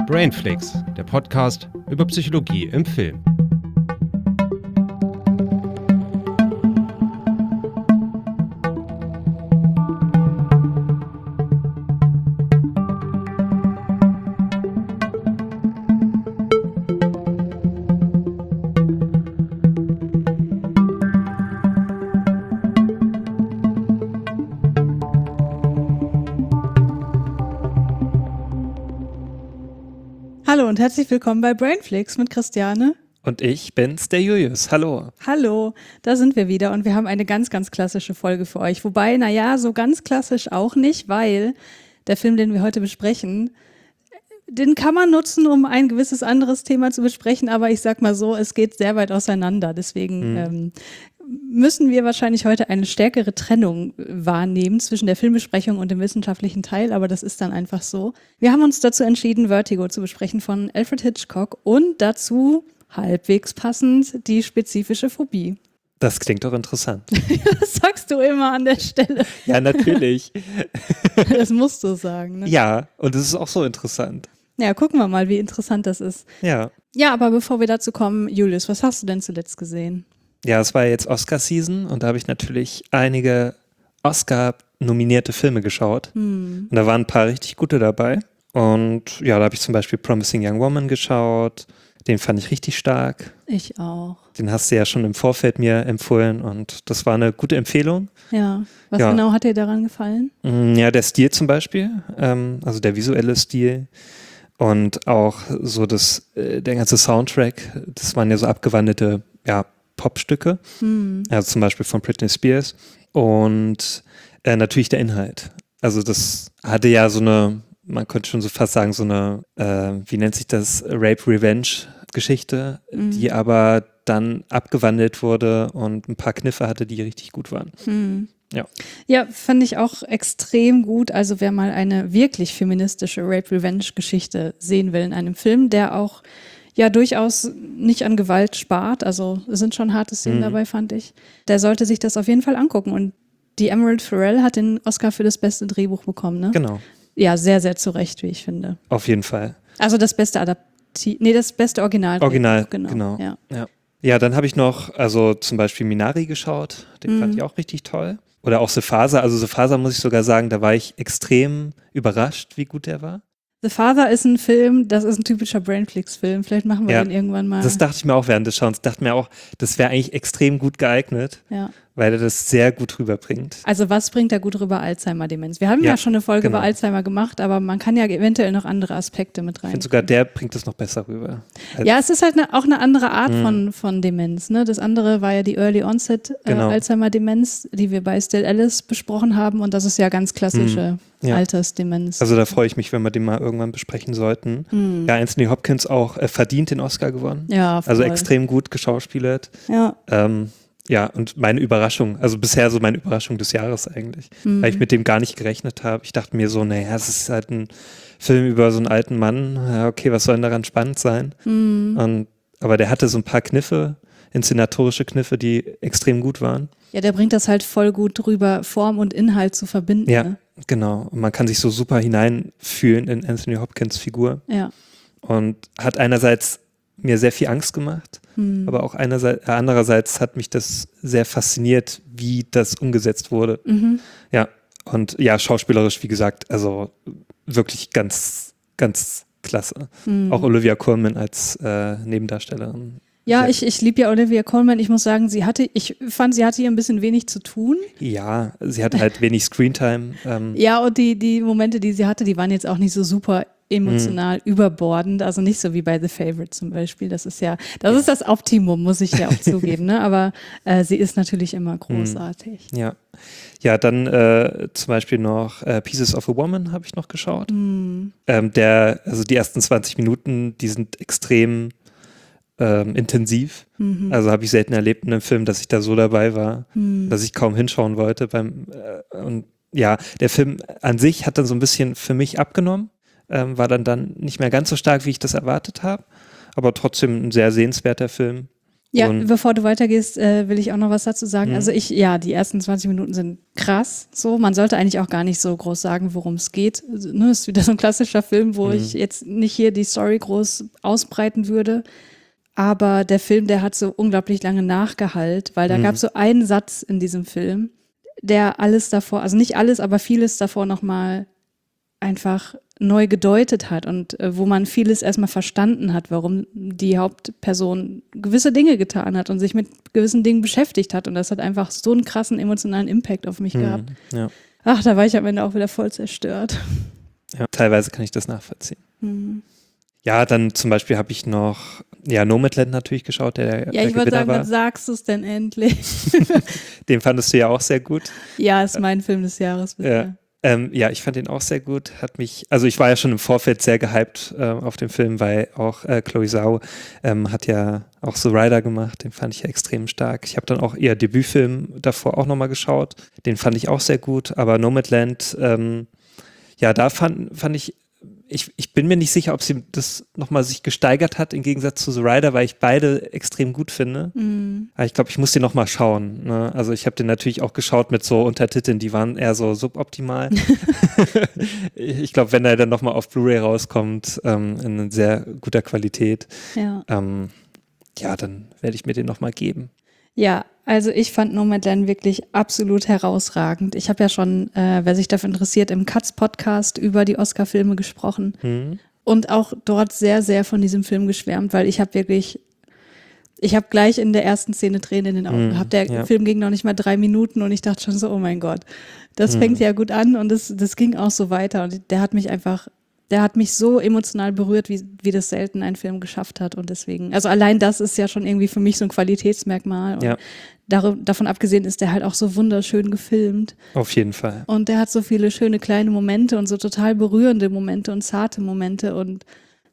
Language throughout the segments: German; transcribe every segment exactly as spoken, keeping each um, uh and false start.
Brainflix, der Podcast über Psychologie im Film. Hallo und herzlich willkommen bei Brainflix mit Christiane. Und ich bin's, der Julius. Hallo. Hallo, da sind wir wieder und wir haben eine ganz, ganz klassische Folge für euch. Wobei, naja, so ganz klassisch auch nicht, weil der Film, den wir heute besprechen, den kann man nutzen, um ein gewisses anderes Thema zu besprechen, aber ich sag mal so, es geht sehr weit auseinander. Deswegen mhm. ähm, müssen wir wahrscheinlich heute eine stärkere Trennung wahrnehmen zwischen der Filmbesprechung und dem wissenschaftlichen Teil, aber das ist dann einfach so. Wir haben uns dazu entschieden, Vertigo zu besprechen von Alfred Hitchcock und dazu halbwegs passend die spezifische Phobie. Das klingt doch interessant. Das sagst du immer an der Stelle. Ja, natürlich. Das musst du sagen. Ne? Ja, und es ist auch so interessant. Ja, gucken wir mal, wie interessant das ist. Ja. Ja, aber bevor wir dazu kommen, Julius, was hast du denn zuletzt gesehen? Ja, es war jetzt Oscar-Season und da habe ich natürlich einige Oscar-nominierte Filme geschaut. Hm. Und da waren ein paar richtig gute dabei. Und ja, da habe ich zum Beispiel Promising Young Woman geschaut. Den fand ich richtig stark. Ich auch. Den hast du ja schon im Vorfeld mir empfohlen und das war eine gute Empfehlung. Ja, was ja. genau hat dir daran gefallen? Ja, der Stil zum Beispiel, ähm, also der visuelle Stil. Und auch so das, äh, der ganze Soundtrack, das waren ja so abgewandelte, ja, Popstücke, hm. also zum Beispiel von Britney Spears und äh, natürlich der Inhalt. Also das hatte ja so eine, man könnte schon so fast sagen, so eine, äh, wie nennt sich das, Rape-Revenge-Geschichte, hm. die aber dann abgewandelt wurde und ein paar Kniffe hatte, die richtig gut waren. Hm. Ja. Ja, fand ich auch extrem gut. Also wer mal eine wirklich feministische Rape-Revenge-Geschichte sehen will in einem Film, der auch ja durchaus nicht an Gewalt spart, also es sind schon harte Szenen mhm. dabei, fand ich. Der sollte sich das auf jeden Fall angucken und die Emerald Fennell hat den Oscar für das beste Drehbuch bekommen, ne? Genau. Ja, sehr, sehr zu Recht, wie ich finde. Auf jeden Fall. Also das beste Adaptiv, nee, das beste Original. Original, genau. genau. Ja. Ja. ja, dann habe ich noch, also zum Beispiel Minari geschaut, den mhm. fand ich auch richtig toll. Oder auch The Father, also The Father muss ich sogar sagen, da war ich extrem überrascht, wie gut der war. The Father ist ein Film, das ist ein typischer Brainflix-Film. Vielleicht machen wir ja, den irgendwann mal. Das dachte ich mir auch während des Schauens. Dachte mir auch, das wäre eigentlich extrem gut geeignet, ja. weil er das sehr gut rüberbringt. Also was bringt er gut rüber? Alzheimer-Demenz. Wir haben ja, ja schon eine Folge genau. über Alzheimer gemacht, aber man kann ja eventuell noch andere Aspekte mit rein. Ich finde sogar, der bringt das noch besser rüber. Ja, es ist halt eine, auch eine andere Art mhm. von, von Demenz. Ne? Das andere war ja die Early Onset äh, genau. Alzheimer-Demenz, die wir bei Still Alice besprochen haben und das ist ja ganz klassische mhm. ja. Altersdemenz. Also da freue ich mich, wenn wir den mal irgendwann besprechen sollten. Mhm. Ja, Anthony Hopkins auch äh, verdient den Oscar gewonnen. Ja, voll. Also extrem gut geschauspielert. Ja. Ähm, ja, und meine Überraschung, also bisher so meine Überraschung des Jahres eigentlich, mhm. weil ich mit dem gar nicht gerechnet habe. Ich dachte mir so, naja, es ist halt ein Film über so einen alten Mann. Ja, okay, was soll denn daran spannend sein? Mhm. Und, aber der hatte so ein paar Kniffe, inszenatorische Kniffe, die extrem gut waren. Ja, der bringt das halt voll gut drüber, Form und Inhalt zu verbinden. Ja, ne? Genau. Und man kann sich so super hineinfühlen in Anthony Hopkins Figur. Ja. Und hat einerseits mir sehr viel Angst gemacht, hm. aber auch einerseits, äh, andererseits hat mich das sehr fasziniert, wie das umgesetzt wurde. Mhm. Ja, und ja, schauspielerisch, wie gesagt, also wirklich ganz, ganz klasse. Hm. Auch Olivia Colman als äh, Nebendarstellerin. Ja, ich, ich liebe ja Olivia Colman. Ich muss sagen, sie hatte, ich fand, sie hatte hier ein bisschen wenig zu tun. Ja, sie hatte halt wenig Screentime. Ähm. Ja, und die, die Momente, die sie hatte, die waren jetzt auch nicht so super emotional mm. überbordend, also nicht so wie bei The Favourite zum Beispiel. Das ist ja, das ja. ist das Optimum, muss ich ja auch zugeben, ne? Aber äh, sie ist natürlich immer großartig. Mm. Ja, ja, dann äh, zum Beispiel noch äh, Pieces of a Woman habe ich noch geschaut. Mm. Ähm, der, also die ersten zwanzig Minuten, die sind extrem ähm, intensiv. Mhm. Also habe ich selten erlebt in einem Film, dass ich da so dabei war, mm. dass ich kaum hinschauen wollte. Beim äh, und ja, der Film an sich hat dann so ein bisschen für mich abgenommen. Ähm, war dann, dann nicht mehr ganz so stark, wie ich das erwartet habe, aber trotzdem ein sehr sehenswerter Film. Ja, Und, bevor du weitergehst, äh, will ich auch noch was dazu sagen. Mhm. Also ich, ja, die ersten zwanzig Minuten sind krass. So, man sollte eigentlich auch gar nicht so groß sagen, worum es geht. Also, ne, ist wieder so ein klassischer Film, wo Mhm. ich jetzt nicht hier die Story groß ausbreiten würde. Aber der Film, der hat so unglaublich lange Nachgehalt, weil da Mhm. gab es so einen Satz in diesem Film, der alles davor, also nicht alles, aber vieles davor nochmal einfach neu gedeutet hat und äh, wo man vieles erstmal verstanden hat, warum die Hauptperson gewisse Dinge getan hat und sich mit gewissen Dingen beschäftigt hat. Und das hat einfach so einen krassen emotionalen Impact auf mich Mhm. gehabt. Ja. Ach, da war ich am Ende auch wieder voll zerstört. Ja, teilweise kann ich das nachvollziehen. Mhm. Ja, dann zum Beispiel habe ich noch, ja, Nomadland natürlich geschaut, der Ja, der ich wollte Gewinner sagen, war. wann sagst du es denn endlich? Den fandest du ja auch sehr gut. Ja, ist mein Film des Jahres bisher. Ähm, ja, ich fand den auch sehr gut. Hat mich, also ich war ja schon im Vorfeld sehr gehypt äh, auf den Film, weil auch äh, Chloe Zhao ähm, hat ja auch The Rider gemacht. Den fand ich ja extrem stark. Ich habe dann auch ihr Debütfilm davor auch nochmal geschaut. Den fand ich auch sehr gut. Aber Nomadland, ähm, ja, da fand, fand ich, ich, ich bin mir nicht sicher, ob sie das nochmal sich gesteigert hat im Gegensatz zu The Rider, weil ich beide extrem gut finde. Mhm. Aber ich glaube, ich muss den nochmal schauen. Ne? Also ich habe den natürlich auch geschaut mit so Untertiteln, die waren eher so suboptimal. Ich glaube, wenn er dann nochmal auf Blu-ray rauskommt, ähm, in sehr guter Qualität, Ja. ähm, ja, dann werde ich mir den nochmal geben. Ja, also ich fand Nomadland wirklich absolut herausragend. Ich habe ja schon, äh, wer sich dafür interessiert, im Katz-Podcast über die Oscar-Filme gesprochen Hm? und auch dort sehr, sehr von diesem Film geschwärmt, weil ich habe wirklich, ich habe gleich in der ersten Szene Tränen in den Augen Mhm, gehabt. Der ja. Film ging noch nicht mal drei Minuten und ich dachte schon so, oh mein Gott, das Mhm. fängt ja gut an und das, das ging auch so weiter und der hat mich einfach, der hat mich so emotional berührt, wie, wie das selten ein Film geschafft hat und deswegen, also allein das ist ja schon irgendwie für mich so ein Qualitätsmerkmal und Ja. dar- davon abgesehen ist der halt auch so wunderschön gefilmt Auf jeden Fall. und der hat so viele schöne kleine Momente und so total berührende Momente und zarte Momente und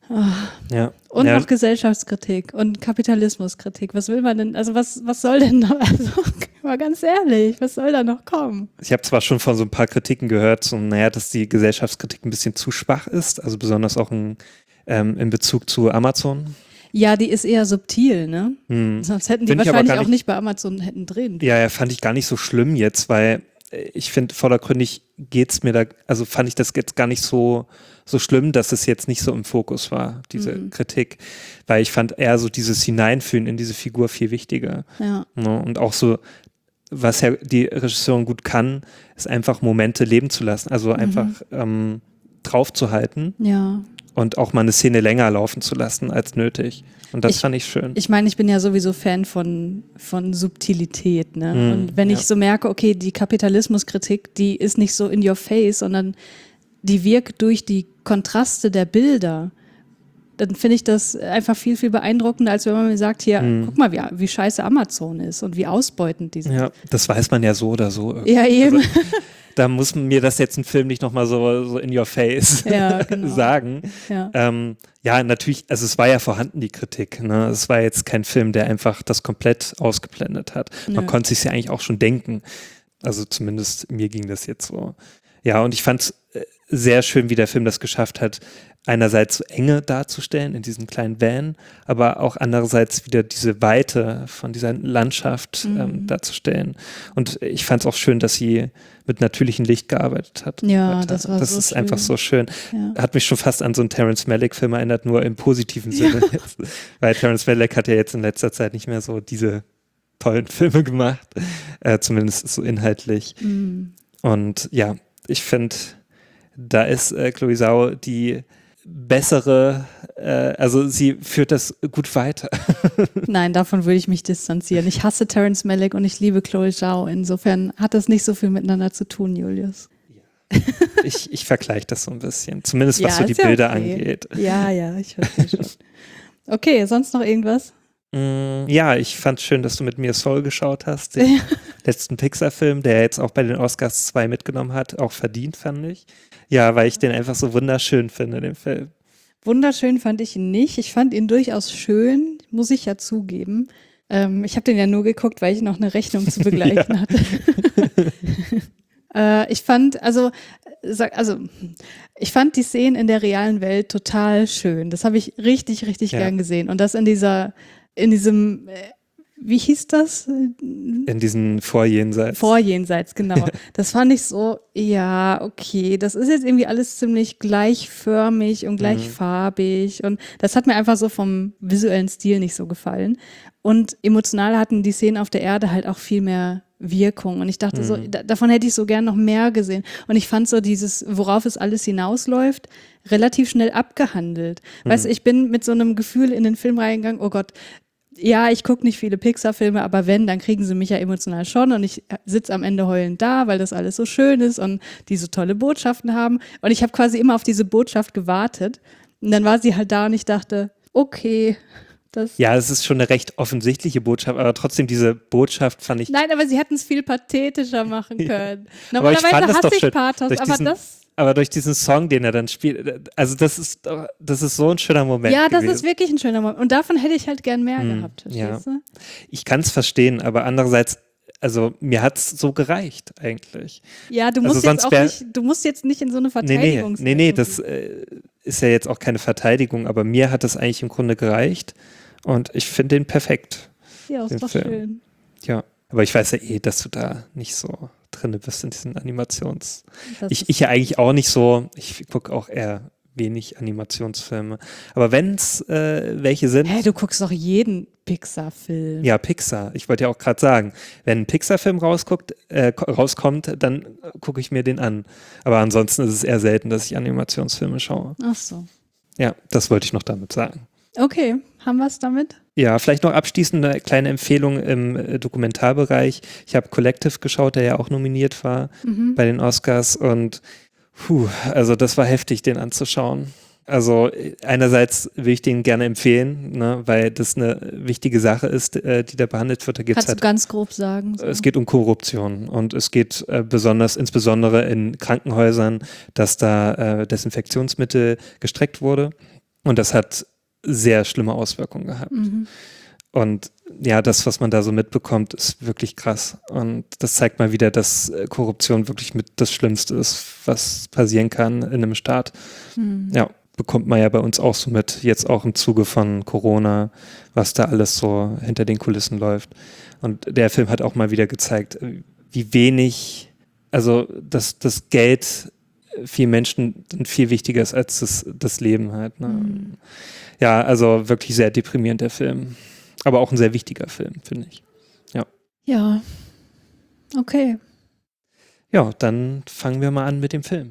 Ja. und ja, noch Gesellschaftskritik und Kapitalismuskritik. Was will man denn, also was, was soll denn noch, also mal ganz ehrlich, was soll da noch kommen? Ich habe zwar schon von so ein paar Kritiken gehört, so, naja, dass die Gesellschaftskritik ein bisschen zu schwach ist, also besonders auch in, ähm, in Bezug zu Amazon. Ja, die ist eher subtil, ne? Hm. Sonst hätten die Find ich aber wahrscheinlich gar auch nicht- nicht bei Amazon hätten drehen. Ja, ja, fand ich gar nicht so schlimm jetzt, weil äh, ich finde, vordergründig geht's mir da, also fand ich das jetzt gar nicht so, so schlimm, dass es jetzt nicht so im Fokus war, diese Mhm. Kritik. Weil ich fand eher so dieses Hineinfühlen in diese Figur viel wichtiger. Ja, Ne? Und auch so, was ja die Regisseurin gut kann, ist einfach Momente leben zu lassen. Also einfach ähm, draufzuhalten ja. und auch mal eine Szene länger laufen zu lassen als nötig. Und das Ich- fand ich schön. Ich meine, ich bin ja sowieso Fan von, von Subtilität, ne? Mhm, Und wenn ja. ich so merke, okay, die Kapitalismuskritik, die ist nicht so in your face, sondern die wirkt durch die Kontraste der Bilder, dann finde ich das einfach viel, viel beeindruckender, als wenn man mir sagt, hier, Mhm. guck mal, wie, wie scheiße Amazon ist und wie ausbeutend die sind. Ja, das weiß man ja so oder so. irgendwie. Ja, eben. Da muss mir das jetzt ein Film nicht nochmal so, so in your face Ja, genau. sagen. Ja. Ähm, ja, natürlich, also es war ja vorhanden, die Kritik. Ne? Es war jetzt kein Film, der einfach das komplett ausgeblendet hat. Man Nö. konnte sich ja eigentlich auch schon denken. Also zumindest mir ging das jetzt so. Ja, und ich fand es äh, sehr schön, wie der Film das geschafft hat, einerseits so Enge darzustellen in diesem kleinen Van, aber auch andererseits wieder diese Weite von dieser Landschaft ähm, Mhm. darzustellen. Und ich fand es auch schön, dass sie mit natürlichem Licht gearbeitet hat. Ja, hat. das war Das so ist schön. einfach so schön. Ja. Hat mich schon fast an so einen Terrence Malick-Film erinnert, nur im positiven Sinne. Jetzt. Weil Terrence Malick hat ja jetzt in letzter Zeit nicht mehr so diese tollen Filme gemacht, äh, zumindest so inhaltlich. Mhm. Und ja, ich finde, da ist äh, Chloe Zhao die bessere, äh, also sie führt das gut weiter. Nein, davon würde ich mich distanzieren. Ich hasse Terrence Malick und ich liebe Chloe Zhao. Insofern hat das nicht so viel miteinander zu tun, Julius. Ich, ich vergleiche das so ein bisschen, zumindest was Ja, so die ist ja Bilder okay. angeht. Ja, ja, ich verstehe schon. Okay, sonst noch irgendwas? Mm, Ja, ich fand schön, dass du mit mir Soul geschaut hast, den letzten Pixar-Film, der jetzt auch bei den Oscars zwei mitgenommen hat, auch verdient, fand ich. Ja, weil ich den einfach so wunderschön finde, den Film. Wunderschön fand ich ihn nicht. Ich fand ihn durchaus schön, muss ich ja zugeben. Ähm, ich habe den ja nur geguckt, weil ich noch eine Rechnung zu begleichen hatte. äh, ich fand, also, sag, also, ich fand die Szenen in der realen Welt total schön. Das habe ich richtig, richtig Ja. gern gesehen. Und das in dieser, in diesem, äh, wie hieß das? In diesen Vorjenseits. Vorjenseits, genau. Das fand ich so, ja, okay, das ist jetzt irgendwie alles ziemlich gleichförmig und gleichfarbig und das hat mir einfach so vom visuellen Stil nicht so gefallen. Und emotional hatten die Szenen auf der Erde halt auch viel mehr Wirkung und ich dachte so, da, davon hätte ich so gern noch mehr gesehen. Und ich fand so dieses, worauf es alles hinausläuft, relativ schnell abgehandelt. Mhm. Weißt du, ich bin mit so einem Gefühl in den Film reingegangen, oh Gott, ja, ich gucke nicht viele Pixar-Filme, aber wenn, dann kriegen sie mich ja emotional schon und ich sitze am Ende heulend da, weil das alles so schön ist und die so tolle Botschaften haben. Und ich habe quasi immer auf diese Botschaft gewartet. Und dann war sie halt da und ich dachte, okay, das... Ja, es ist schon eine recht offensichtliche Botschaft, aber trotzdem diese Botschaft fand ich... Nein, aber sie hätten es viel pathetischer machen können. Ja. Normalerweise hasse ich Pathos, aber diesen, das... Aber durch diesen Song, den er dann spielt, also das ist das ist so ein schöner Moment. Ja, das gewesen. ist wirklich ein schöner Moment. Und davon hätte ich halt gern mehr hm, gehabt, verstehst ja. du? Ich kann es verstehen, aber andererseits, also mir hat es so gereicht eigentlich. Ja, du musst also jetzt auch wär, nicht, du musst jetzt nicht in so eine Verteidigung. Nee, nee, nee, nee das äh, ist ja jetzt auch keine Verteidigung, aber mir hat es eigentlich im Grunde gereicht und ich finde den perfekt. Ja, ist doch Film. Schön. Ja, aber ich weiß ja eh, dass du da nicht so drin bist in diesen Animations... Das ich, ich ja eigentlich auch nicht so, ich gucke auch eher wenig Animationsfilme. Aber wenn es äh, welche sind... Hä, du guckst doch jeden Pixar-Film. Ja, Pixar. Ich wollte ja auch gerade sagen, wenn ein Pixar-Film rausguckt, äh, rauskommt, dann gucke ich mir den an. Aber ansonsten ist es eher selten, dass ich Animationsfilme schaue. Ach so. Ja, das wollte ich noch damit sagen. Okay, haben wir es damit? Ja, vielleicht noch abschließend eine kleine Empfehlung im äh, Dokumentarbereich. Ich habe Collective geschaut, der ja auch nominiert war mhm. bei den Oscars und puh, also das war heftig, den anzuschauen. Also einerseits will ich den gerne empfehlen, ne, weil das eine wichtige Sache ist, äh, die da behandelt wird. Da gibt's Kannst halt, du ganz grob sagen? So. Es geht um Korruption und es geht äh, besonders, insbesondere in Krankenhäusern, dass da äh, Desinfektionsmittel gestreckt wurde und das hat sehr schlimme Auswirkungen gehabt. Mhm. Und ja, das, was man da so mitbekommt, ist wirklich krass. Und das zeigt mal wieder, dass Korruption wirklich mit das Schlimmste ist, was passieren kann in einem Staat. Mhm. Ja, bekommt man ja bei uns auch so mit, jetzt auch im Zuge von Corona, was da alles so hinter den Kulissen läuft. Und der Film hat auch mal wieder gezeigt, wie wenig, also dass das Geld vielen Menschen viel wichtiger ist als das, das Leben halt. Ne? Mhm. Ja, also wirklich sehr deprimierend der Film. Aber auch ein sehr wichtiger Film, finde ich. Ja. Ja. Okay. Ja, dann fangen wir mal an mit dem Film.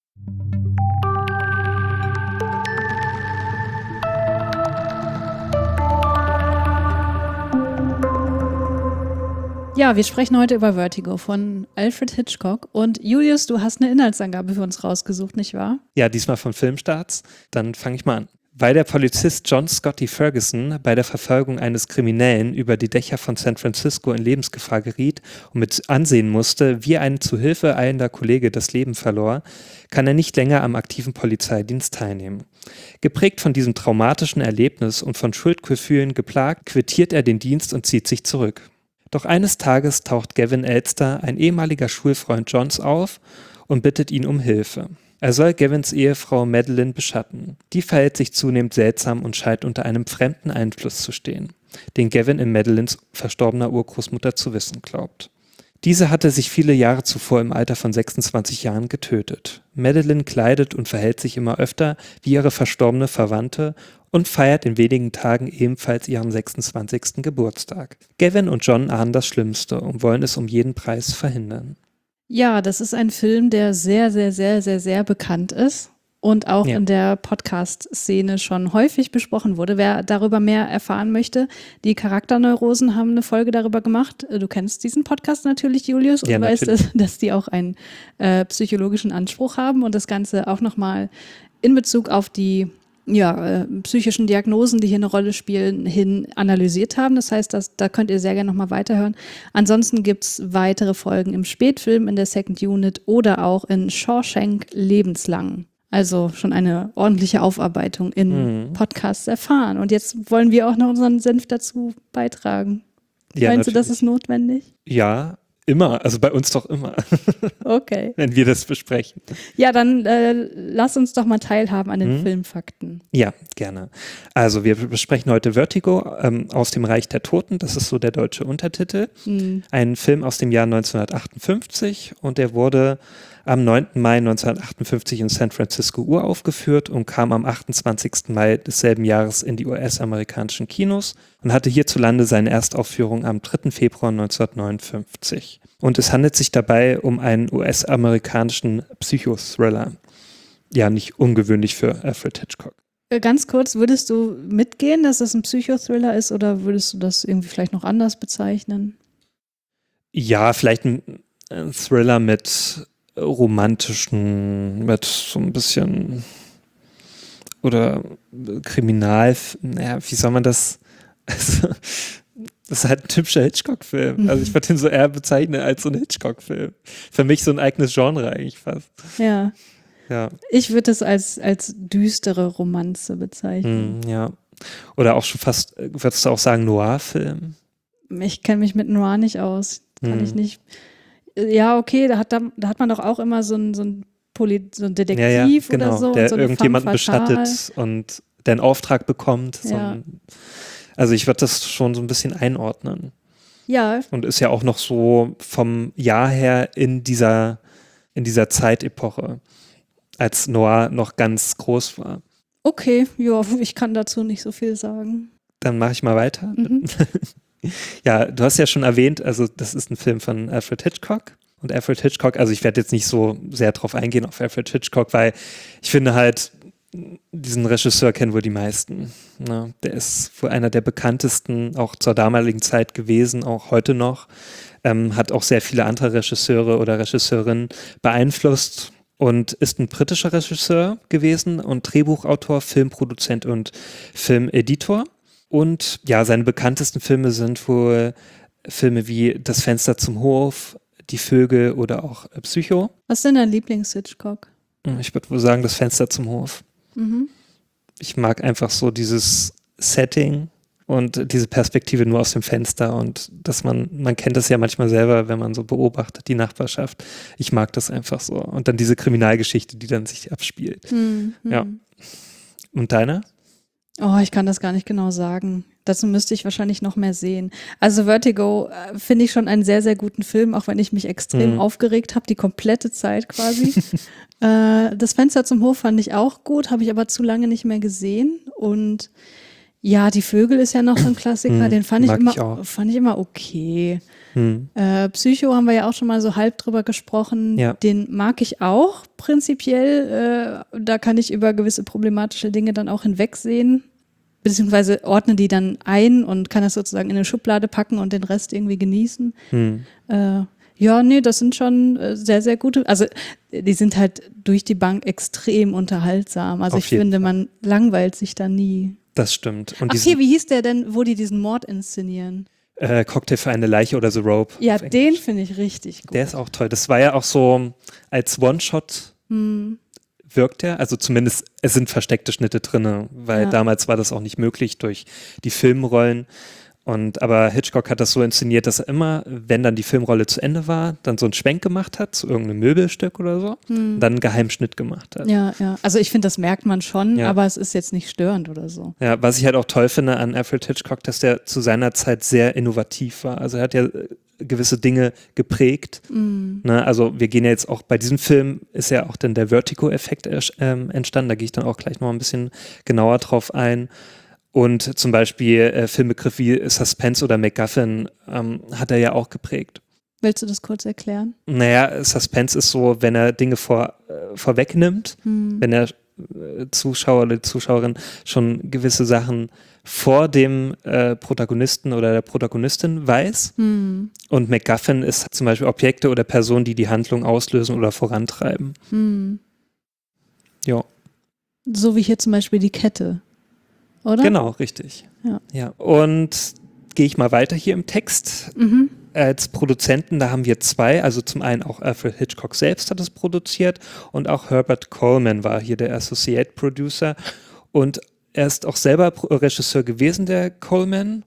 Ja, wir sprechen heute über Vertigo von Alfred Hitchcock. Und Julius, du hast eine Inhaltsangabe für uns rausgesucht, nicht wahr? Ja, diesmal von Filmstarts. Dann fange ich mal an. Weil der Polizist John Scotty Ferguson bei der Verfolgung eines Kriminellen über die Dächer von San Francisco in Lebensgefahr geriet und mit ansehen musste, wie ein zu Hilfe eilender Kollege das Leben verlor, kann er nicht länger am aktiven Polizeidienst teilnehmen. Geprägt von diesem traumatischen Erlebnis und von Schuldgefühlen geplagt, quittiert er den Dienst und zieht sich zurück. Doch eines Tages taucht Gavin Elster, ein ehemaliger Schulfreund Johns, auf und bittet ihn um Hilfe. Er soll Gavins Ehefrau Madeline beschatten. Die verhält sich zunehmend seltsam und scheint unter einem fremden Einfluss zu stehen, den Gavin in Madelines verstorbener Urgroßmutter zu wissen glaubt. Diese hatte sich viele Jahre zuvor im Alter von sechsundzwanzig Jahren getötet. Madeline kleidet und verhält sich immer öfter wie ihre verstorbene Verwandte und feiert in wenigen Tagen ebenfalls ihren sechsundzwanzigsten Geburtstag. Gavin und John ahnen das Schlimmste und wollen es um jeden Preis verhindern. Ja, das ist ein Film, der sehr, sehr, sehr, sehr, sehr bekannt ist und auch ja. in der Podcast-Szene schon häufig besprochen wurde. Wer darüber mehr erfahren möchte, die Charakterneurosen haben eine Folge darüber gemacht. Du kennst diesen Podcast natürlich, Julius, und ja, weißt, dass, dass die auch einen äh, psychologischen Anspruch haben und das Ganze auch nochmal in Bezug auf die ja, äh, psychischen Diagnosen, die hier eine Rolle spielen, hin analysiert haben. Das heißt, das, da könnt ihr sehr gerne nochmal weiterhören. Ansonsten gibt's weitere Folgen im Spätfilm, in der Second Unit oder auch in Shawshank lebenslang. Also schon eine ordentliche Aufarbeitung in mhm. Podcasts erfahren. Und jetzt wollen wir auch noch unseren Senf dazu beitragen. Ja, Meinst natürlich. du, das ist notwendig? Ja, Immer, also bei uns doch immer, Okay. wenn wir das besprechen. Ja, dann äh, lass uns doch mal teilhaben an den Hm? Filmfakten. Ja, gerne. Also wir besprechen heute Vertigo ähm, aus dem Reich der Toten, das ist so der deutsche Untertitel. Hm. Ein Film aus dem Jahr neunzehnhundertachtundfünfzig und der wurde am neunten Mai neunzehnhundertachtundfünfzig in San Francisco uraufgeführt und kam am achtundzwanzigsten Mai desselben Jahres in die U S-amerikanischen Kinos und hatte hierzulande seine Erstaufführung am dritten Februar neunzehnhundertneunundfünfzig. Und es handelt sich dabei um einen U S-amerikanischen Psychothriller. Ja, nicht ungewöhnlich für Alfred Hitchcock. Äh, Ganz kurz, würdest du mitgehen, dass das ein Psychothriller ist oder würdest du das irgendwie vielleicht noch anders bezeichnen? Ja, vielleicht ein, ein Thriller mit romantischen, mit so ein bisschen oder Kriminal, naja, wie soll man das? Also, das ist halt ein typischer Hitchcock-Film. Also ich würde den so eher bezeichnen als so ein Hitchcock-Film. Für mich so ein eigenes Genre eigentlich fast. Ja. Ja. Ich würde es als, als düstere Romanze bezeichnen. Hm, ja. Oder auch schon fast, würdest du auch sagen, Noir-Film? Ich kenne mich mit Noir nicht aus. Kann Hm. ich nicht. Ja, okay, da hat, da, da hat man doch auch immer so einen so ein Poli- so ein Detektiv Ja, ja, genau, oder so. der und so eine irgendjemanden femme fatale. bestattet und der einen Auftrag bekommt. So Ja. ein, also ich würde das schon so ein bisschen einordnen. Ja, Und ist ja auch noch so vom Jahr her in dieser, in dieser Zeitepoche, als Noir noch ganz groß war. okay, ja, ich kann dazu nicht so viel sagen. Dann mache ich mal weiter. Mhm. Ja, du hast ja schon erwähnt, also das ist ein Film von Alfred Hitchcock. Und Alfred Hitchcock, also ich werde jetzt nicht so sehr drauf eingehen auf Alfred Hitchcock, weil ich finde halt, diesen Regisseur kennen wohl die meisten. Ne? Der ist wohl einer der bekanntesten, auch zur damaligen Zeit gewesen, auch heute noch. Ähm, hat auch sehr viele andere Regisseure oder Regisseurinnen beeinflusst und ist ein britischer Regisseur gewesen und Drehbuchautor, Filmproduzent und Filmeditor. Und ja, seine bekanntesten Filme sind wohl Filme wie Das Fenster zum Hof, Die Vögel oder auch äh, Psycho. Was ist denn dein Lieblings-Hitchcock? Ich würde wohl sagen, Das Fenster zum Hof. Mhm. Ich mag einfach so dieses Setting und diese Perspektive nur aus dem Fenster und dass man, man kennt das ja manchmal selber, wenn man so beobachtet, die Nachbarschaft. Ich mag das einfach so. Und dann diese Kriminalgeschichte, die dann sich abspielt. Hm, hm. Ja. Und deine? Oh, ich kann das gar nicht genau sagen. Dazu müsste ich wahrscheinlich noch mehr sehen. Also Vertigo äh, finde ich schon einen sehr, sehr guten Film, auch wenn ich mich extrem Mhm. aufgeregt habe, die komplette Zeit quasi. äh, das Fenster zum Hof fand ich auch gut, habe ich aber zu lange nicht mehr gesehen. Und ja, Die Vögel ist ja noch so ein Klassiker, Mhm, den fand ich, mag immer, ich auch. fand ich immer okay. Hm. Äh, Psycho haben wir ja auch schon mal so halb drüber gesprochen. Ja. Den mag ich auch prinzipiell. Äh, da kann ich über gewisse problematische Dinge dann auch hinwegsehen. Beziehungsweise ordne die dann ein und kann das sozusagen in eine Schublade packen und den Rest irgendwie genießen. Hm. Äh, ja, nee, das sind schon äh, sehr, sehr gute. Also die sind halt durch die Bank extrem unterhaltsam. Also Auf ich jeden finde, man langweilt sich da nie. Das stimmt. Und Ach diesen, hier, wie hieß der denn, wo die diesen Mord inszenieren? äh, Cocktail für eine Leiche oder The Rope. Ja, auf den Englisch. finde ich richtig gut. Der ist auch toll. Das war ja auch so als One-Shot Hm. wirkt er. Also zumindest, es sind versteckte Schnitte drin, weil Ja. damals war das auch nicht möglich durch die Filmrollen. Und aber Hitchcock hat das so inszeniert, dass er immer, wenn dann die Filmrolle zu Ende war, dann so einen Schwenk gemacht hat zu irgendeinem Möbelstück oder so, Hm. und dann einen Geheimschnitt gemacht hat. Ja, ja. Also ich finde, das merkt man schon, Ja. aber es ist jetzt nicht störend oder so. Ja, was ich halt auch toll finde an Alfred Hitchcock, dass der zu seiner Zeit sehr innovativ war. Also er hat ja äh, gewisse Dinge geprägt. Mm. Ne? Also wir gehen ja jetzt auch bei diesem Film, ist ja auch dann der Vertigo-Effekt ersch- ähm, entstanden. Da gehe ich dann auch gleich noch ein bisschen genauer drauf ein. Und zum Beispiel äh, Filmbegriff wie Suspense oder MacGuffin ähm, hat er ja auch geprägt. Willst du das kurz erklären? Naja, Suspense ist so, wenn er Dinge vor, äh, vorwegnimmt, Hm. wenn der äh, Zuschauer oder die Zuschauerin schon gewisse Sachen vor dem äh, Protagonisten oder der Protagonistin weiß. Hm. Und MacGuffin ist zum Beispiel Objekte oder Personen, die die Handlung auslösen oder vorantreiben. Hm. Ja, So wie hier zum Beispiel die Kette, oder? genau, richtig. Ja. Ja. Und gehe ich mal weiter hier im Text. Mhm. Als Produzenten, da haben wir zwei, also zum einen auch Alfred Hitchcock selbst hat es produziert und auch Herbert Coleman war hier der Associate Producer und er ist auch selber Pro- Regisseur gewesen, der Coleman,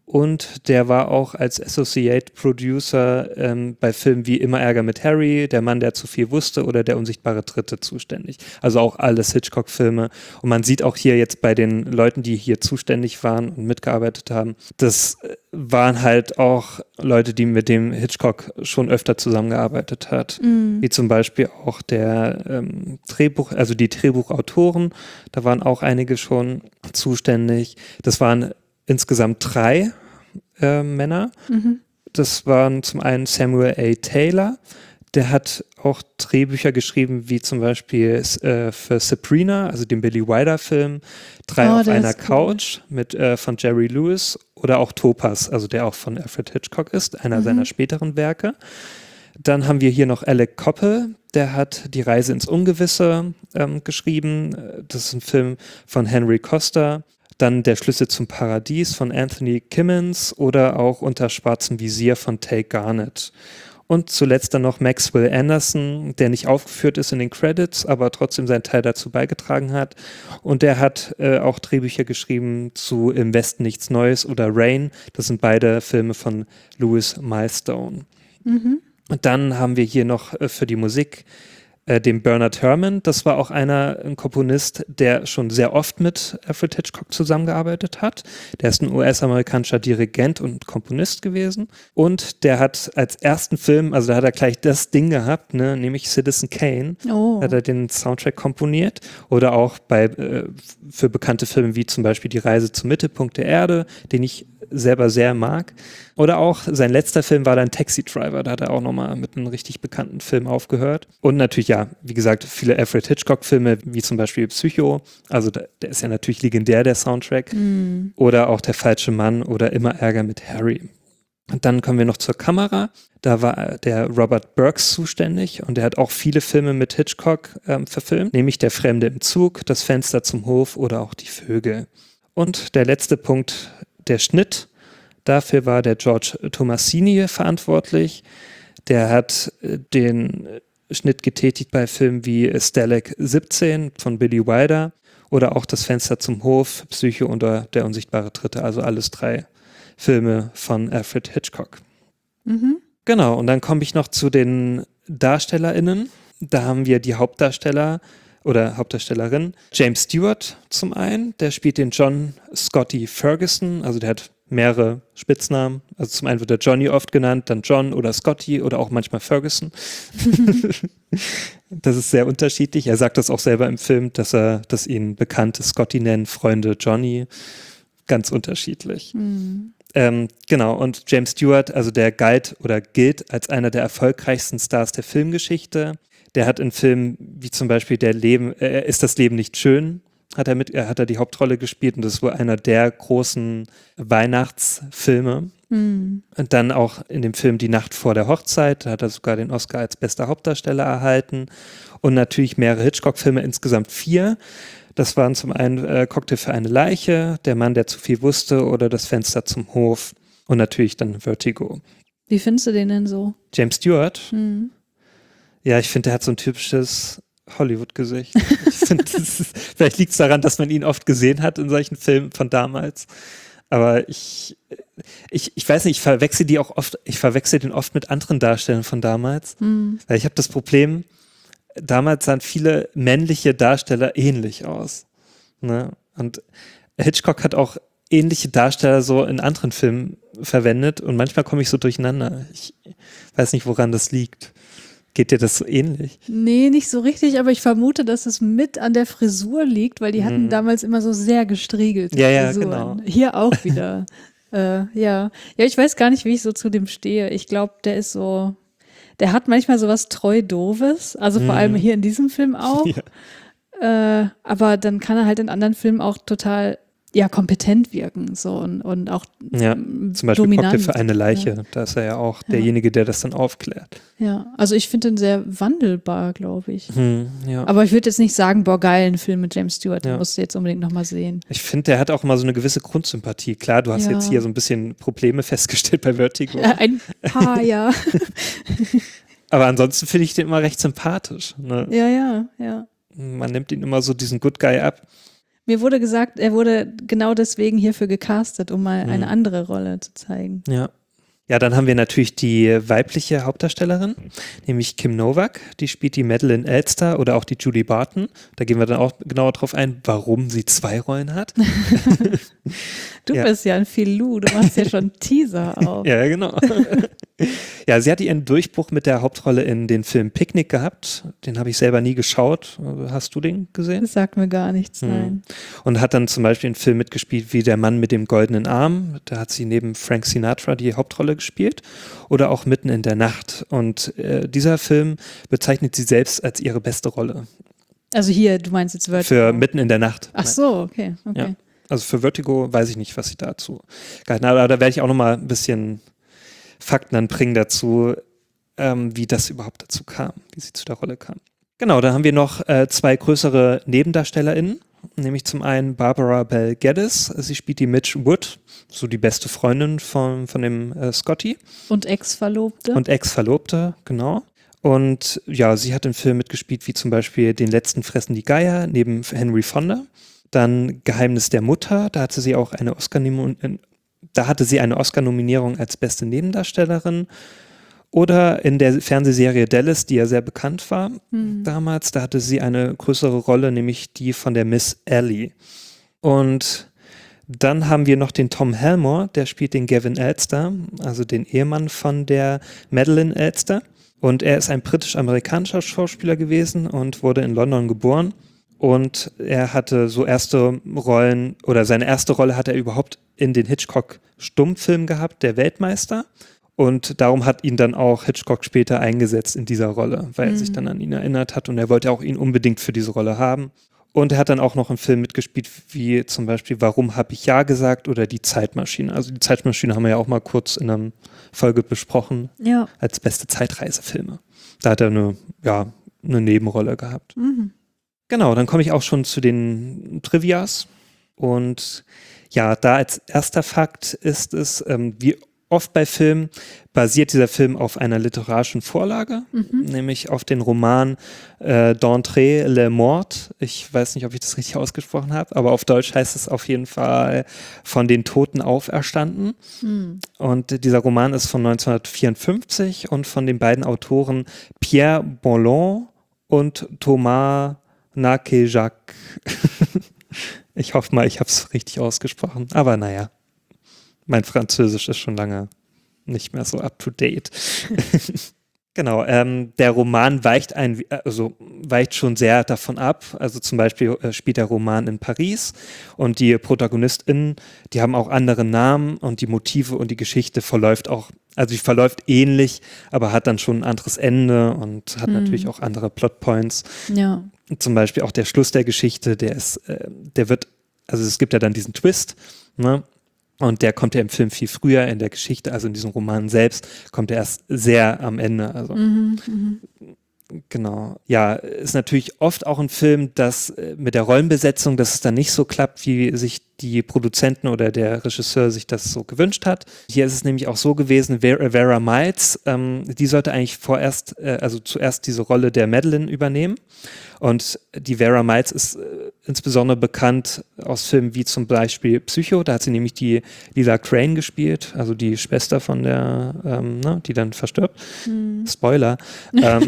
Und der war auch als Associate Producer ähm, bei Filmen wie Immer Ärger mit Harry, Der Mann, der zu viel wusste oder Der unsichtbare Dritte zuständig. Also auch alles Hitchcock-Filme. Und man sieht auch hier jetzt bei den Leuten, die hier zuständig waren und mitgearbeitet haben, das waren halt auch Leute, die mit dem Hitchcock schon öfter zusammengearbeitet hat. Mhm. Wie zum Beispiel auch der ähm, Drehbuch, also die Drehbuchautoren, da waren auch einige schon zuständig. Das waren insgesamt drei äh, Männer. Mhm. Das waren zum einen Samuel A. Taylor, der hat auch Drehbücher geschrieben, wie zum Beispiel äh, für Sabrina, also den Billy Wilder-Film, Drei oh, auf einer cool. Couch mit äh, von Jerry Lewis oder auch Topaz, also der auch von Alfred Hitchcock ist, einer mhm. seiner späteren Werke. Dann haben wir hier noch Alec Koppel, der hat Die Reise ins Ungewisse ähm, geschrieben. Das ist ein Film von Henry Costa. Dann Der Schlüssel zum Paradies von Anthony Kimmins oder auch Unter schwarzem Visier von Tay Garnett. Und zuletzt dann noch Maxwell Anderson, der nicht aufgeführt ist in den Credits, aber trotzdem seinen Teil dazu beigetragen hat. Und der hat äh, auch Drehbücher geschrieben zu Im Westen nichts Neues oder Rain. Das sind beide Filme von Louis Milestone. Mhm. Und dann haben wir hier noch äh, für die Musik Äh, dem Bernard Herrmann. Das war auch einer, ein Komponist, der schon sehr oft mit Alfred Hitchcock zusammengearbeitet hat. Der ist ein U S-amerikanischer Dirigent und Komponist gewesen. Und der hat als ersten Film, also da hat er gleich das Ding gehabt, ne, nämlich Citizen Kane, oh. hat er den Soundtrack komponiert. Oder auch bei äh, für bekannte Filme wie zum Beispiel Die Reise zum Mittelpunkt der Erde, den ich selber sehr mag. Oder auch sein letzter Film war dann Taxi Driver, da hat er auch nochmal mit einem richtig bekannten Film aufgehört. Und natürlich, ja, wie gesagt, viele Alfred Hitchcock-Filme, wie zum Beispiel Psycho, also da, der ist ja natürlich legendär, der Soundtrack. Mm. Oder auch Der falsche Mann oder Immer Ärger mit Harry. Und dann kommen wir noch zur Kamera. Da war der Robert Burks zuständig und der hat auch viele Filme mit Hitchcock ähm, verfilmt, nämlich Der Fremde im Zug, Das Fenster zum Hof oder auch Die Vögel. Und der letzte Punkt, der Schnitt. Dafür war der George Tomasini verantwortlich. Der hat den Schnitt getätigt bei Filmen wie Stalag siebzehn von Billy Wilder oder auch Das Fenster zum Hof, Psycho oder Der unsichtbare Dritte. Also alles drei Filme von Alfred Hitchcock. Mhm. Genau, und dann komme ich noch zu den DarstellerInnen. Da haben wir die Hauptdarsteller oder Hauptdarstellerin James Stewart zum einen. Der spielt den John Scotty Ferguson, also der hat mehrere Spitznamen. Also zum einen wird er Johnny oft genannt, dann John oder Scotty oder auch manchmal Ferguson. Das ist sehr unterschiedlich. Er sagt das auch selber im Film, dass er, dass ihn Bekannte Scotty nennen, Freunde Johnny. Ganz unterschiedlich. Mhm. Ähm, genau, und James Stewart, also der galt oder gilt als einer der erfolgreichsten Stars der Filmgeschichte. Der hat in Filmen wie zum Beispiel Der Leben, äh, Ist das Leben nicht schön? Hat er mit, er hat er die Hauptrolle gespielt und das ist wohl einer der großen Weihnachtsfilme. Mm. Und dann auch in dem Film Die Nacht vor der Hochzeit, da hat er sogar den Oscar als bester Hauptdarsteller erhalten. Und natürlich mehrere Hitchcock-Filme, insgesamt vier. Das waren zum einen äh, Cocktail für eine Leiche, Der Mann, der zu viel wusste oder Das Fenster zum Hof und natürlich dann Vertigo. Wie findest du den denn so? James Stewart? Mm. Ja, ich finde, der hat so ein typisches Hollywood-Gesicht. Ich finde, vielleicht liegt es daran, dass man ihn oft gesehen hat in solchen Filmen von damals. Aber ich, ich, ich weiß nicht, ich verwechsel die auch oft, ich verwechsel den oft mit anderen Darstellern von damals. Mhm. Weil ich habe das Problem, damals sahen viele männliche Darsteller ähnlich aus. Ne? Und Hitchcock hat auch ähnliche Darsteller so in anderen Filmen verwendet und manchmal komme ich so durcheinander. Ich weiß nicht, woran das liegt. Geht dir das so ähnlich? Nee, nicht so richtig, aber ich vermute, dass es mit an der Frisur liegt, weil die hatten mhm. damals immer so sehr gestriegelte ja, ja, Frisuren. Genau. Hier auch wieder. äh, ja. ja, ich weiß gar nicht, wie ich so zu dem stehe. Ich glaube, der ist so, der hat manchmal so was treu-doves, also mhm. vor allem hier in diesem Film auch. Ja. Äh, aber dann kann er halt in anderen Filmen auch total ja, kompetent wirken so und, und auch ja, zum Beispiel dominant. Cocktail für eine Leiche, ja. Da ist er ja auch ja. derjenige, der das dann aufklärt. Ja, also ich finde ihn sehr wandelbar, glaube ich. Hm, ja. Aber ich würde jetzt nicht sagen, boah, geil, ein Film mit James Stewart, den ja. musst du jetzt unbedingt nochmal sehen. Ich finde, der hat auch immer so eine gewisse Grundsympathie. Klar, du hast ja. jetzt hier so ein bisschen Probleme festgestellt bei Vertigo. Ein paar, ja. Aber ansonsten finde ich den immer recht sympathisch. Ne? Ja, ja, ja. Man nimmt ihn immer so diesen Good Guy ab. Mir wurde gesagt, er wurde genau deswegen hierfür gecastet, um mal eine andere Rolle zu zeigen. Ja. Ja, dann haben wir natürlich die weibliche Hauptdarstellerin, nämlich Kim Novak. Die spielt die Madeleine Elster oder auch die Julie Barton. Da gehen wir dann auch genauer drauf ein, warum sie zwei Rollen hat. Du Ja. bist ja ein Filou, du machst ja schon Teaser auf. Ja, genau. Ja, sie hat ihren Durchbruch mit der Hauptrolle in den Film Picknick gehabt. Den habe ich selber nie geschaut. Hast du den gesehen? Das sagt mir gar nichts, nein. Und hat dann zum Beispiel einen Film mitgespielt wie Der Mann mit dem goldenen Arm. Da hat sie neben Frank Sinatra die Hauptrolle gespielt. Oder auch Mitten in der Nacht. Und äh, dieser Film bezeichnet sie selbst als ihre beste Rolle. Also hier, du meinst jetzt Vertigo. Für Mitten in der Nacht. Ach so, okay, okay. Ja. Also für Vertigo weiß ich nicht, was sie dazu gehalten hat. Aber da werde ich auch nochmal ein bisschen Fakten dann bringen dazu, ähm, wie das überhaupt dazu kam, wie sie zu der Rolle kam. Genau, dann haben wir noch äh, zwei größere NebendarstellerInnen, nämlich zum einen Barbara Bel Geddes. Sie spielt die Midge Wood, so die beste Freundin von, von dem äh, Scotty. Und Ex-Verlobte. Und Ex-Verlobte, genau. Und ja, sie hat im Film mitgespielt, wie zum Beispiel Den letzten fressen die Geier, neben Henry Fonda. Dann Geheimnis der Mutter, da hatte sie auch eine Oscar-Nominierung, da hatte sie eine Oscar-Nominierung als beste Nebendarstellerin. Oder in der Fernsehserie Dallas, die ja sehr bekannt war Hm. damals, da hatte sie eine größere Rolle, nämlich die von der Miss Ellie. Und dann haben wir noch den Tom Helmore, der spielt den Gavin Elster, also den Ehemann von der Madeleine Elster. Und er ist ein britisch-amerikanischer Schauspieler gewesen und wurde in London geboren. Und er hatte so erste Rollen, oder seine erste Rolle hat er überhaupt in den Hitchcock-Stummfilm gehabt, Der Weltmeister. Und darum hat ihn dann auch Hitchcock später eingesetzt in dieser Rolle, weil er Mhm. sich dann an ihn erinnert hat und er wollte auch ihn unbedingt für diese Rolle haben. Und er hat dann auch noch im Film mitgespielt, wie zum Beispiel Warum habe ich Ja gesagt oder Die Zeitmaschine. Also die Zeitmaschine haben wir ja auch mal kurz in einer Folge besprochen Ja. als beste Zeitreisefilme. Da hat er eine, ja, eine Nebenrolle gehabt. Mhm. Genau, dann komme ich auch schon zu den Trivias. Und ja, da als erster Fakt ist es, ähm, wie oft bei Filmen basiert dieser Film auf einer literarischen Vorlage, Mhm. nämlich auf den Roman äh, d'Entrée Le Mort. Ich weiß nicht, ob ich das richtig ausgesprochen habe, aber auf Deutsch heißt es auf jeden Fall Von den Toten auferstanden. Mhm. Und dieser Roman ist von neunzehnhundertvierundfünfzig und von den beiden Autoren Pierre Boulon und Thomas Nakejac. Ich hoffe mal, ich habe es richtig ausgesprochen. Aber naja, mein Französisch ist schon lange nicht mehr so up to date. Genau, ähm, der Roman weicht ein, also weicht schon sehr davon ab. Also zum Beispiel äh, spielt der Roman in Paris und die ProtagonistInnen, die haben auch andere Namen und die Motive und die Geschichte verläuft auch, also die verläuft ähnlich, aber hat dann schon ein anderes Ende und hat Mhm. natürlich auch andere Plotpoints. Ja. Zum Beispiel auch der Schluss der Geschichte, der ist, äh, der wird, also es gibt ja dann diesen Twist, ne? Und der kommt ja im Film viel früher in der Geschichte, also in diesem Roman selbst, kommt er erst sehr am Ende. Also Mhm. Mhm. genau. Ja, ist natürlich oft auch ein Film, das äh, mit der Rollenbesetzung, dass es dann nicht so klappt, wie sich die Produzenten oder der Regisseur sich das so gewünscht hat. Hier ist es nämlich auch so gewesen, Vera, Vera Miles, ähm, die sollte eigentlich vorerst, äh, also zuerst diese Rolle der Madeleine übernehmen. Und die Vera Miles ist äh, insbesondere bekannt aus Filmen wie zum Beispiel Psycho. Da hat sie nämlich die Lila Crane gespielt, also die Schwester von der, ähm, ne, die dann verstirbt. Mhm. Spoiler. ähm,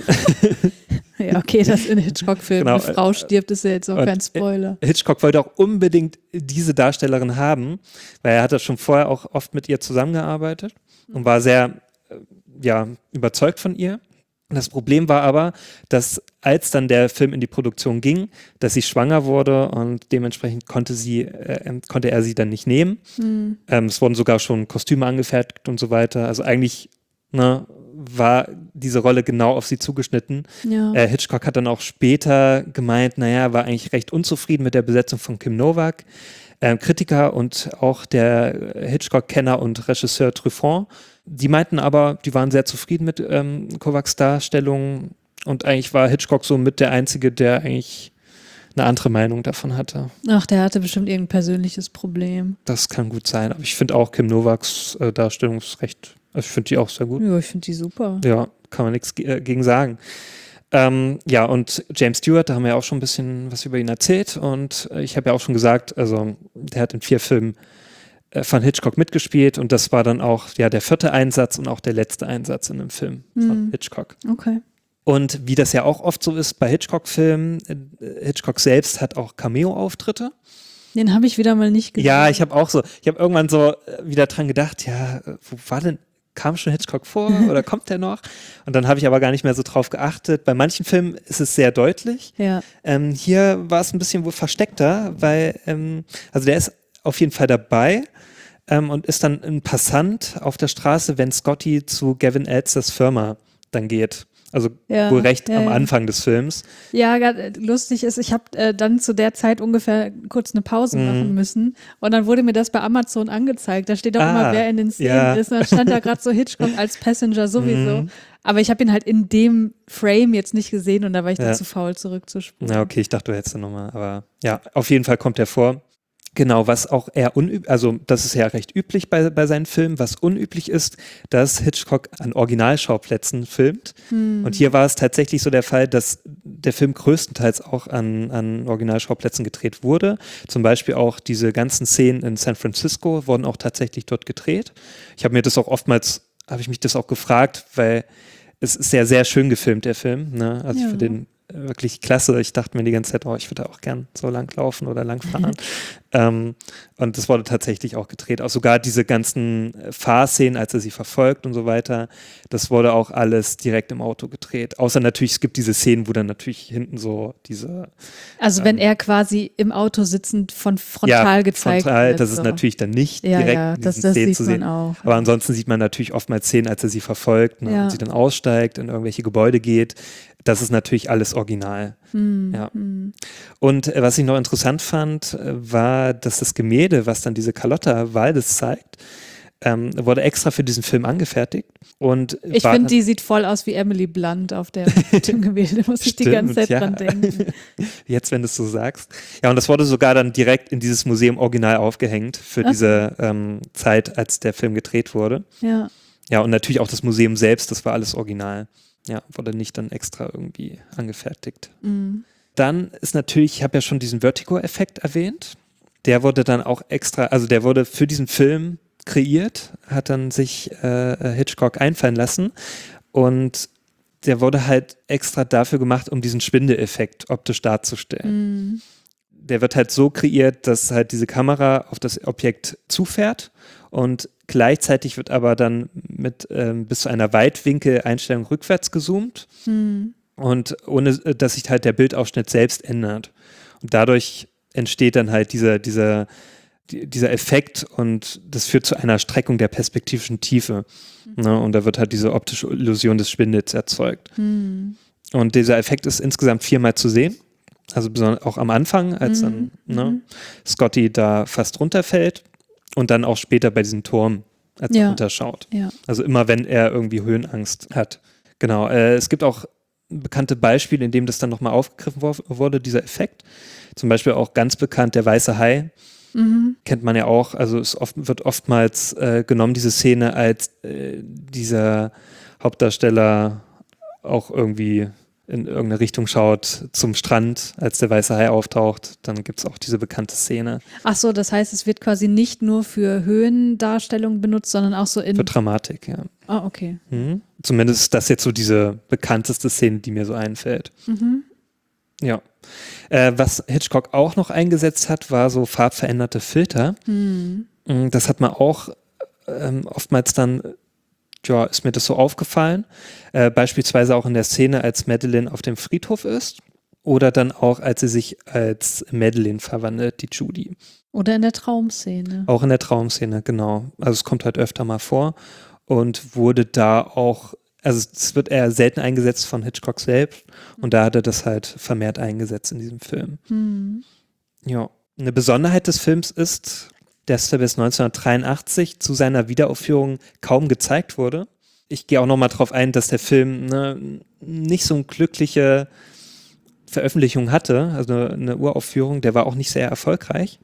Ja, okay, dass in Hitchcock-Filmen Genau, eine Frau stirbt, ist ja jetzt auch und, kein Spoiler. Hitchcock wollte auch unbedingt diese Darstellerin haben, weil er hatte schon vorher auch oft mit ihr zusammengearbeitet und war sehr äh, ja, überzeugt von ihr. Das Problem war aber, dass als dann der Film in die Produktion ging, dass sie schwanger wurde und dementsprechend konnte sie, äh, konnte er sie dann nicht nehmen. Mhm. Ähm, es wurden sogar schon Kostüme angefertigt und so weiter. Also eigentlich, ne, war diese Rolle genau auf sie zugeschnitten. Ja. Äh, Hitchcock hat dann auch später gemeint, naja, er war eigentlich recht unzufrieden mit der Besetzung von Kim Novak. Ähm, Kritiker und auch der Hitchcock-Kenner und Regisseur Truffaut, die meinten aber, die waren sehr zufrieden mit ähm, Kovacs Darstellung und eigentlich war Hitchcock so mit der Einzige, der eigentlich eine andere Meinung davon hatte. Ach, der hatte bestimmt irgendein persönliches Problem. Das kann gut sein, aber ich finde auch Kim Novaks äh, Darstellung ist recht, also ich finde die auch sehr gut. Ja, ich finde die super. Ja, kann man nichts ge- äh, gegen sagen. Ähm, ja, und James Stewart, da haben wir ja auch schon ein bisschen was über ihn erzählt und äh, ich habe ja auch schon gesagt, also der hat in vier Filmen äh, von Hitchcock mitgespielt und das war dann auch ja der vierte Einsatz und auch der letzte Einsatz in einem Film von Mhm. Hitchcock. Okay. Und wie das ja auch oft so ist bei Hitchcock-Filmen, äh, Hitchcock selbst hat auch Cameo-Auftritte. Den habe ich wieder mal nicht gesehen. Ja, ich habe auch so, ich habe irgendwann so äh, wieder dran gedacht, ja, äh, wo war denn, kam schon Hitchcock vor oder kommt der noch? Und dann habe ich aber gar nicht mehr so drauf geachtet. Bei manchen Filmen ist es sehr deutlich. Ja. Ähm, hier war es ein bisschen wohl versteckter, weil, ähm, also der ist auf jeden Fall dabei ähm, und ist dann ein Passant auf der Straße, wenn Scotty zu Gavin Elsters Firma dann geht. Also Ja, wohl recht ja, am ja. Anfang des Films. Ja, ga- lustig ist, ich habe äh, dann zu der Zeit ungefähr kurz eine Pause Mhm. machen müssen und dann wurde mir das bei Amazon angezeigt. Da steht auch Ah, immer, wer in den Szenen ja. ist. Und dann stand da gerade so Hitchcock als Passenger sowieso. Mhm. Aber ich habe ihn halt in dem Frame jetzt nicht gesehen und da war ich dann Ja. zu faul zurückzuspulen. Na okay, ich dachte, du hättest eine Nummer, aber ja, auf jeden Fall kommt er vor. Genau, was auch eher unüblich, also das ist ja recht üblich bei, bei seinen Filmen, was unüblich ist, dass Hitchcock an Originalschauplätzen filmt. Hm. Und hier war es tatsächlich so der Fall, dass der Film größtenteils auch an, an Originalschauplätzen gedreht wurde. Zum Beispiel auch diese ganzen Szenen in San Francisco wurden auch tatsächlich dort gedreht. Ich habe mir das auch oftmals, habe ich mich das auch gefragt, weil es ist ja sehr schön gefilmt, der Film. Ne? Also Ja. ich finde den wirklich klasse. Ich dachte mir die ganze Zeit, oh, ich würde auch gern so lang laufen oder lang fahren. ähm, und das wurde tatsächlich auch gedreht. Auch sogar diese ganzen Fahrszenen, als er sie verfolgt und so weiter, das wurde auch alles direkt im Auto gedreht. Außer natürlich, es gibt diese Szenen, wo dann natürlich hinten so diese Also wenn er quasi im Auto sitzend von frontal gezeigt frontal, wird. das ist so. natürlich dann nicht Ja, direkt ja, in das, diesen das Szenen sieht zu man sehen. auch. Aber ansonsten sieht man natürlich oftmals Szenen, als er sie verfolgt ne, Ja. und sie dann aussteigt, in irgendwelche Gebäude geht. Das ist natürlich alles original. Hm, Ja. hm. Und äh, was ich noch interessant fand, äh, war, dass das Gemälde, was dann diese Carlotta Waldes zeigt, ähm, wurde extra für diesen Film angefertigt. Und Ich war finde, dann- die sieht voll aus wie Emily Blunt auf der, dem Gemälde, muss ich die ganze Stimmt, Zeit ja. dran denken. Jetzt, wenn du es so sagst. Ja, und das wurde sogar dann direkt in dieses Museum original aufgehängt für Okay. diese ähm, Zeit, als der Film gedreht wurde. Ja. Ja, und natürlich auch das Museum selbst, das war alles original. Ja, wurde nicht dann extra irgendwie angefertigt. Mhm. Dann ist natürlich, ich habe ja schon diesen Vertigo-Effekt erwähnt. Der wurde dann auch extra, also der wurde für diesen Film kreiert, hat dann sich äh, Hitchcock einfallen lassen und der wurde halt extra dafür gemacht, um diesen Schwindeleffekt optisch darzustellen. Mhm. Der wird halt so kreiert, dass halt diese Kamera auf das Objekt zufährt und gleichzeitig wird aber dann mit ähm, bis zu einer Weitwinkel-Einstellung rückwärts gezoomt Mhm. und ohne, äh, dass sich halt der Bildausschnitt selbst ändert. Und dadurch entsteht dann halt dieser, dieser, die, dieser Effekt und das führt zu einer Streckung der perspektivischen Tiefe. Mhm. Ne? Und da wird halt diese optische Illusion des Schwindels erzeugt. Mhm. Und dieser Effekt ist insgesamt viermal zu sehen. Also besonders auch am Anfang, als dann Mhm. ne, Mhm. Scotty da fast runterfällt und dann auch später bei diesem Turm, als Ja. er runterschaut. Ja. Also immer, wenn er irgendwie Höhenangst hat. Genau. Äh, es gibt auch bekannte Beispiele, in denen das dann nochmal aufgegriffen wo- wurde, dieser Effekt. Zum Beispiel auch ganz bekannt der weiße Hai. Mhm. Kennt man ja auch. Also es oft, wird oftmals äh, genommen, diese Szene, als äh, dieser Hauptdarsteller auch irgendwie in irgendeine Richtung schaut zum Strand, als der weiße Hai auftaucht. Dann gibt es auch diese bekannte Szene. Ach so, das heißt, es wird quasi nicht nur für Höhendarstellung benutzt, sondern auch so in. Für Dramatik, ja. Ah, okay. Mhm. Zumindest ist das jetzt so diese bekannteste Szene, die mir so einfällt. Mhm. Ja. Äh, was Hitchcock auch noch eingesetzt hat, war so farbveränderte Filter. Mhm. Mm, Das hat man auch ähm, oftmals dann, ja, ist mir das so aufgefallen. Äh, beispielsweise auch in der Szene, als Madeleine auf dem Friedhof ist. Oder dann auch, als sie sich als Madeleine verwandelt, die Judy. Oder in der Traumszene. Auch in der Traumszene, genau. Also es kommt halt öfter mal vor und wurde da auch, also es wird eher selten eingesetzt von Hitchcock selbst und da hat er das halt vermehrt eingesetzt in diesem Film. Mhm. Ja. Eine Besonderheit des Films ist, dass er bis neunzehnhundertdreiundachtzig zu seiner Wiederaufführung kaum gezeigt wurde. Ich gehe auch nochmal drauf ein, dass der Film ne, nicht so eine glückliche Veröffentlichung hatte, also eine, eine Uraufführung, der war auch nicht sehr erfolgreich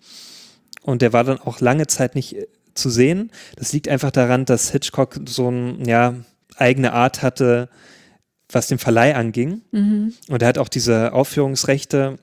und der war dann auch lange Zeit nicht äh, zu sehen. Das liegt einfach daran, dass Hitchcock so eine ja, eigene Art hatte, was den Verleih anging. Mhm. Und er hat auch diese Aufführungsrechte,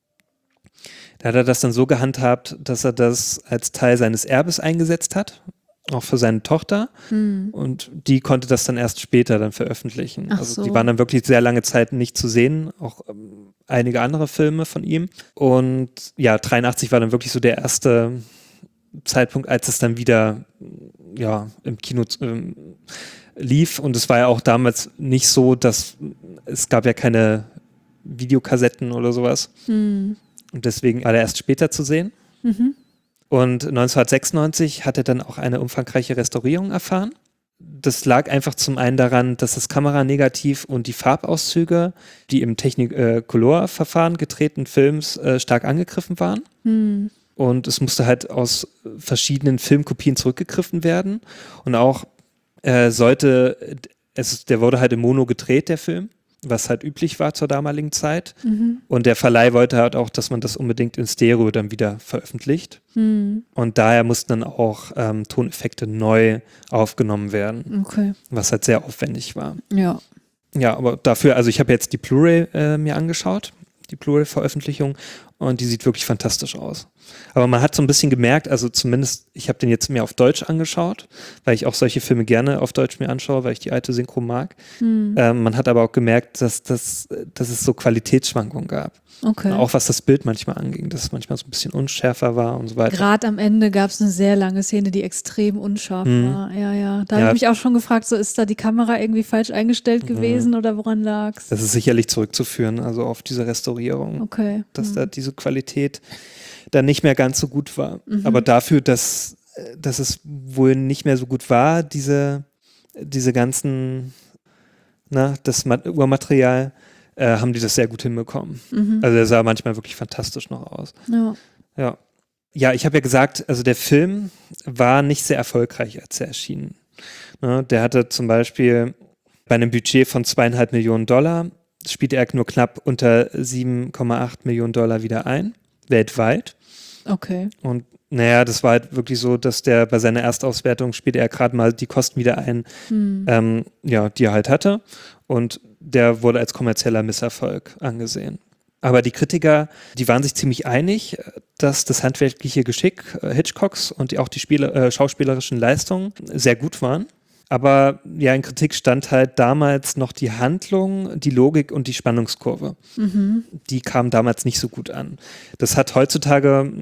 da hat er das dann so gehandhabt, dass er das als Teil seines Erbes eingesetzt hat, auch für seine Tochter. Mhm. Und die konnte das dann erst später dann veröffentlichen. Ach also so. die waren dann wirklich sehr lange Zeit nicht zu sehen, auch ähm, einige andere Filme von ihm. Und ja, dreiundachtzig war dann wirklich so der erste Zeitpunkt, als es dann wieder ja, im Kino ähm, lief. Und es war ja auch damals nicht so, dass es gab ja keine Videokassetten oder sowas. Mhm. Und deswegen war er erst später zu sehen. Mhm. Und neunzehnhundertsechsundneunzig hat er dann auch eine umfangreiche Restaurierung erfahren. Das lag einfach zum einen daran, dass das Kameranegativ und die Farbauszüge, die im Technicolor-Verfahren gedrehten Films äh, stark angegriffen waren. Mhm. Und es musste halt aus verschiedenen Filmkopien zurückgegriffen werden. Und auch äh, sollte, es, der wurde halt im Mono gedreht, der Film, was halt üblich war zur damaligen Zeit. Mhm. Und der Verleih wollte halt auch, dass man das unbedingt in Stereo dann wieder veröffentlicht. Mhm. Und daher mussten dann auch ähm, Toneffekte neu aufgenommen werden, Okay. was halt sehr aufwendig war. Ja. Ja, aber dafür, also ich habe jetzt die Blu-ray äh, mir angeschaut, die Blu-ray-Veröffentlichung, und die sieht wirklich fantastisch aus. Aber man hat so ein bisschen gemerkt, also zumindest, ich habe den jetzt mir auf Deutsch angeschaut, weil ich auch solche Filme gerne auf Deutsch mir anschaue, weil ich die alte Synchro mag. Mhm. Ähm, man hat aber auch gemerkt, dass, dass, dass es so Qualitätsschwankungen gab. Okay. Auch was das Bild manchmal anging, dass es manchmal so ein bisschen unschärfer war und so weiter. Gerade am Ende gab es eine sehr lange Szene, die extrem unscharf Mhm. war. Ja, ja. Da Ja. habe ich mich auch schon gefragt, so ist da die Kamera irgendwie falsch eingestellt gewesen oder woran lag's? Das ist sicherlich zurückzuführen, also auf diese Restaurierung, Okay. dass Mhm. da diese Qualität dann nicht mehr ganz so gut war. Mhm. Aber dafür, dass, äh, dass es wohl nicht mehr so gut war, diese, diese ganzen, na, das Ma- Urmaterial, äh, haben die das sehr gut hinbekommen. Mhm. Also der sah manchmal wirklich fantastisch noch aus. Ja. Ja. Ja, ich habe ja gesagt, also der Film war nicht sehr erfolgreich, als er erschien. Ne, der hatte zum Beispiel bei einem Budget von zweieinhalb Millionen Dollar, spielte er nur knapp unter sieben Komma acht Millionen Dollar wieder ein, weltweit. Okay. Und naja, das war halt wirklich so, dass der bei seiner Erstauswertung spielte er gerade mal die Kosten wieder ein, Mhm. ähm, ja, die er halt hatte. Und der wurde als kommerzieller Misserfolg angesehen. Aber die Kritiker, die waren sich ziemlich einig, dass das handwerkliche Geschick äh, Hitchcocks und die, auch die Spiele, äh, schauspielerischen Leistungen sehr gut waren. Aber ja, in Kritik stand halt damals noch die Handlung, die Logik und die Spannungskurve. Mhm. Die kamen damals nicht so gut an. Das hat heutzutage,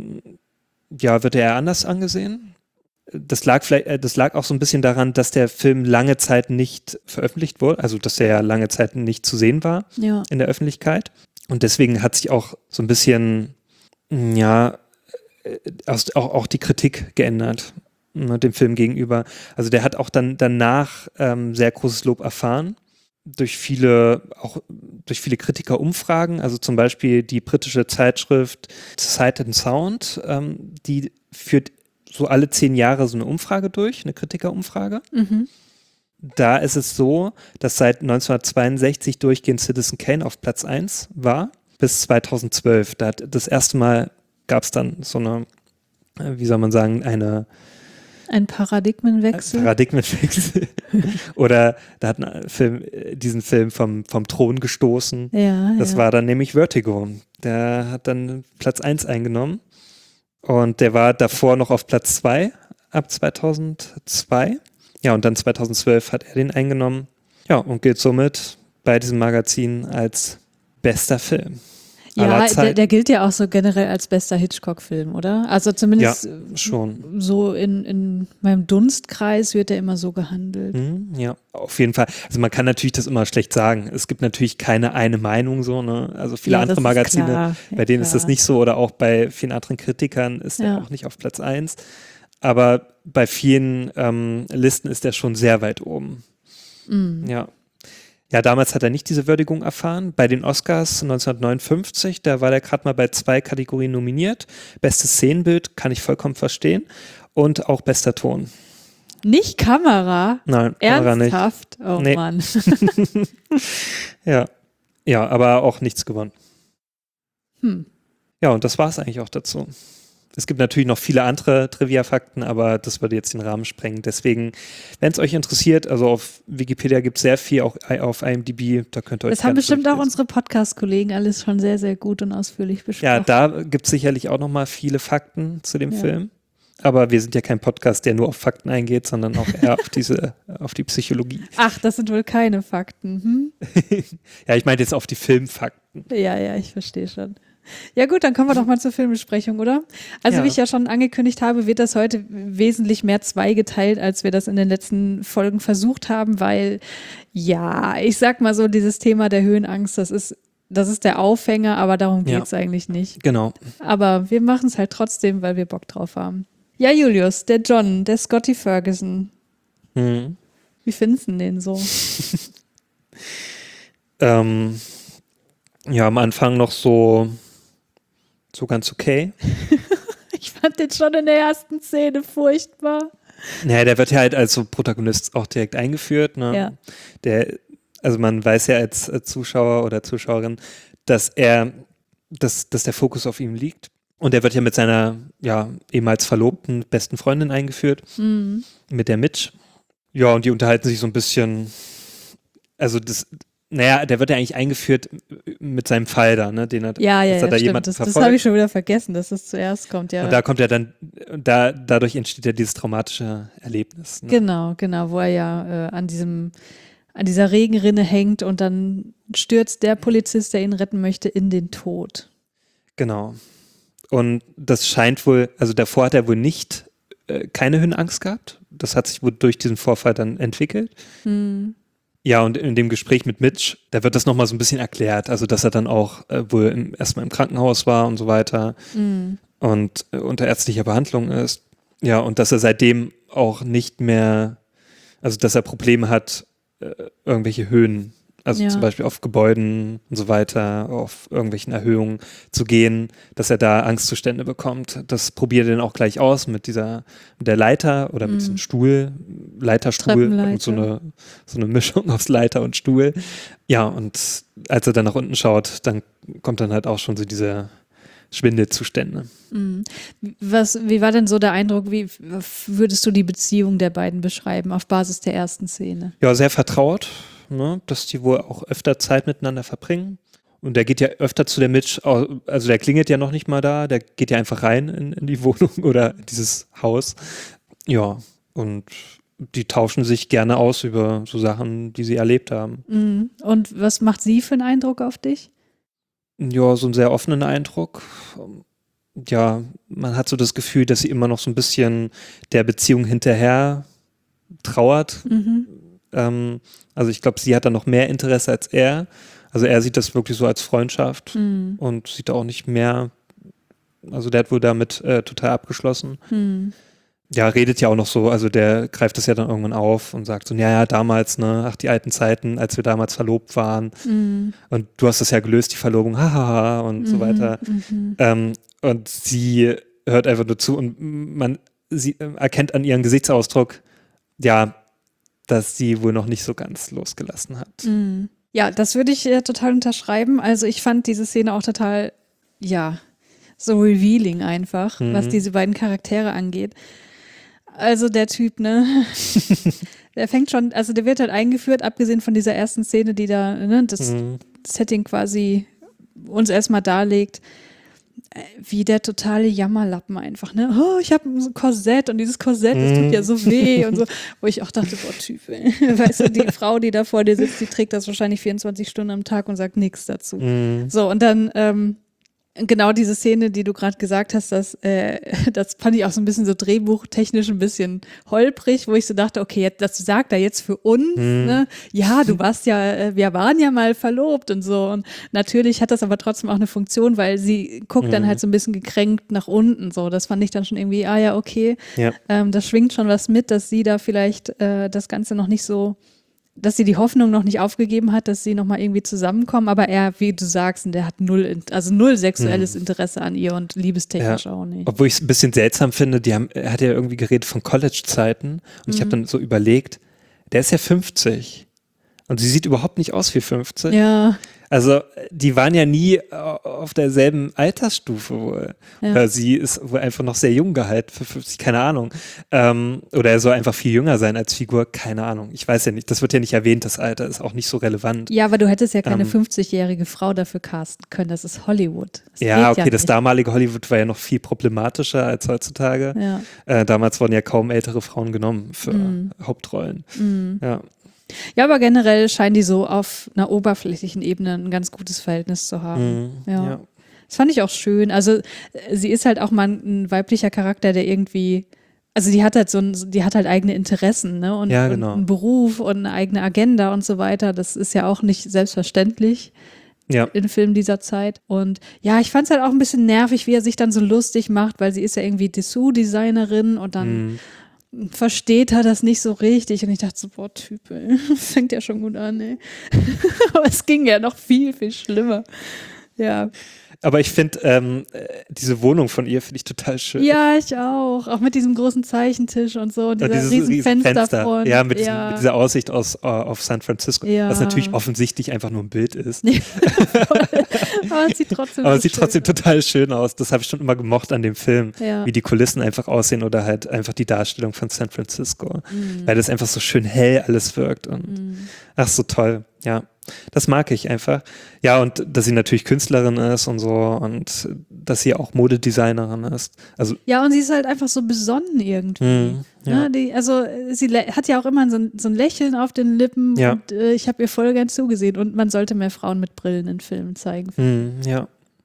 ja, wird er eher anders angesehen. Das lag vielleicht, äh, das lag auch so ein bisschen daran, dass der Film lange Zeit nicht veröffentlicht wurde, also dass er ja lange Zeit nicht zu sehen war Ja. in der Öffentlichkeit. Und deswegen hat sich auch so ein bisschen, ja, äh, aus, auch, auch die Kritik geändert, ne, dem Film gegenüber. Also der hat auch dann danach ähm, sehr großes Lob erfahren. Durch viele, auch durch viele Kritikerumfragen, also zum Beispiel die britische Zeitschrift Sight and Sound, ähm, die führt so alle zehn Jahre so eine Umfrage durch, eine Kritikerumfrage. Mhm. Da ist es so, dass seit neunzehnhundertzweiundsechzig durchgehend Citizen Kane auf Platz eins war, bis zweitausendzwölf. Da hat, das erste Mal gab es dann so eine, äh, wie soll man sagen, eine Ein Paradigmenwechsel. Paradigmenwechsel. Oder da hat ein Film, diesen Film vom, vom Thron gestoßen. ja, Das ja. war dann nämlich Vertigo. Der hat dann Platz eins eingenommen. Und der war davor noch auf Platz zwei ab zweitausendzwei. Ja, und dann zweitausendzwölf hat er den eingenommen. Ja, und gilt somit bei diesem Magazin als bester Film. Ja, aller der, Zeiten. der gilt ja auch so generell als bester Hitchcock-Film, oder? Also zumindest Ja, schon. so in, in meinem Dunstkreis wird er immer so gehandelt. Mhm, ja, auf jeden Fall. Also man kann natürlich das immer schlecht sagen. Es gibt natürlich keine eine Meinung so, ne? Also viele Ja, andere das ist Magazine, klar. Ja, bei denen ist das klar. nicht so, oder auch bei vielen anderen Kritikern ist Ja. er auch nicht auf Platz eins. Aber bei vielen ähm, Listen ist er schon sehr weit oben. Mhm. Ja. Ja, damals hat er nicht diese Würdigung erfahren. Bei den Oscars neunzehnhundertneunundfünfzig, da war der gerade mal bei zwei Kategorien nominiert. Bestes Szenenbild, kann ich vollkommen verstehen. Und auch bester Ton. Nicht Kamera? Nein, Kamera nicht. Ernsthaft? Oh Nee. Mann. Ja. Ja, aber auch nichts gewonnen. Hm. Ja, und das war es eigentlich auch dazu. es gibt natürlich noch viele andere Trivia-Fakten, aber das würde jetzt den Rahmen sprengen. Deswegen, wenn es euch interessiert, also auf Wikipedia gibt es sehr viel, auch auf I M D B, da könnt ihr euch Das haben bestimmt auch durchlesen. unsere Podcast-Kollegen alles schon sehr, sehr gut und ausführlich besprochen. Ja, da gibt es sicherlich auch nochmal viele Fakten zu dem Ja. Film. Aber wir sind ja kein Podcast, der nur auf Fakten eingeht, sondern auch eher auf diese, auf die Psychologie. Ach, das sind wohl keine Fakten. Hm? Ja, ich meine jetzt auf die Filmfakten. Ja, ja, ich verstehe schon. Ja gut, dann kommen wir doch mal zur Filmbesprechung, oder? Also Ja. wie ich ja schon angekündigt habe, wird das heute wesentlich mehr zweigeteilt, als wir das in den letzten Folgen versucht haben, weil, ja, ich sag mal so, dieses Thema der Höhenangst, das ist, das ist der Aufhänger, aber darum Ja. geht's eigentlich nicht. Genau. Aber wir machen es halt trotzdem, weil wir Bock drauf haben. Ja, Julius, der John, der Scotty Ferguson. Mhm. Wie findest du den so? Ähm, ja, am Anfang noch so, so ganz okay. Ich fand den schon in der ersten Szene furchtbar. Naja, der wird ja halt als so Protagonist auch direkt eingeführt. Ne? Ja. Der, also man weiß ja als, als Zuschauer oder Zuschauerin, dass er, dass, dass der Fokus auf ihm liegt. Und er wird ja mit seiner, ja, ehemals Verlobten, besten Freundin eingeführt, Mhm. mit der Mitch. Ja, und die unterhalten sich so ein bisschen, also das, naja, der wird ja eigentlich eingeführt mit seinem Fall da, ne, den er, Ja, ja, dass ja, er da stimmt. jemanden Das, das verfolgt. habe ich schon wieder vergessen, dass das zuerst kommt, ja. Und da kommt ja dann, da, dadurch entsteht ja dieses traumatische Erlebnis. Ne? Genau, genau, wo er ja äh, an diesem, an dieser Regenrinne hängt und dann stürzt der Polizist, der ihn retten möchte, in den Tod. Genau. Und das scheint wohl, also davor hat er wohl nicht äh, keine Höhenangst gehabt. Das hat sich wohl durch diesen Vorfall dann entwickelt. Hm. Ja, und in dem Gespräch mit Mitch, da wird das nochmal so ein bisschen erklärt. Also, dass er dann auch äh, wohl im, erstmal im Krankenhaus war und so weiter Hm. und äh, unter ärztlicher Behandlung ist. Ja, und dass er seitdem auch nicht mehr, also dass er Probleme hat, äh, irgendwelche Höhen, also Ja. zum Beispiel auf Gebäuden und so weiter, auf irgendwelchen Erhöhungen zu gehen, dass er da Angstzustände bekommt. Das probiert er dann auch gleich aus mit dieser, mit der Leiter oder mit Mhm. diesem Stuhl, Leiterstuhl Treppenleiter. und so eine, so eine Mischung aus Leiter und Stuhl. Ja, und als er dann nach unten schaut, dann kommt dann halt auch schon so diese Schwindelzustände. Hm. Was, wie war denn so der Eindruck, wie würdest du die Beziehung der beiden beschreiben auf Basis der ersten Szene? Ja, sehr vertraut, ne, dass die wohl auch öfter Zeit miteinander verbringen. Und der geht ja öfter zu der Mitch, also der klingelt ja noch nicht mal da, der geht ja einfach rein in, in die Wohnung oder in dieses Haus. Ja, und die tauschen sich gerne aus über so Sachen, die sie erlebt haben. Hm. Und was macht sie für einen Eindruck auf dich? Ja, so einen sehr offenen Eindruck. Ja, man hat so das Gefühl, dass sie immer noch so ein bisschen der Beziehung hinterher trauert. Mhm. Ähm, also ich glaube, sie hat da noch mehr Interesse als er. Also er sieht das wirklich so als Freundschaft Hm. und sieht da auch nicht mehr, also der hat wohl damit äh, total abgeschlossen. Hm. Ja, redet ja auch noch so, also der greift das ja dann irgendwann auf und sagt so, ja, ja, damals, ne, ach, die alten Zeiten, als wir damals verlobt waren Hm. und du hast das ja gelöst, die Verlobung, hahaha und so Mhm, weiter. mhm. Ähm, und sie hört einfach nur zu und man sie äh, erkennt an ihrem Gesichtsausdruck, ja, dass sie wohl noch nicht so ganz losgelassen hat. Mhm. Ja, das würde ich äh, total unterschreiben. Also ich fand diese Szene auch total, ja, so revealing einfach, Mhm. was diese beiden Charaktere angeht. Also der Typ, ne? Der fängt schon, also der wird halt eingeführt, abgesehen von dieser ersten Szene, die da, ne, das Mhm. Setting quasi uns erstmal darlegt, äh, wie der totale Jammerlappen einfach, ne? Oh, ich habe ein Korsett und dieses Korsett, das tut ja so weh und so. Wo ich auch dachte, boah, Typ, ey. Weißt du, die Frau, die da vor dir sitzt, die trägt das wahrscheinlich vierundzwanzig Stunden am Tag und sagt nichts dazu. Mhm. So, und dann ähm, genau diese Szene, die du gerade gesagt hast, das, äh, das fand ich auch so ein bisschen so drehbuchtechnisch ein bisschen holprig, wo ich so dachte, okay, jetzt, das sagt er jetzt für uns, Mhm. ne? Ja, du warst ja, äh, wir waren ja mal verlobt und so. Und natürlich hat das aber trotzdem auch eine Funktion, weil sie guckt Mhm. dann halt so ein bisschen gekränkt nach unten. So, das fand ich dann schon irgendwie, ah ja, okay, Ja. ähm, das schwingt schon was mit, dass sie da vielleicht äh, das Ganze noch nicht so, dass sie die Hoffnung noch nicht aufgegeben hat, dass sie nochmal irgendwie zusammenkommen, aber er, wie du sagst, der hat null, in- also null sexuelles Interesse an ihr und liebestechnisch auch nicht. Obwohl ich es ein bisschen seltsam finde, die haben, er hat ja irgendwie geredet von College-Zeiten und ich habe dann so überlegt, der ist ja fünfzig und sie sieht überhaupt nicht aus wie fünfzig. Ja, Also die waren ja nie auf derselben Altersstufe wohl. Ja. Oder sie ist wohl einfach noch sehr jung gehalten, für fünfzig, keine Ahnung. Ähm, oder er soll einfach viel jünger sein als Figur, keine Ahnung. Ich weiß ja nicht, das wird ja nicht erwähnt, das Alter ist auch nicht so relevant. Ja, aber du hättest ja keine Ähm. fünfzigjährige Frau dafür casten können, das ist Hollywood. Das Ja, geht okay, das nicht. damalige Hollywood war ja noch viel problematischer als heutzutage. Ja. Äh, damals wurden ja kaum ältere Frauen genommen für Mhm. Hauptrollen. Mhm. Ja. Ja, aber generell scheinen die so auf einer oberflächlichen Ebene ein ganz gutes Verhältnis zu haben. Mhm. Ja. Ja. Das fand ich auch schön. Also äh, sie ist halt auch mal ein, ein weiblicher Charakter, der irgendwie, also die hat halt so ein, die hat halt eigene Interessen, ne? Und, Ja, genau. und einen Beruf und eine eigene Agenda und so weiter. Das ist ja auch nicht selbstverständlich Ja. in Filmen dieser Zeit. Und ja, ich fand es halt auch ein bisschen nervig, wie er sich dann so lustig macht, weil sie ist ja irgendwie Dessous-Designerin und dann Mhm. versteht er das nicht so richtig. Und ich dachte so, boah, Typ, ey, das fängt ja schon gut an, ey. Aber es ging ja noch viel, viel schlimmer. Ja. Aber ich finde, ähm, äh, diese Wohnung von ihr finde ich total schön. Ja, ich auch. Auch mit diesem großen Zeichentisch und so. Und Und dieser dieses riesen riesen Fensterfront. Ja, mit, diesem, ja. mit dieser Aussicht aus, äh, auf San Francisco, Ja. was natürlich offensichtlich einfach nur ein Bild ist. Aber es sieht trotzdem Aber so es sieht schön trotzdem aus. total schön aus. Das habe ich schon immer gemocht an dem Film, Ja. wie die Kulissen einfach aussehen oder halt einfach die Darstellung von San Francisco, Mhm. weil das einfach so schön hell alles wirkt und Mhm. ach, so toll, ja. Das mag ich einfach. Ja, und dass sie natürlich Künstlerin ist und so und dass sie auch Modedesignerin ist. Also, Ja, und sie ist halt einfach so besonnen irgendwie. mh, ja. Ne, die, also äh, sie lä- hat ja auch immer so ein, so ein Lächeln auf den Lippen Ja. und äh, ich habe ihr voll gern zugesehen und man sollte mehr Frauen mit Brillen in Filmen zeigen. Mh, ja.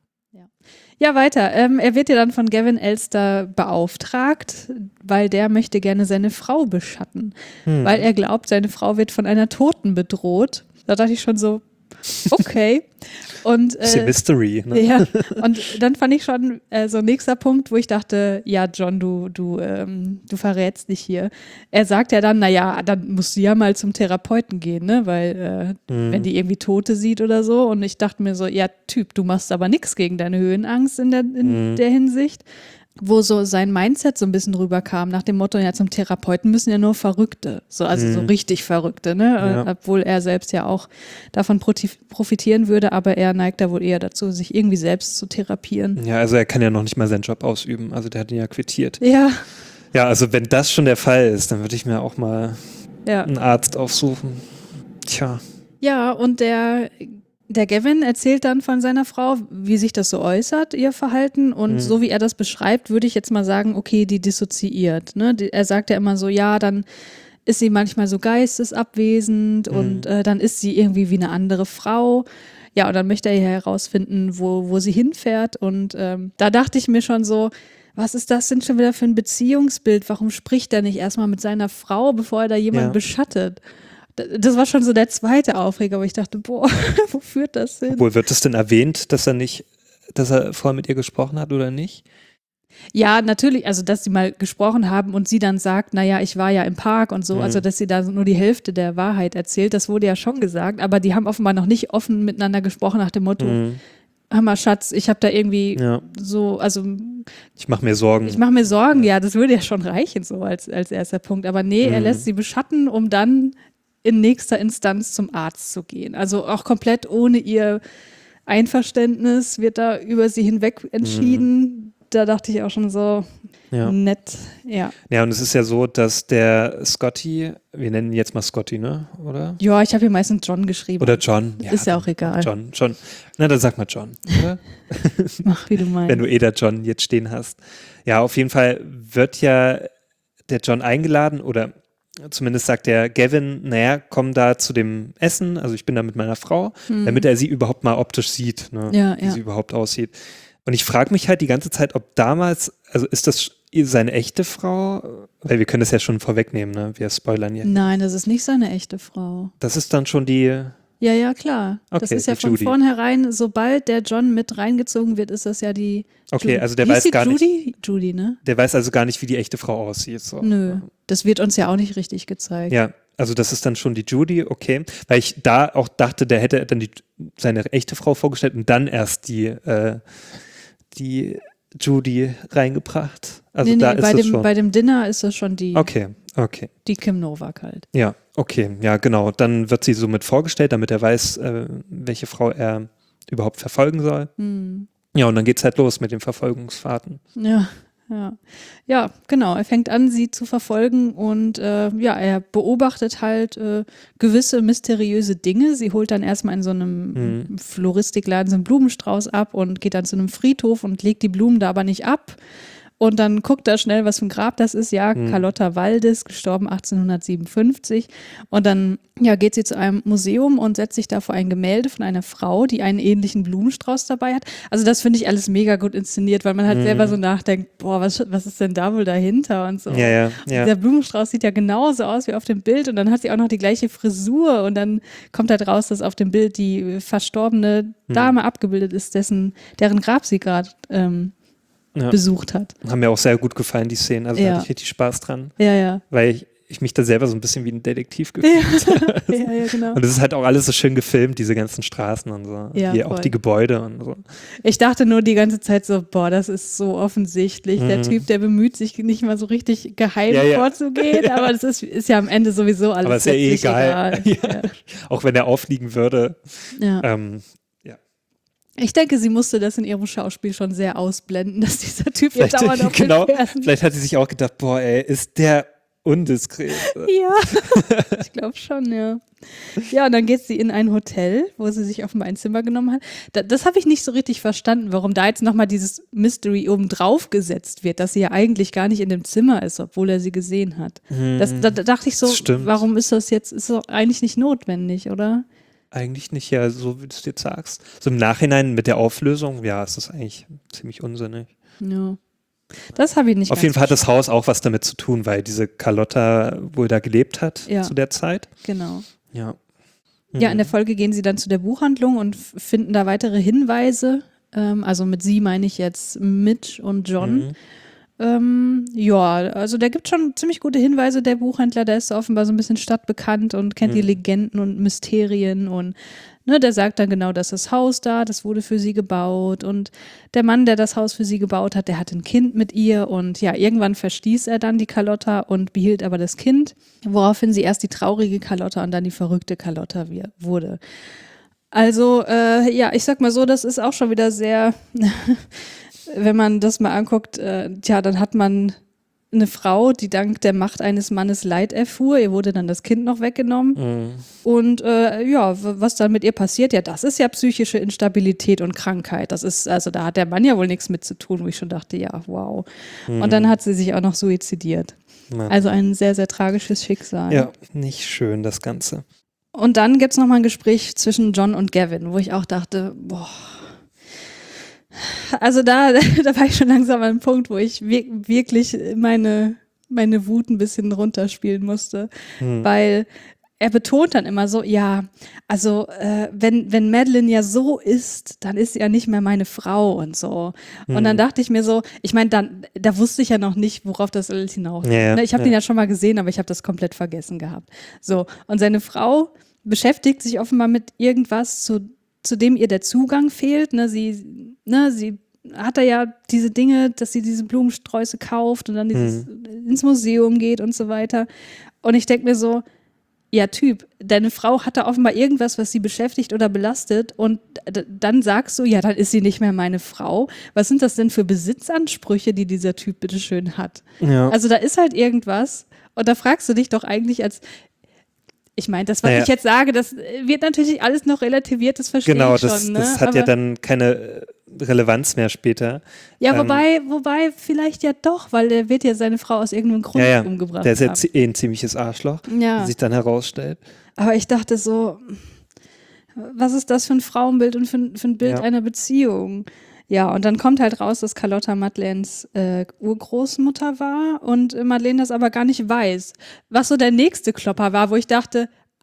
Ja, weiter. Ähm, er wird ja dann von Gavin Elster beauftragt, weil der möchte gerne seine Frau beschatten, Hm. weil er glaubt, seine Frau wird von einer Toten bedroht. Da dachte ich schon so, okay. Und Bisschen äh, Mystery. Ne? ja, und dann fand ich schon äh, so nächster Punkt, wo ich dachte, ja, John, du, du, ähm, du verrätst dich hier. Er sagt ja dann, naja, dann musst du ja mal zum Therapeuten gehen, ne? Weil äh, Mhm. wenn die irgendwie Tote sieht oder so. Und ich dachte mir so, ja, Typ, du machst aber nichts gegen deine Höhenangst in der, in Mhm. der Hinsicht. Wo so sein Mindset so ein bisschen rüberkam, nach dem Motto, ja, zum Therapeuten müssen ja nur Verrückte, so, also so Mhm. richtig Verrückte, ne? Ja. Äh, Obwohl er selbst ja auch davon protif- profitieren würde, aber er neigt da wohl eher dazu, sich irgendwie selbst zu therapieren. Ja, also er kann ja noch nicht mal seinen Job ausüben. Also der hat ihn ja quittiert. Ja, Ja, also wenn das schon der Fall ist, dann würde ich mir auch mal ja. einen Arzt aufsuchen. Tja. Ja, und der, der Gavin erzählt dann von seiner Frau, wie sich das so äußert, ihr Verhalten. Und Mhm. so wie er das beschreibt, würde ich jetzt mal sagen, okay, die dissoziiert. Ne? Die, er sagt ja immer so, ja, dann ist sie manchmal so geistesabwesend Mhm. und äh, dann ist sie irgendwie wie eine andere Frau. Ja, und dann möchte er ja herausfinden, wo, wo sie hinfährt. Und ähm, da dachte ich mir schon so, was ist das denn schon wieder für ein Beziehungsbild? Warum spricht er nicht erstmal mit seiner Frau, bevor er da jemanden Ja. beschattet? D- Das war schon so der zweite Aufreger, wo ich dachte, boah, wo führt das hin? Obwohl, wird es denn erwähnt, dass er nicht, dass er vorher mit ihr gesprochen hat oder nicht? Ja, natürlich, also dass sie mal gesprochen haben und sie dann sagt, naja, ich war ja im Park und so, Mhm. also dass sie da nur die Hälfte der Wahrheit erzählt, das wurde ja schon gesagt, aber die haben offenbar noch nicht offen miteinander gesprochen nach dem Motto, Mhm. hör mal Schatz, ich habe da irgendwie Ja. so, also Ich mache mir Sorgen. ich mache mir Sorgen, ja, das würde ja schon reichen so als, als erster Punkt, aber nee, er Mhm. lässt sie beschatten, um dann in nächster Instanz zum Arzt zu gehen, also auch komplett ohne ihr Einverständnis wird da über sie hinweg entschieden. Da dachte ich auch schon so, ja. nett, ja. Ja, und es ist ja so, dass der Scotty, wir nennen ihn jetzt mal Scotty, ne? Oder? Ja, ich habe hier meistens John geschrieben. Oder John. Ist ja auch egal. John, John. Na, dann sag mal John, oder? Mach, wie du meinst. Wenn du eh da John jetzt stehen hast. Ja, auf jeden Fall wird ja der John eingeladen oder zumindest sagt der Gavin, naja, komm da zu dem Essen, also ich bin da mit meiner Frau, Mhm. damit er sie überhaupt mal optisch sieht, ne, Ja, wie ja. sie überhaupt aussieht. Und ich frage mich halt die ganze Zeit, ob damals, also ist das seine echte Frau? Weil wir können das ja schon vorwegnehmen, ne? Wir spoilern ja. Nein, das ist nicht seine echte Frau. Das ist dann schon die, Ja, ja, klar. das Okay, ist ja die von Judy. vornherein, sobald der John mit reingezogen wird, ist das ja die okay, Judy. also der Hieß weiß die gar nicht, Judy? Judy, ne? der weiß also gar nicht, wie die echte Frau aussieht. So. Nö, das wird uns ja auch nicht richtig gezeigt. Ja, also das ist dann schon die Judy, okay. Weil ich da auch dachte, der hätte dann die, seine echte Frau vorgestellt und dann erst die, äh, die Judy reingebracht? Also nee, nee, da ist bei, es dem, schon. bei dem Dinner ist es schon die, Okay, okay. die Kim Novak halt. Ja, okay, ja genau. Dann wird sie somit vorgestellt, damit er weiß, äh, welche Frau er überhaupt verfolgen soll. Hm. Ja, und dann geht's halt los mit den Verfolgungsfahrten. Ja, ja. Ja, genau. Er fängt an, sie zu verfolgen und äh, ja, er beobachtet halt äh, gewisse mysteriöse Dinge. Sie holt dann erstmal in so einem Mhm. Floristikladen so einen Blumenstrauß ab und geht dann zu einem Friedhof und legt die Blumen da aber nicht ab. Und dann guckt er schnell, was für ein Grab das ist. Ja, Mhm. Carlotta Waldes, gestorben achtzehnhundertsiebenundfünfzig. Und dann ja, geht sie zu einem Museum und setzt sich da vor ein Gemälde von einer Frau, die einen ähnlichen Blumenstrauß dabei hat. Also das finde ich alles mega gut inszeniert, weil man halt Mhm. selber so nachdenkt, boah, was, was ist denn da wohl dahinter und so. Ja, ja, ja. Der Blumenstrauß sieht ja genauso aus wie auf dem Bild und dann hat sie auch noch die gleiche Frisur und dann kommt halt raus, dass auf dem Bild die verstorbene Dame Mhm. abgebildet ist, dessen, deren Grab sie gerade ähm, Ja. besucht hat. Haben mir auch sehr gut gefallen, die Szenen. Also da Ja. hatte ich richtig Spaß dran, Ja, ja. weil ich, ich mich da selber so ein bisschen wie ein Detektiv gefühlt habe. Ja, ja, genau. Und es ist halt auch alles so schön gefilmt, diese ganzen Straßen und so. Ja, Hier auch voll. die Gebäude und so. Ich dachte nur die ganze Zeit so, boah, das ist so offensichtlich. Der Mhm. Typ, der bemüht sich nicht mal so richtig geheim Ja, ja. vorzugehen, aber das ist, ist ja am Ende sowieso alles Aber ist ja eh letztlich egal. egal. Ja. Auch wenn er auffliegen würde. Ja. Ja. Ähm, Ich denke, sie musste das in ihrem Schauspiel schon sehr ausblenden, dass dieser Typ ihr vielleicht, dauernd auf genau, den Fersen. vielleicht hat sie sich auch gedacht, boah, ey, ist der undiskret. Ja, ich glaube schon, ja. Ja, und dann geht sie in ein Hotel, wo sie sich offenbar ein Zimmer genommen hat. Da, das habe ich nicht so richtig verstanden, warum da jetzt nochmal dieses Mystery oben drauf gesetzt wird, dass sie ja eigentlich gar nicht in dem Zimmer ist, obwohl er sie gesehen hat. Das, da, da dachte ich so, Das stimmt. warum ist das jetzt, ist doch eigentlich nicht notwendig, oder? Eigentlich nicht, ja, so wie du es jetzt sagst. So im Nachhinein mit der Auflösung, ja, ist das eigentlich ziemlich unsinnig. Ja. Das habe ich nicht Auf ganz jeden Fall hat das Haus auch was damit zu tun, weil diese Carlotta wohl da gelebt hat Ja. zu der Zeit. Genau. Ja. Ja, in der Mhm. Folge gehen sie dann zu der Buchhandlung und f- finden da weitere Hinweise. Ähm, also mit sie meine ich jetzt Mitch und John. Mhm. Ähm, ja, also der gibt schon ziemlich gute Hinweise, der Buchhändler, der ist offenbar so ein bisschen stadtbekannt und kennt die Mhm. Legenden und Mysterien und ne, der sagt dann genau, dass das Haus da, das wurde für sie gebaut und der Mann, der das Haus für sie gebaut hat, der hat ein Kind mit ihr und ja, irgendwann verstieß er dann die Carlotta und behielt aber das Kind, woraufhin sie erst die traurige Carlotta und dann die verrückte Carlotta wir- wurde. Also, äh, ja, ich sag mal so, das ist auch schon wieder sehr, wenn man das mal anguckt, äh, tja, dann hat man eine Frau, die dank der Macht eines Mannes Leid erfuhr. Ihr wurde dann das Kind noch weggenommen. Mhm. Und äh, ja, w- was dann mit ihr passiert, ja, das ist ja psychische Instabilität und Krankheit. Das ist, also da hat der Mann ja wohl nichts mit zu tun, wo ich schon dachte, ja, wow. Und dann hat sie sich auch noch suizidiert. Ja. Also ein sehr, sehr tragisches Schicksal. Ja, nicht schön, das Ganze. Und dann gibt es nochmal ein Gespräch zwischen John und Gavin, wo ich auch dachte, boah. Also da, da war ich schon langsam an einem Punkt, wo ich wir- wirklich meine, meine Wut ein bisschen runterspielen musste. Hm. Weil er betont dann immer so, ja, also äh, wenn, wenn Madeline ja so ist, dann ist sie ja nicht mehr meine Frau und so. Und dann dachte ich mir so, ich meine, dann da wusste ich ja noch nicht, worauf das alles hinaus. Ja, ja, Ne, ich habe ja. den ja schon mal gesehen, aber ich habe das komplett vergessen gehabt. So, und seine Frau beschäftigt sich offenbar mit irgendwas, zu, zu dem ihr der Zugang fehlt. Ne, sie, ne, sie hat da ja diese Dinge, dass sie diese Blumensträuße kauft und dann dieses, ins Museum geht und so weiter. Und ich denke mir so, ja, Typ, deine Frau hat da offenbar irgendwas, was sie beschäftigt oder belastet und d- dann sagst du, ja, dann ist sie nicht mehr meine Frau. Was sind das denn für Besitzansprüche, die dieser Typ bitteschön hat? Ja. Also da ist halt irgendwas und da fragst du dich doch eigentlich als, ich meine, das, was Naja. ich jetzt sage, das wird natürlich alles noch relativiert, das verstehe Genau, ich schon. das, Ne? das hat ja Aber- dann keine äh, Relevanz mehr später. Ja, ähm, wobei, wobei vielleicht ja doch, weil er wird ja seine Frau aus irgendeinem Grund Ja, ja, umgebracht der ist ja haben. zi- eh ein ziemliches Arschloch, Ja. wie sich dann herausstellt. Aber ich dachte so, was ist das für ein Frauenbild und für, ein- für ein Bild Ja. einer Beziehung? Ja, und dann kommt halt raus, dass Carlotta Madeleines äh, Urgroßmutter war und äh, Madeleine das aber gar nicht weiß. Was so der nächste Klopper war, wo ich dachte,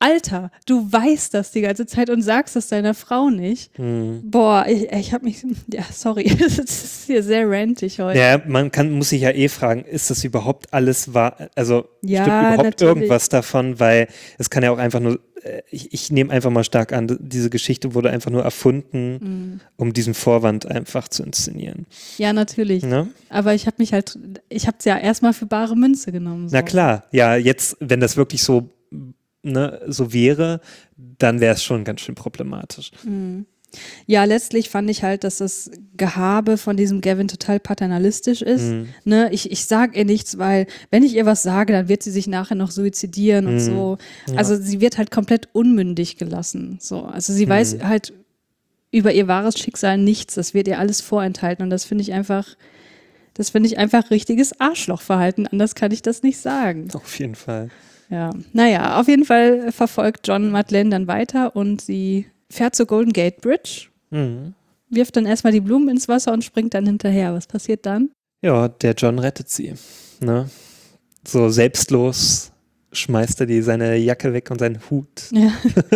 Alter, du weißt das die ganze Zeit und sagst das deiner Frau nicht. Mhm. Boah, ich, ich habe mich, ja, sorry, es ist hier sehr rantig heute. Ja, man kann, muss sich ja eh fragen, ist das überhaupt alles wahr? Also Ja, stimmt überhaupt natürlich. irgendwas davon? Weil es kann ja auch einfach nur, äh, ich, ich nehme einfach mal stark an, diese Geschichte wurde einfach nur erfunden, Mhm. um diesen Vorwand einfach zu inszenieren. Ja, natürlich. Ne? Aber ich habe mich halt, ich habe es ja erstmal für bare Münze genommen. So. Na klar, ja, jetzt, wenn das wirklich so, ne, so wäre, dann wäre es schon ganz schön problematisch. Mhm. Ja, letztlich fand ich halt, dass das Gehabe von diesem Gavin total paternalistisch ist. Mhm. Ne, ich, ich sage ihr nichts, weil wenn ich ihr was sage, dann wird sie sich nachher noch suizidieren und Mhm. so. Ja. Also sie wird halt komplett unmündig gelassen. So. Also sie Mhm. weiß halt über ihr wahres Schicksal nichts. Das wird ihr alles vorenthalten und das finde ich einfach, das finde ich einfach richtiges Arschlochverhalten. Anders kann ich das nicht sagen. Auf jeden Fall. Ja, naja, auf jeden Fall verfolgt John Madeleine dann weiter und sie fährt zur Golden Gate Bridge, Mhm. wirft dann erstmal die Blumen ins Wasser und springt dann hinterher. Was passiert dann? Ja, der John rettet sie. Ne? So selbstlos schmeißt er die seine Jacke weg und seinen Hut Ja.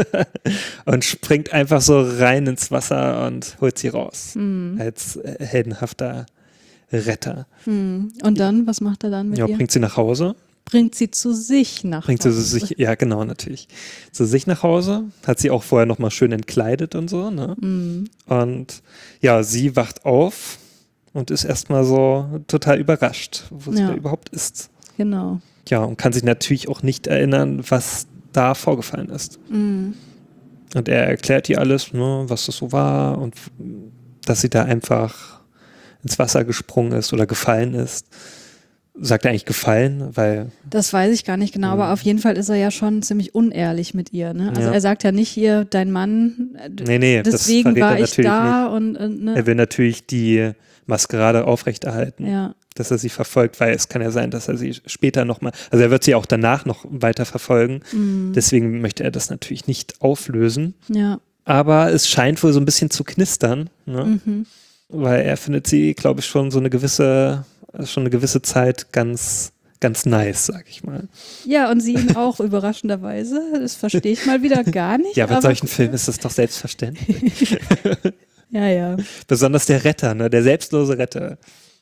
und springt einfach so rein ins Wasser und holt sie raus. Hm. Als äh, heldenhafter Retter. Hm. Und dann, was macht er dann mit Ja, ihr? bringt sie nach Hause. Bringt sie zu sich nach Bringt sie Hause. sich, ja genau, natürlich. Zu sich nach Hause. Hat sie auch vorher nochmal schön entkleidet und so, ne? Hm. Und ja, sie wacht auf und ist erstmal so total überrascht, wo sie Ja. da überhaupt ist. Genau. Ja, und kann sich natürlich auch nicht erinnern, was da vorgefallen ist. Hm. Und er erklärt ihr alles, ne, was das so war und dass sie da einfach ins Wasser gesprungen ist oder gefallen ist. Sagt er eigentlich gefallen, weil Das weiß ich gar nicht genau, Hm. aber auf jeden Fall ist er ja schon ziemlich unehrlich mit ihr. Ne? Also Ja. er sagt ja nicht hier, dein Mann, äh, nee, nee, deswegen das verrät war er ich natürlich da und, und ne? nicht. Er will natürlich die Maskerade aufrechterhalten, Ja. dass er sie verfolgt, weil es kann ja sein, dass er sie später nochmal, also er wird sie auch danach noch weiter verfolgen, Hm. deswegen möchte er das natürlich nicht auflösen. Ja. Aber es scheint wohl so ein bisschen zu knistern, ne? Mhm. Weil er findet sie, glaube ich, schon so eine gewisse, schon eine gewisse Zeit ganz, ganz nice, sag ich mal. Ja, und sie ihn auch überraschenderweise. Das verstehe ich mal wieder gar nicht. Ja, bei aber solchen Filmen ist das doch selbstverständlich. Ja, ja. Besonders der Retter, ne? Der selbstlose Retter.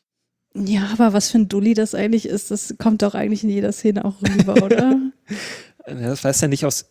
Ja, aber was für ein Dulli das eigentlich ist, das kommt doch eigentlich in jeder Szene auch rüber, oder? Ja, das weiß ja nicht aus.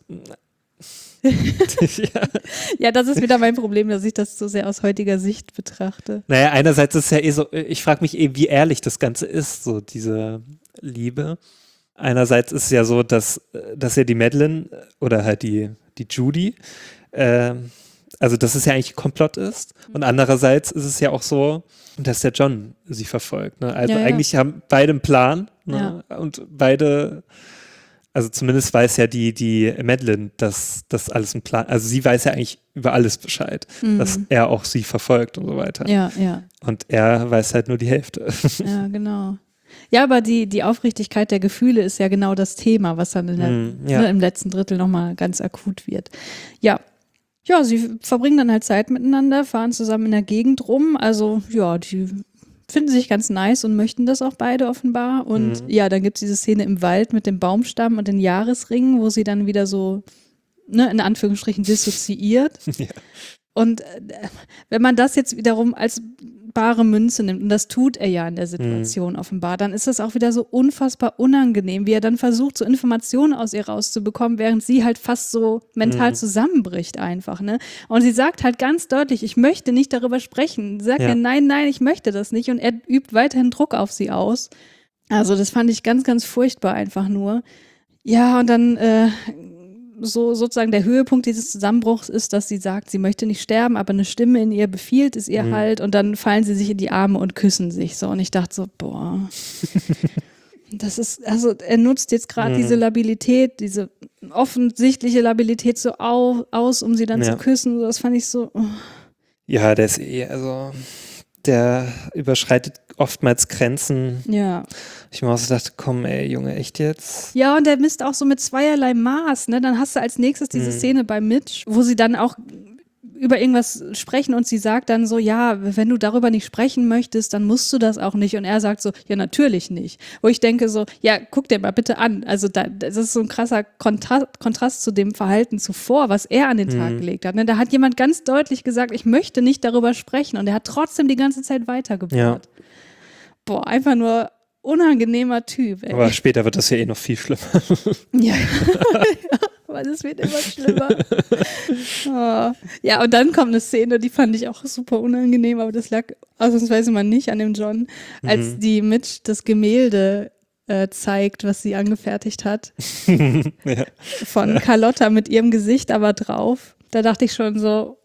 ja. Ja, das ist wieder mein Problem, dass ich das so sehr aus heutiger Sicht betrachte. Naja, einerseits ist es ja eh so, ich frage mich eh, wie ehrlich das Ganze ist, so diese Liebe. Einerseits ist es ja so, dass, dass ja die Madeleine oder halt die, die Judy, äh, also dass es ja eigentlich Komplott ist. Und andererseits ist es ja auch so, dass der John sie verfolgt. Ne? Also Ja, ja. eigentlich haben beide einen Plan, ne? Und beide, also zumindest weiß ja die, die Madeleine, dass das alles ein Plan, also sie weiß ja eigentlich über alles Bescheid, Mhm. dass er auch sie verfolgt und so weiter. Ja, ja, Und er weiß halt nur die Hälfte. ja, genau. Ja, aber die, die Aufrichtigkeit der Gefühle ist ja genau das Thema, was dann in der, Mm, ja. ne, im letzten Drittel nochmal ganz akut wird. Ja. Ja, sie verbringen dann halt Zeit miteinander, fahren zusammen in der Gegend rum. Also, ja, die finden sich ganz nice und möchten das auch beide offenbar. Und Mhm. ja, dann gibt es diese Szene im Wald mit dem Baumstamm und den Jahresringen, wo sie dann wieder so, ne, in Anführungsstrichen dissoziiert. Ja. Und äh, wenn man das jetzt wiederum als bare Münze nimmt, und das tut er ja in der Situation offenbar, dann ist das auch wieder so unfassbar unangenehm, wie er dann versucht, so Informationen aus ihr rauszubekommen, während sie halt fast so mental Mhm. zusammenbricht einfach, ne? Und sie sagt halt ganz deutlich, ich möchte nicht darüber sprechen. Sie sagt Ja. ja, nein, nein, ich möchte das nicht. Und er übt weiterhin Druck auf sie aus. Also das fand ich ganz, ganz furchtbar einfach nur. Ja, und dann äh, so sozusagen der Höhepunkt dieses Zusammenbruchs ist, dass sie sagt, sie möchte nicht sterben, aber eine Stimme in ihr befiehlt es ihr Mhm. halt und dann fallen sie sich in die Arme und küssen sich so und ich dachte so, boah, das ist, also er nutzt jetzt gerade Mhm. diese Labilität, diese offensichtliche Labilität so au, aus, um sie dann Ja. zu küssen, das fand ich so, oh. Ja, der ist eh, also der überschreitet oftmals Grenzen. Ja. Ich mir auch so dachte, komm ey, Junge, echt jetzt? Ja, und der misst auch so mit zweierlei Maß, ne? Dann hast du als nächstes diese Mhm. Szene bei Mitch, wo sie dann auch über irgendwas sprechen und sie sagt dann so, ja, wenn du darüber nicht sprechen möchtest, dann musst du das auch nicht. Und er sagt so, ja, natürlich nicht. Wo ich denke so, ja, guck dir mal bitte an. Also da, das ist so ein krasser Kontrast, Kontrast zu dem Verhalten zuvor, was er an den Tag Mhm. gelegt hat. Ne? Da hat jemand ganz deutlich gesagt, ich möchte nicht darüber sprechen. Und er hat trotzdem die ganze Zeit weitergebohrt. Ja. Boah, einfach nur unangenehmer Typ, ey. Aber später wird das ja eh noch viel schlimmer. Ja, weil es wird immer schlimmer. Oh. Ja, und dann kommt eine Szene, die fand ich auch super unangenehm, aber das lag ausnahmsweise mal nicht an dem John, als Mhm. die Mitch das Gemälde äh, zeigt, was sie angefertigt hat, Ja. von Carlotta mit ihrem Gesicht aber drauf. Da dachte ich schon so,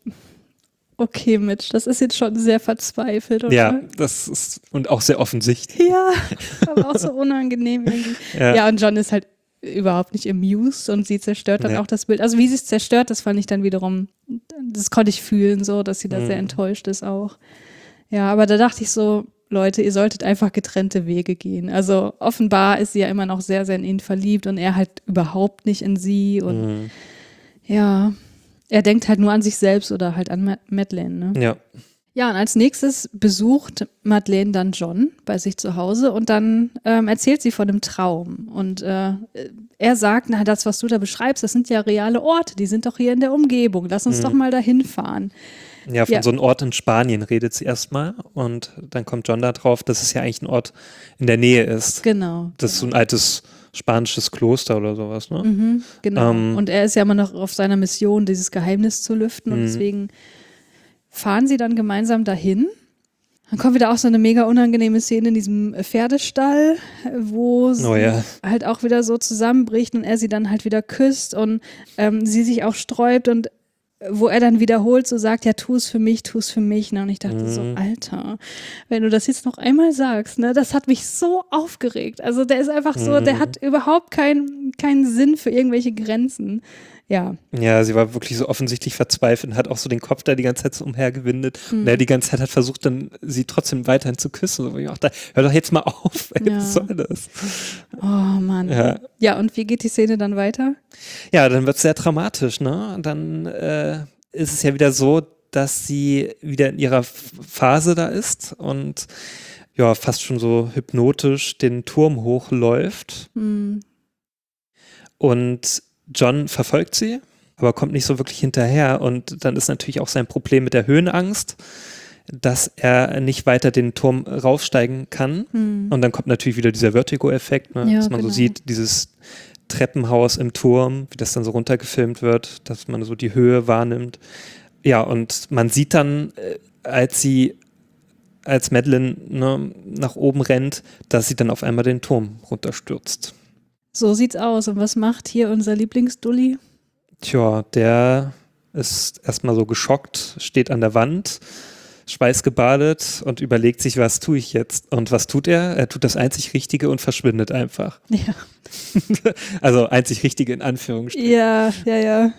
okay, Mitch, das ist jetzt schon sehr verzweifelt, oder? Ja, das ist und auch sehr offensichtlich. Ja, aber auch so unangenehm irgendwie. Ja. Ja, und John ist halt überhaupt nicht amused und sie zerstört dann Ja. auch das Bild. Also wie sie es zerstört, das fand ich dann wiederum, das konnte ich fühlen, so, dass sie da Mhm. sehr enttäuscht ist auch. Ja, aber da dachte ich so, Leute, ihr solltet einfach getrennte Wege gehen. Also offenbar ist sie ja immer noch sehr, sehr in ihn verliebt und er halt überhaupt nicht in sie und Mhm. ja, er denkt halt nur an sich selbst oder halt an Ma- Madeleine, ne? Ja. Ja, und als nächstes besucht Madeleine dann John bei sich zu Hause und dann ähm, erzählt sie von einem Traum. Und äh, er sagt, na, das, was du da beschreibst, das sind ja reale Orte, die sind doch hier in der Umgebung, lass uns Mhm. doch mal dahin fahren. Ja, von Ja. so einem Ort in Spanien redet sie erstmal und dann kommt John da drauf, dass es ja eigentlich ein Ort in der Nähe ist. Genau. Das ist so ein altes spanisches Kloster oder sowas, ne? Mhm, genau. Ähm. Und er ist ja immer noch auf seiner Mission, dieses Geheimnis zu lüften und Mhm. deswegen fahren sie dann gemeinsam dahin. Dann kommt wieder auch so eine mega unangenehme Szene in diesem Pferdestall, wo sie Oh ja. halt auch wieder so zusammenbricht und er sie dann halt wieder küsst und ähm, sie sich auch sträubt und wo er dann wiederholt so sagt, ja, tu es für mich, tu es für mich. Ne? Und ich dachte so, Mhm. Alter, wenn du das jetzt noch einmal sagst, ne, das hat mich so aufgeregt. Also der ist einfach so, der Mhm. hat überhaupt keinen keinen Sinn für irgendwelche Grenzen. Ja, Ja, sie war wirklich so offensichtlich verzweifelt und hat auch so den Kopf da die ganze Zeit so umhergewindet. Mhm. Und er die ganze Zeit hat versucht, dann sie trotzdem weiterhin zu küssen. So, wo ich auch da, hör doch jetzt mal auf, ey, Ja. was soll das? oh Mann. Ja. Ja, und wie geht die Szene dann weiter? Ja, dann wird es sehr dramatisch, ne? Und dann äh, ist es ja wieder so, dass sie wieder in ihrer F- Phase da ist und ja, fast schon so hypnotisch den Turm hochläuft. Hm. Und John verfolgt sie, aber kommt nicht so wirklich hinterher. Und dann ist natürlich auch sein Problem mit der Höhenangst, dass er nicht weiter den Turm raufsteigen kann. Hm. Und dann kommt natürlich wieder dieser Vertigo-Effekt, ne? Ja, dass man genau. so sieht, dieses Treppenhaus im Turm, wie das dann so runtergefilmt wird, dass man so die Höhe wahrnimmt. Ja, und man sieht dann, äh, als sie, als Madeleine ne, nach oben rennt, dass sie dann auf einmal den Turm runterstürzt. So sieht's aus. Und was macht hier unser Lieblingsdulli? Tja, der ist erstmal so geschockt, steht an der Wand, schweißgebadet und überlegt sich, was tue ich jetzt? Und was tut er? Er tut das einzig Richtige und verschwindet einfach. Ja, Also einzig Richtige in Anführungsstrichen. ja, ja, ja.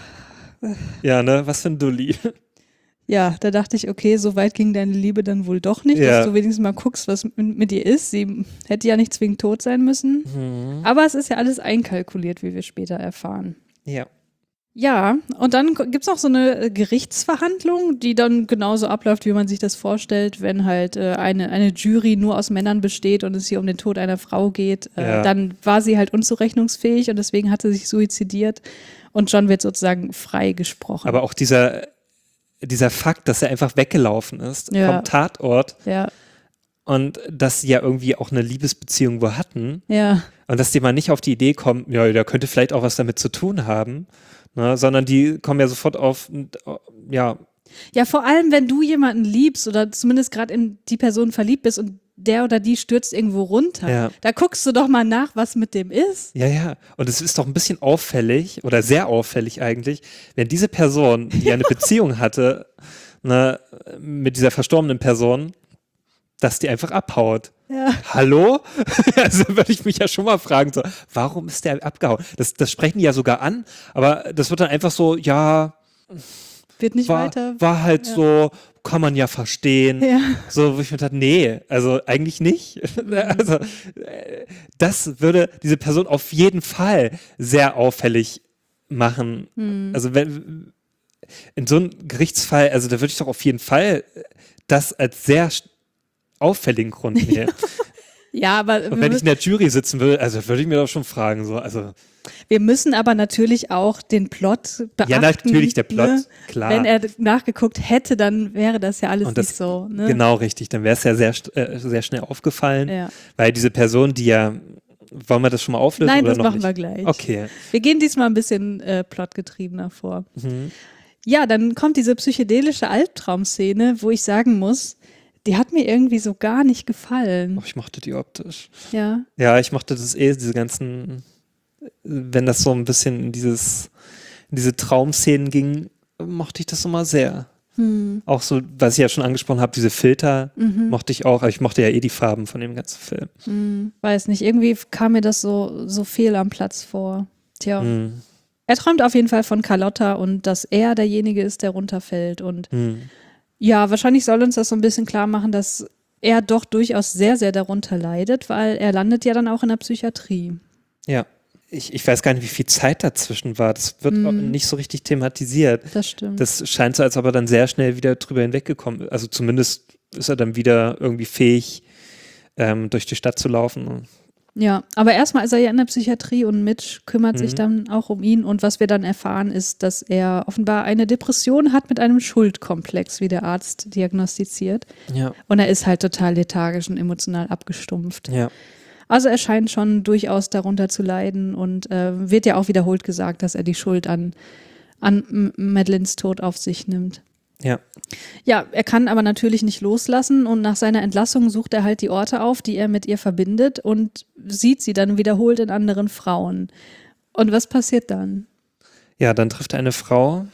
Ja, ne? Was für ein Dulli. Ja, da dachte ich, okay, so weit ging deine Liebe dann wohl doch nicht, Ja. dass du wenigstens mal guckst, was mit, mit ihr ist. Sie hätte ja nicht zwingend tot sein müssen. Mhm. Aber es ist ja alles einkalkuliert, wie wir später erfahren. Ja. Ja, und dann gibt es noch so eine äh, Gerichtsverhandlung, die dann genauso abläuft, wie man sich das vorstellt, wenn halt äh, eine, eine Jury nur aus Männern besteht und es hier um den Tod einer Frau geht. Äh, Ja. Dann war sie halt unzurechnungsfähig und deswegen hat sie sich suizidiert und John wird sozusagen freigesprochen. Aber auch dieser, dieser Fakt, dass er einfach weggelaufen ist Ja. vom Tatort ja, und dass sie ja irgendwie auch eine Liebesbeziehung wo hatten ja, und dass die mal nicht auf die Idee kommen, ja, der könnte vielleicht auch was damit zu tun haben, ne, sondern die kommen ja sofort auf, ja, ja, vor allem, wenn du jemanden liebst oder zumindest gerade in die Person verliebt bist und der oder die stürzt irgendwo runter, Ja. da guckst du doch mal nach, was mit dem ist. ja, ja. Und es ist doch ein bisschen auffällig oder sehr auffällig eigentlich, wenn diese Person, die ja eine Beziehung hatte, ne, mit dieser verstorbenen Person, dass die einfach abhaut. Ja. Hallo? Also würde ich mich ja schon mal fragen, so, warum ist der abgehauen? Das, das sprechen die ja sogar an, aber das wird dann einfach so, ja, Wird nicht war, weiter. war halt Ja. so, kann man ja verstehen. Ja. So, wo ich mir dachte, nee, also eigentlich nicht. Also, äh, das würde diese Person auf jeden Fall sehr auffällig machen. Hm. Also wenn, in so einem Gerichtsfall, also da würde ich doch auf jeden Fall das als sehr auffälligen Grund nehmen. Ja, aber Und wenn ich in der Jury sitzen will, also würde ich mir doch schon fragen, so, also. Wir müssen aber natürlich auch den Plot beachten. Ja, natürlich, der Plot, ne? klar. Wenn er nachgeguckt hätte, dann wäre das ja alles Und das, nicht so. Ne? Genau, richtig. Dann wäre es ja sehr, äh, sehr schnell aufgefallen, Ja. weil diese Person, die ja, wollen wir das schon mal auflösen? Nein, oder das noch machen nicht? wir gleich. Okay. Wir gehen diesmal ein bisschen äh, plotgetriebener vor. Mhm. Ja, dann kommt diese psychedelische Albtraumszene, wo ich sagen muss, die hat mir irgendwie so gar nicht gefallen. Oh, ich mochte die optisch. Ja. Ja, ich mochte das eh, diese ganzen, wenn das so ein bisschen in dieses, in diese Traumszenen ging, mochte ich das immer sehr. Hm. Auch so, was ich ja schon angesprochen habe, diese Filter Mhm. mochte ich auch, aber ich mochte ja eh die Farben von dem ganzen Film. Hm. Weiß nicht, irgendwie kam mir das so, so fehl am Platz vor. Tja. Hm. Er träumt auf jeden Fall von Carlotta und dass er derjenige ist, der runterfällt. Und Hm. ja, wahrscheinlich soll uns das so ein bisschen klar machen, dass er doch durchaus sehr, sehr darunter leidet, weil er landet ja dann auch in der Psychiatrie. Ja. Ich, ich weiß gar nicht, wie viel Zeit dazwischen war. Das wird Hm. auch nicht so richtig thematisiert. Das stimmt. Das scheint so, als ob er dann sehr schnell wieder drüber hinweggekommen ist. Also zumindest ist er dann wieder irgendwie fähig, ähm, durch die Stadt zu laufen. Ja, aber erstmal ist er ja in der Psychiatrie und Mitch kümmert sich Mhm. dann auch um ihn. Und was wir dann erfahren, ist, dass er offenbar eine Depression hat mit einem Schuldkomplex, wie der Arzt diagnostiziert. Ja, Und er ist halt total lethargisch und emotional abgestumpft. ja. Also er scheint schon durchaus darunter zu leiden und äh, wird ja auch wiederholt gesagt, dass er die Schuld an, an M- Madeleines Tod auf sich nimmt. Ja. Ja, er kann aber natürlich nicht loslassen und nach seiner Entlassung sucht er halt die Orte auf, die er mit ihr verbindet und sieht sie dann wiederholt in anderen Frauen. Und was passiert dann? Ja, dann trifft er eine Frau,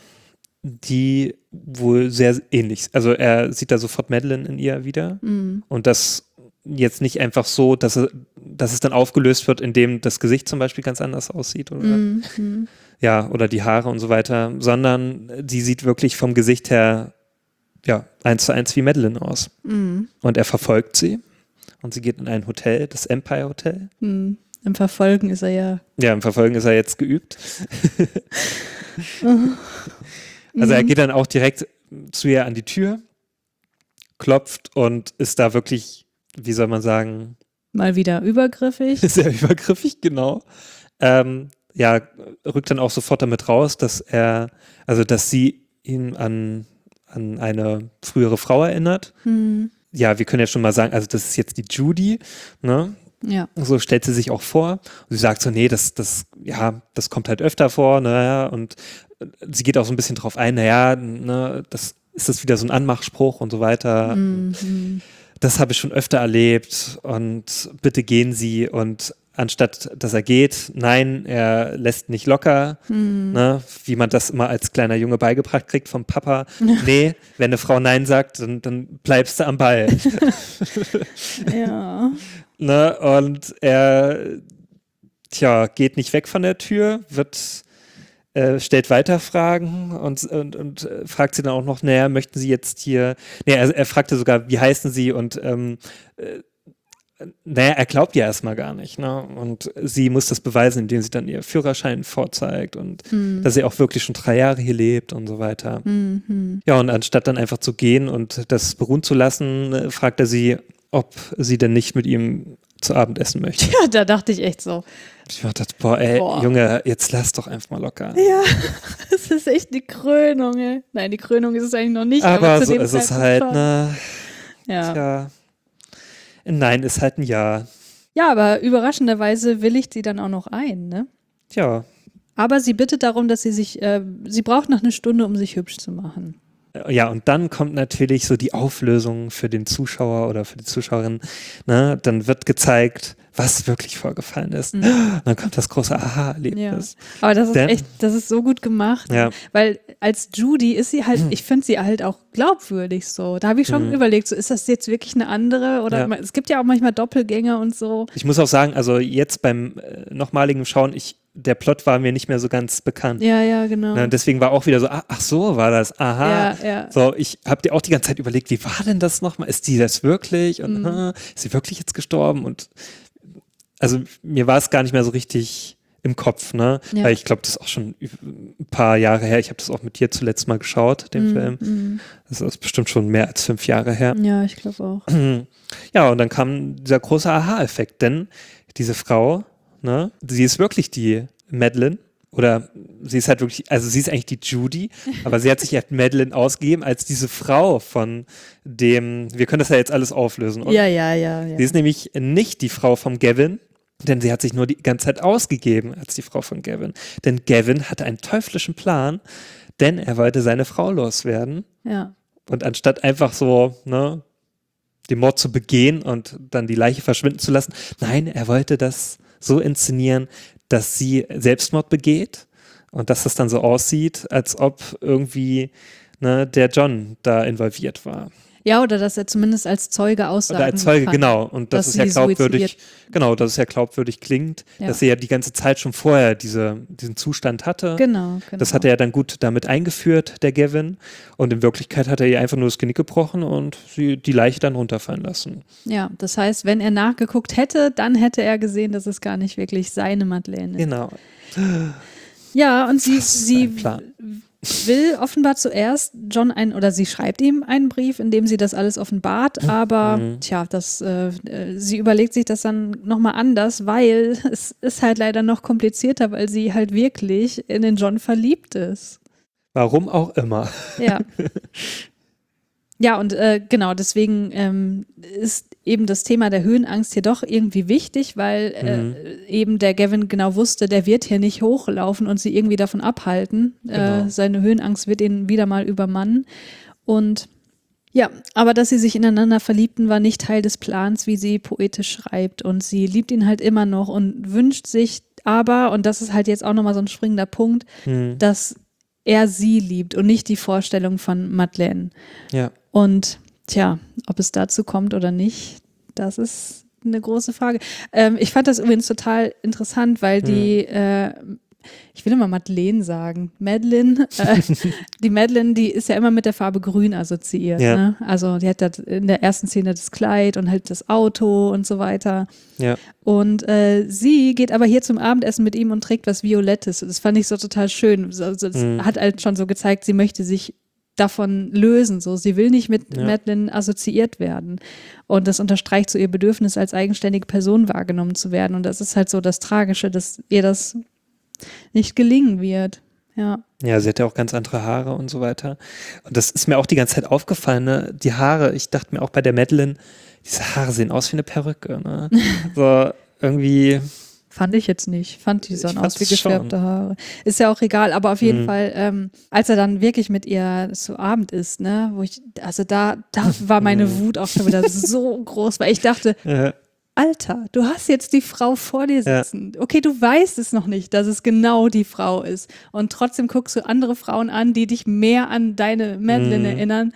die wohl sehr ähnlich, also er sieht da sofort Madeleine in ihr wieder Mhm. und das jetzt nicht einfach so, dass, er, dass es dann aufgelöst wird, indem das Gesicht zum Beispiel ganz anders aussieht oder, Mhm. Mhm. ja, oder die Haare und so weiter, sondern die sieht wirklich vom Gesicht her ja, eins zu eins wie Madeleine aus. Mhm. Und er verfolgt sie und sie geht in ein Hotel, das Empire Hotel. Mhm. Im Verfolgen ist er ja. Ja, im Verfolgen ist er jetzt geübt. Also er geht dann auch direkt zu ihr an die Tür, klopft und ist da wirklich, wie soll man sagen, Mal wieder übergriffig. sehr übergriffig, genau. Ähm, ja, rückt dann auch sofort damit raus, dass er, also dass sie ihn an, an eine frühere Frau erinnert. Mhm. Ja, wir können ja schon mal sagen, also das ist jetzt die Judy, ne? Ja. So stellt sie sich auch vor. Und sie sagt so, nee, das, das, ja, das kommt halt öfter vor, naja, und sie geht auch so ein bisschen drauf ein, naja, ne, das ist das wieder so ein Anmachspruch und so weiter. Mhm. Das habe ich schon öfter erlebt und bitte gehen Sie und anstatt dass er geht, nein, er lässt nicht locker, Mhm. ne, wie man das immer als kleiner Junge beigebracht kriegt vom Papa. Nee, wenn eine Frau nein sagt, dann, dann bleibst du am Ball. Ja. Ne, und er, tja, geht nicht weg von der Tür, wird, äh, stellt weiter Fragen und, und, und äh, fragt sie dann auch noch, naja, möchten Sie jetzt hier, nee, er, er fragte sogar, wie heißen Sie und, ähm, äh, naja, er glaubt ja erstmal gar nicht, ne? Und sie muss das beweisen, indem sie dann ihr Führerschein vorzeigt und Mhm. dass sie auch wirklich schon drei Jahre hier lebt und so weiter. Mhm. Ja, und anstatt dann einfach zu gehen und das beruhen zu lassen, äh, fragt er sie, ob sie denn nicht mit ihm zu Abend essen möchte. Ja, da dachte ich echt so. Ich dachte, boah, ey, Boah. Junge, jetzt lass doch einfach mal locker. Ja, das ist echt die Krönung, ey. Nein, die Krönung ist es eigentlich noch nicht. Aber, Aber, zu so dem ist es Zeitpunkt halt, schon. ne? Ja. Tja. Nein, ist halt ein Ja. ja, aber überraschenderweise willigt sie dann auch noch ein, ne? Tja. Aber sie bittet darum, dass sie sich, äh, sie braucht noch eine Stunde, um sich hübsch zu machen. Ja, und dann kommt natürlich so die Auflösung für den Zuschauer oder für die Zuschauerin. Ne? Dann wird gezeigt, was wirklich vorgefallen ist. Mhm. Dann kommt das große Aha-Erlebnis. Aber das ist Denn- echt, das ist so gut gemacht. Ja. Weil als Judy ist sie halt, ich finde sie halt auch glaubwürdig so. Da habe ich schon Mhm. überlegt, so ist das jetzt wirklich eine andere? Oder Ja. ma- es gibt ja auch manchmal Doppelgänger und so. Ich muss auch sagen, also jetzt beim äh, nochmaligen Schauen, ich, der Plot war mir nicht mehr so ganz bekannt. Ja, ja, genau. Ne? Deswegen war auch wieder so, ach, ach so war das, aha. Ja, ja. So, ich habe dir auch die ganze Zeit überlegt, wie war denn das nochmal? Ist die das wirklich? Und Mhm. aha, ist sie wirklich jetzt gestorben? Und also mir war es gar nicht mehr so richtig im Kopf, ne? Ja. Weil ich glaube, das ist auch schon ein paar Jahre her. Ich habe das auch mit dir zuletzt mal geschaut, den Mm, Film. mm. Das ist bestimmt schon mehr als fünf Jahre her. Ja, ich glaube auch. Ja, und dann kam dieser große Aha-Effekt, denn diese Frau, ne, sie ist wirklich die Madeline. Oder sie ist halt wirklich, also sie ist eigentlich die Judy, aber sie hat sich halt Madeline ausgegeben als diese Frau von dem, wir können das ja jetzt alles auflösen, oder? Ja, ja, ja, ja. Sie ist nämlich nicht die Frau vom Gavin, denn sie hat sich nur die ganze Zeit ausgegeben als die Frau von Gavin. Denn Gavin hatte einen teuflischen Plan, denn er wollte seine Frau loswerden. Ja. Und anstatt einfach so, ne, den Mord zu begehen und dann die Leiche verschwinden zu lassen, nein, er wollte das so inszenieren, dass sie Selbstmord begeht und dass das dann so aussieht, als ob irgendwie ne, der John da involviert war. Ja, oder dass er zumindest als Zeuge aussagen Oder als Zeuge, kann, genau. Und dass dass es ja sie glaubwürdig, suizidiert. genau, dass es ja glaubwürdig klingt, Ja. dass sie ja die ganze Zeit schon vorher diese, diesen Zustand hatte. Genau, genau. Das hat er ja dann gut damit eingeführt, der Gavin. Und in Wirklichkeit hat er ihr einfach nur das Genick gebrochen und sie die Leiche dann runterfallen lassen. Ja, das heißt, wenn er nachgeguckt hätte, dann hätte er gesehen, dass es gar nicht wirklich seine Madeleine ist. Genau. Ja, und sie, Das ist sie ein Plan. will offenbar zuerst John ein, oder sie schreibt ihm einen Brief, in dem sie das alles offenbart, aber Mhm. tja, das, äh, äh, sie überlegt sich das dann nochmal anders, weil es ist halt leider noch komplizierter, weil sie halt wirklich in den John verliebt ist. Warum auch immer. Ja. Ja, und äh, genau, deswegen ähm, ist eben das Thema der Höhenangst hier doch irgendwie wichtig, weil äh, Mhm. eben der Gavin genau wusste, der wird hier nicht hochlaufen und sie irgendwie davon abhalten. Genau. Äh, seine Höhenangst wird ihn wieder mal übermannen. Und ja, aber dass sie sich ineinander verliebten, war nicht Teil des Plans, wie sie poetisch schreibt. Und sie liebt ihn halt immer noch und wünscht sich aber, und das ist halt jetzt auch nochmal so ein springender Punkt, Mhm. dass er sie liebt und nicht die Vorstellung von Madeleine. Ja. Und tja, ob es dazu kommt oder nicht, das ist eine große Frage. Ähm, ich fand das übrigens total interessant, weil die, äh, ich will immer Madeleine sagen, Madeline, äh, die Madeline, die ist ja immer mit der Farbe grün assoziiert. Ja. Ne? Also die hat das in der ersten Szene das Kleid und halt das Auto und so weiter. Ja. Und äh, sie geht aber hier zum Abendessen mit ihm und trägt was Violettes. Das fand ich so total schön. Also, das Mhm. hat halt schon so gezeigt, sie möchte sich davon lösen. So. Sie will nicht mit Ja. Madeline assoziiert werden. Und das unterstreicht so ihr Bedürfnis, als eigenständige Person wahrgenommen zu werden. Und das ist halt so das Tragische, dass ihr das nicht gelingen wird. Ja. Ja, sie hat ja auch ganz andere Haare und so weiter. Und das ist mir auch die ganze Zeit aufgefallen, ne? Die Haare, ich dachte mir auch bei der Madeline, diese Haare sehen aus wie eine Perücke, ne? So irgendwie, Fand ich jetzt nicht. Fand die sahen Ich aus wie fand's schon. gefärbte Haare. Ist ja auch egal, aber auf jeden Mhm. Fall, ähm, als er dann wirklich mit ihr zu Abend ist, ne, wo ich, also da, da war meine Mhm. Wut auch schon wieder so groß, weil ich dachte, äh, Alter, du hast jetzt die Frau vor dir Ja. sitzen. Okay, du weißt es noch nicht, dass es genau die Frau ist. Und trotzdem guckst du andere Frauen an, die dich mehr an deine Madeline Mhm. erinnern.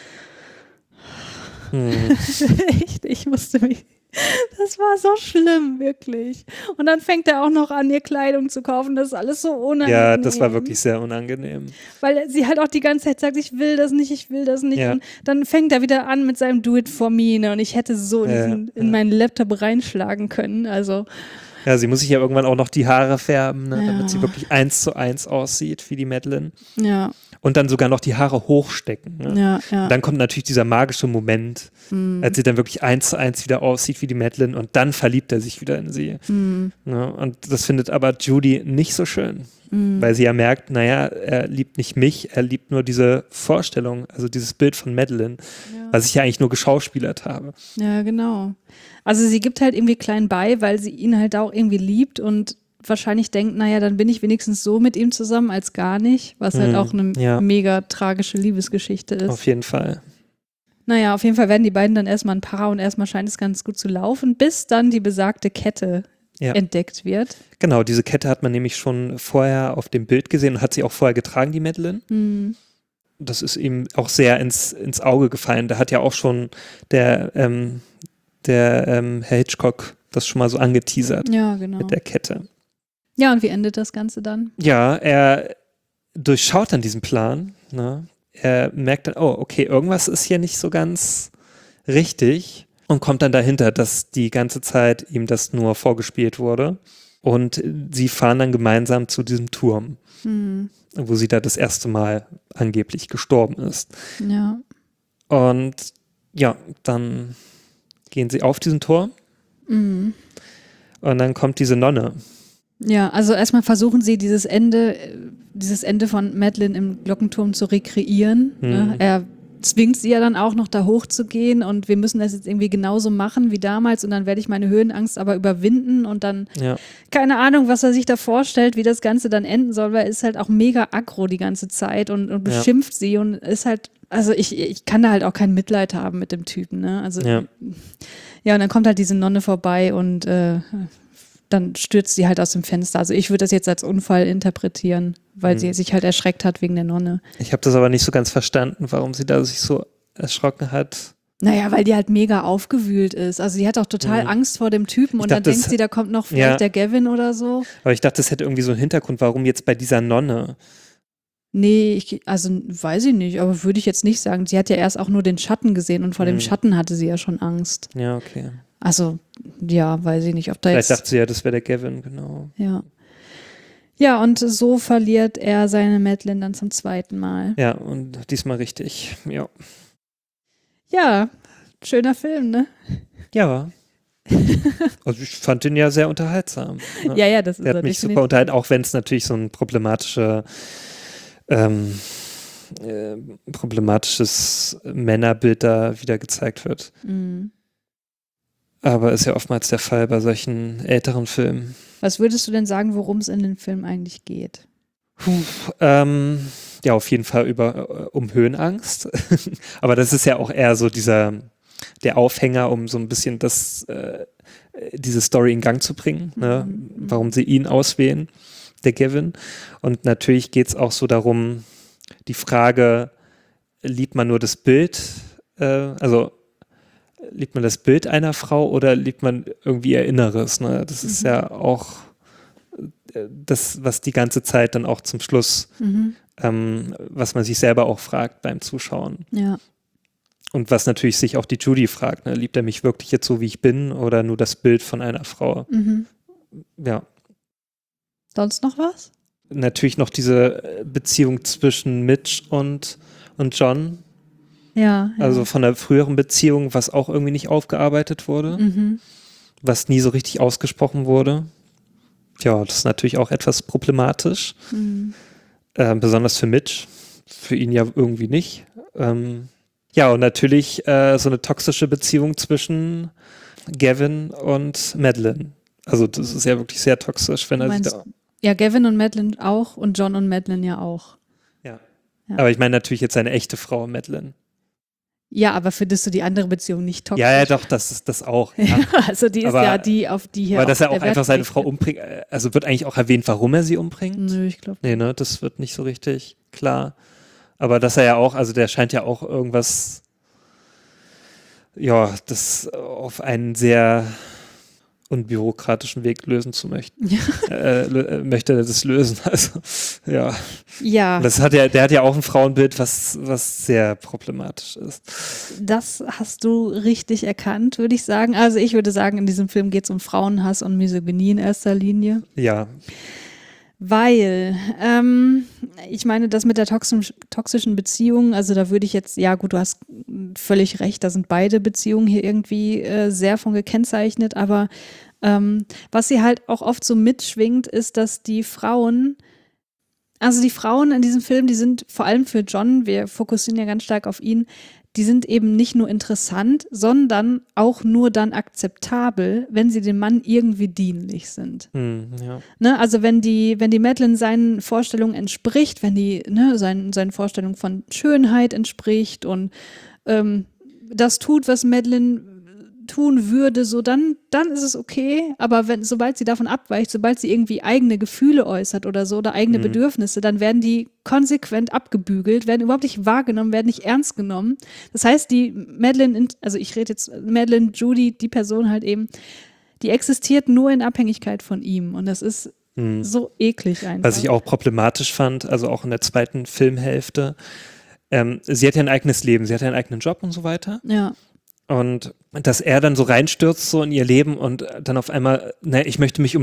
hm. Echt, ich musste mich. Das war so schlimm, wirklich. Und dann fängt er auch noch an, ihr Kleidung zu kaufen. Das ist alles so unangenehm. Ja, das war wirklich sehr unangenehm. Weil sie halt auch die ganze Zeit sagt, ich will das nicht, ich will das nicht. Ja. Und dann fängt er wieder an mit seinem Do it for me. Ne? Und ich hätte so in, Ja, diesen, in ja. meinen Laptop reinschlagen können. Also, Ja, sie muss sich ja irgendwann auch noch die Haare färben, ne, Ja. damit sie wirklich eins zu eins aussieht wie die Madeline. ja, Und dann sogar noch die Haare hochstecken. Ne? ja, ja. Und dann kommt natürlich dieser magische Moment, Hm. als sie dann wirklich eins zu eins wieder aussieht wie die Madeline und dann verliebt er sich wieder in sie. Hm. Ne? Und das findet aber Judy nicht so schön, Hm. weil sie ja merkt, naja, er liebt nicht mich, er liebt nur diese Vorstellung, also dieses Bild von Madeline, Ja. was ich ja eigentlich nur geschauspielert habe. Ja, genau. Also sie gibt halt irgendwie klein bei, weil sie ihn halt auch irgendwie liebt und wahrscheinlich denkt, naja, dann bin ich wenigstens so mit ihm zusammen als gar nicht, was halt Mhm, auch eine ja. mega tragische Liebesgeschichte ist. Auf jeden Fall. Naja, auf jeden Fall werden die beiden dann erstmal ein Paar und erstmal scheint es ganz gut zu laufen, bis dann die besagte Kette Ja. entdeckt wird. Genau, diese Kette hat man nämlich schon vorher auf dem Bild gesehen und hat sie auch vorher getragen, die Madeline. Hm. Das ist ihm auch sehr ins, ins Auge gefallen. Da hat ja auch schon der, ähm, der ähm, Herr Hitchcock das schon mal so angeteasert Ja, genau. mit der Kette. Ja, und wie endet das Ganze dann? Ja, er durchschaut dann diesen Plan. Ne? Er merkt dann, oh, okay, irgendwas ist hier nicht so ganz richtig und kommt dann dahinter, dass die ganze Zeit ihm das nur vorgespielt wurde. Und sie fahren dann gemeinsam zu diesem Turm, Mhm. wo sie da das erste Mal angeblich gestorben ist. Ja. Und ja, dann gehen sie auf diesen Turm Mhm. und dann kommt diese Nonne. Ja, also erstmal versuchen sie dieses Ende, äh, dieses Ende von Madeline im Glockenturm zu rekreieren. Mhm. Ne? Er zwingt sie ja dann auch noch da hochzugehen und wir müssen das jetzt irgendwie genauso machen wie damals und dann werde ich meine Höhenangst aber überwinden und dann, Ja, keine Ahnung, was er sich da vorstellt, wie das Ganze dann enden soll, weil er ist halt auch mega aggro die ganze Zeit und, und Ja. beschimpft sie und ist halt, also ich, ich kann da halt auch kein Mitleid haben mit dem Typen, ne? Also ja. ja, und dann kommt halt diese Nonne vorbei und äh, dann stürzt sie halt aus dem Fenster. Also ich würde das jetzt als Unfall interpretieren, weil Mhm. sie sich halt erschreckt hat wegen der Nonne. Ich habe das aber nicht so ganz verstanden, warum sie da sich so erschrocken hat. Naja, weil die halt mega aufgewühlt ist. Also sie hat auch total Mhm. Angst vor dem Typen Ich und dachte, dann denkt das- sie, da kommt noch vielleicht Ja. der Gavin oder so. Aber ich dachte, das hätte irgendwie so einen Hintergrund, warum jetzt bei dieser Nonne. Nee, ich, also weiß ich nicht, aber würde ich jetzt nicht sagen. Sie hat ja erst auch nur den Schatten gesehen und vor dem Mhm. Schatten hatte sie ja schon Angst. Ja, okay. Also ja, weiß ich nicht, ob da Vielleicht jetzt... dachte sie ja, das wäre der Gavin, genau. Ja. Ja, und so verliert er seine Madeline dann zum zweiten Mal. Ja, und diesmal richtig. Ja. Ja, schöner Film, ne? Ja. Also ich fand den ja sehr unterhaltsam. Ne? Ja, ja, das ist Der er hat mich definitiv. super unterhalten, auch wenn es natürlich so ein problematischer, ähm, äh, problematisches Männerbild da wieder gezeigt wird. Mhm. Aber ist ja oftmals der Fall bei solchen älteren Filmen. Was würdest du denn sagen, worum es in dem Film eigentlich geht? Puh, ähm, ja, auf jeden Fall über, äh, um Höhenangst. Aber das ist ja auch eher so dieser, der Aufhänger, um so ein bisschen das, äh, diese Story in Gang zu bringen, ne? Mhm. Warum sie ihn auswählen, der Gavin. Und natürlich geht es auch so darum, die Frage, liebt man nur das Bild, äh, also liebt man das Bild einer Frau oder liebt man irgendwie ihr Inneres? Ne? Das ist Mhm. ja auch äh, das, was die ganze Zeit dann auch zum Schluss, Mhm. ähm, was man sich selber auch fragt beim Zuschauen. Ja. Und was natürlich sich auch die Judy fragt, ne? Liebt er mich wirklich jetzt so, wie ich bin oder nur das Bild von einer Frau? Mhm. Ja, Sonst noch was? natürlich noch diese äh, Beziehung zwischen Mitch und, und John, Ja. ja. also von der früheren Beziehung, was auch irgendwie nicht aufgearbeitet wurde, Mhm. was nie so richtig ausgesprochen wurde. Ja, das ist natürlich auch etwas problematisch, Mhm. äh, besonders für Mitch, für ihn ja irgendwie nicht. Ähm, ja, und natürlich äh, so eine toxische Beziehung zwischen Gavin und Madeline. Also das ist ja wirklich sehr toxisch, wenn Du er sich meinst, da, ja, Gavin und Madeline auch und John und Madeline ja auch. ja. Ja. Aber ich meine natürlich jetzt seine echte Frau, Madeline. Ja, aber findest du die andere Beziehung nicht toxisch? Ja, ja, doch, das ist das auch. Ja. Ja, also die ist Aber- ja die, auf die hier Aber dass er auch der Wert einfach seine gelegt Frau wird. umbringt, äh, also wird eigentlich auch erwähnt, warum er sie umbringt? Nö, ich glaube. Nee, ne, das wird nicht so richtig klar. Aber dass er ja auch, also der scheint ja auch irgendwas, ja, das auf einen sehr unbürokratischen Weg lösen zu möchten. Ja. Äh, lö- äh, möchte er das lösen. Also, ja. Ja, Das hat ja, der hat ja auch ein Frauenbild, was, was sehr problematisch ist. das hast du richtig erkannt, würde ich sagen. Also ich würde sagen, in diesem Film geht es um Frauenhass und Misogynie in erster Linie. Ja, Weil, ähm, ich meine, das mit der toxisch, toxischen Beziehung, also da würde ich jetzt, ja gut, du hast völlig recht, da sind beide Beziehungen hier irgendwie äh, sehr von gekennzeichnet, aber ähm, was sie halt auch oft so mitschwingt, ist, dass die Frauen, also die Frauen in diesem Film, die sind vor allem für John, wir fokussieren ja ganz stark auf ihn, die sind eben nicht nur interessant, sondern auch nur dann akzeptabel, wenn sie dem Mann irgendwie dienlich sind. hm, ja. Ne, also wenn die, wenn die Madeline seinen Vorstellungen entspricht, wenn die ne, seinen, seinen Vorstellungen von Schönheit entspricht und ähm, das tut, was Madeline tun würde, so dann, dann ist es okay. Aber wenn, sobald sie davon abweicht, sobald sie irgendwie eigene Gefühle äußert oder so oder eigene Mhm. Bedürfnisse, dann werden die konsequent abgebügelt, werden überhaupt nicht wahrgenommen, werden nicht ernst genommen. Das heißt, die Madeline, also ich rede jetzt Madeline, Judy, die Person halt eben, die existiert nur in Abhängigkeit von ihm. Und das ist Hm. so eklig einfach. Was ich auch problematisch fand, also auch in der zweiten Filmhälfte, ähm, sie hat ja ein eigenes Leben, sie hat ja einen eigenen Job und so weiter. Ja, Und dass er dann so reinstürzt so in ihr Leben und dann auf einmal, ne, ich möchte mich um dich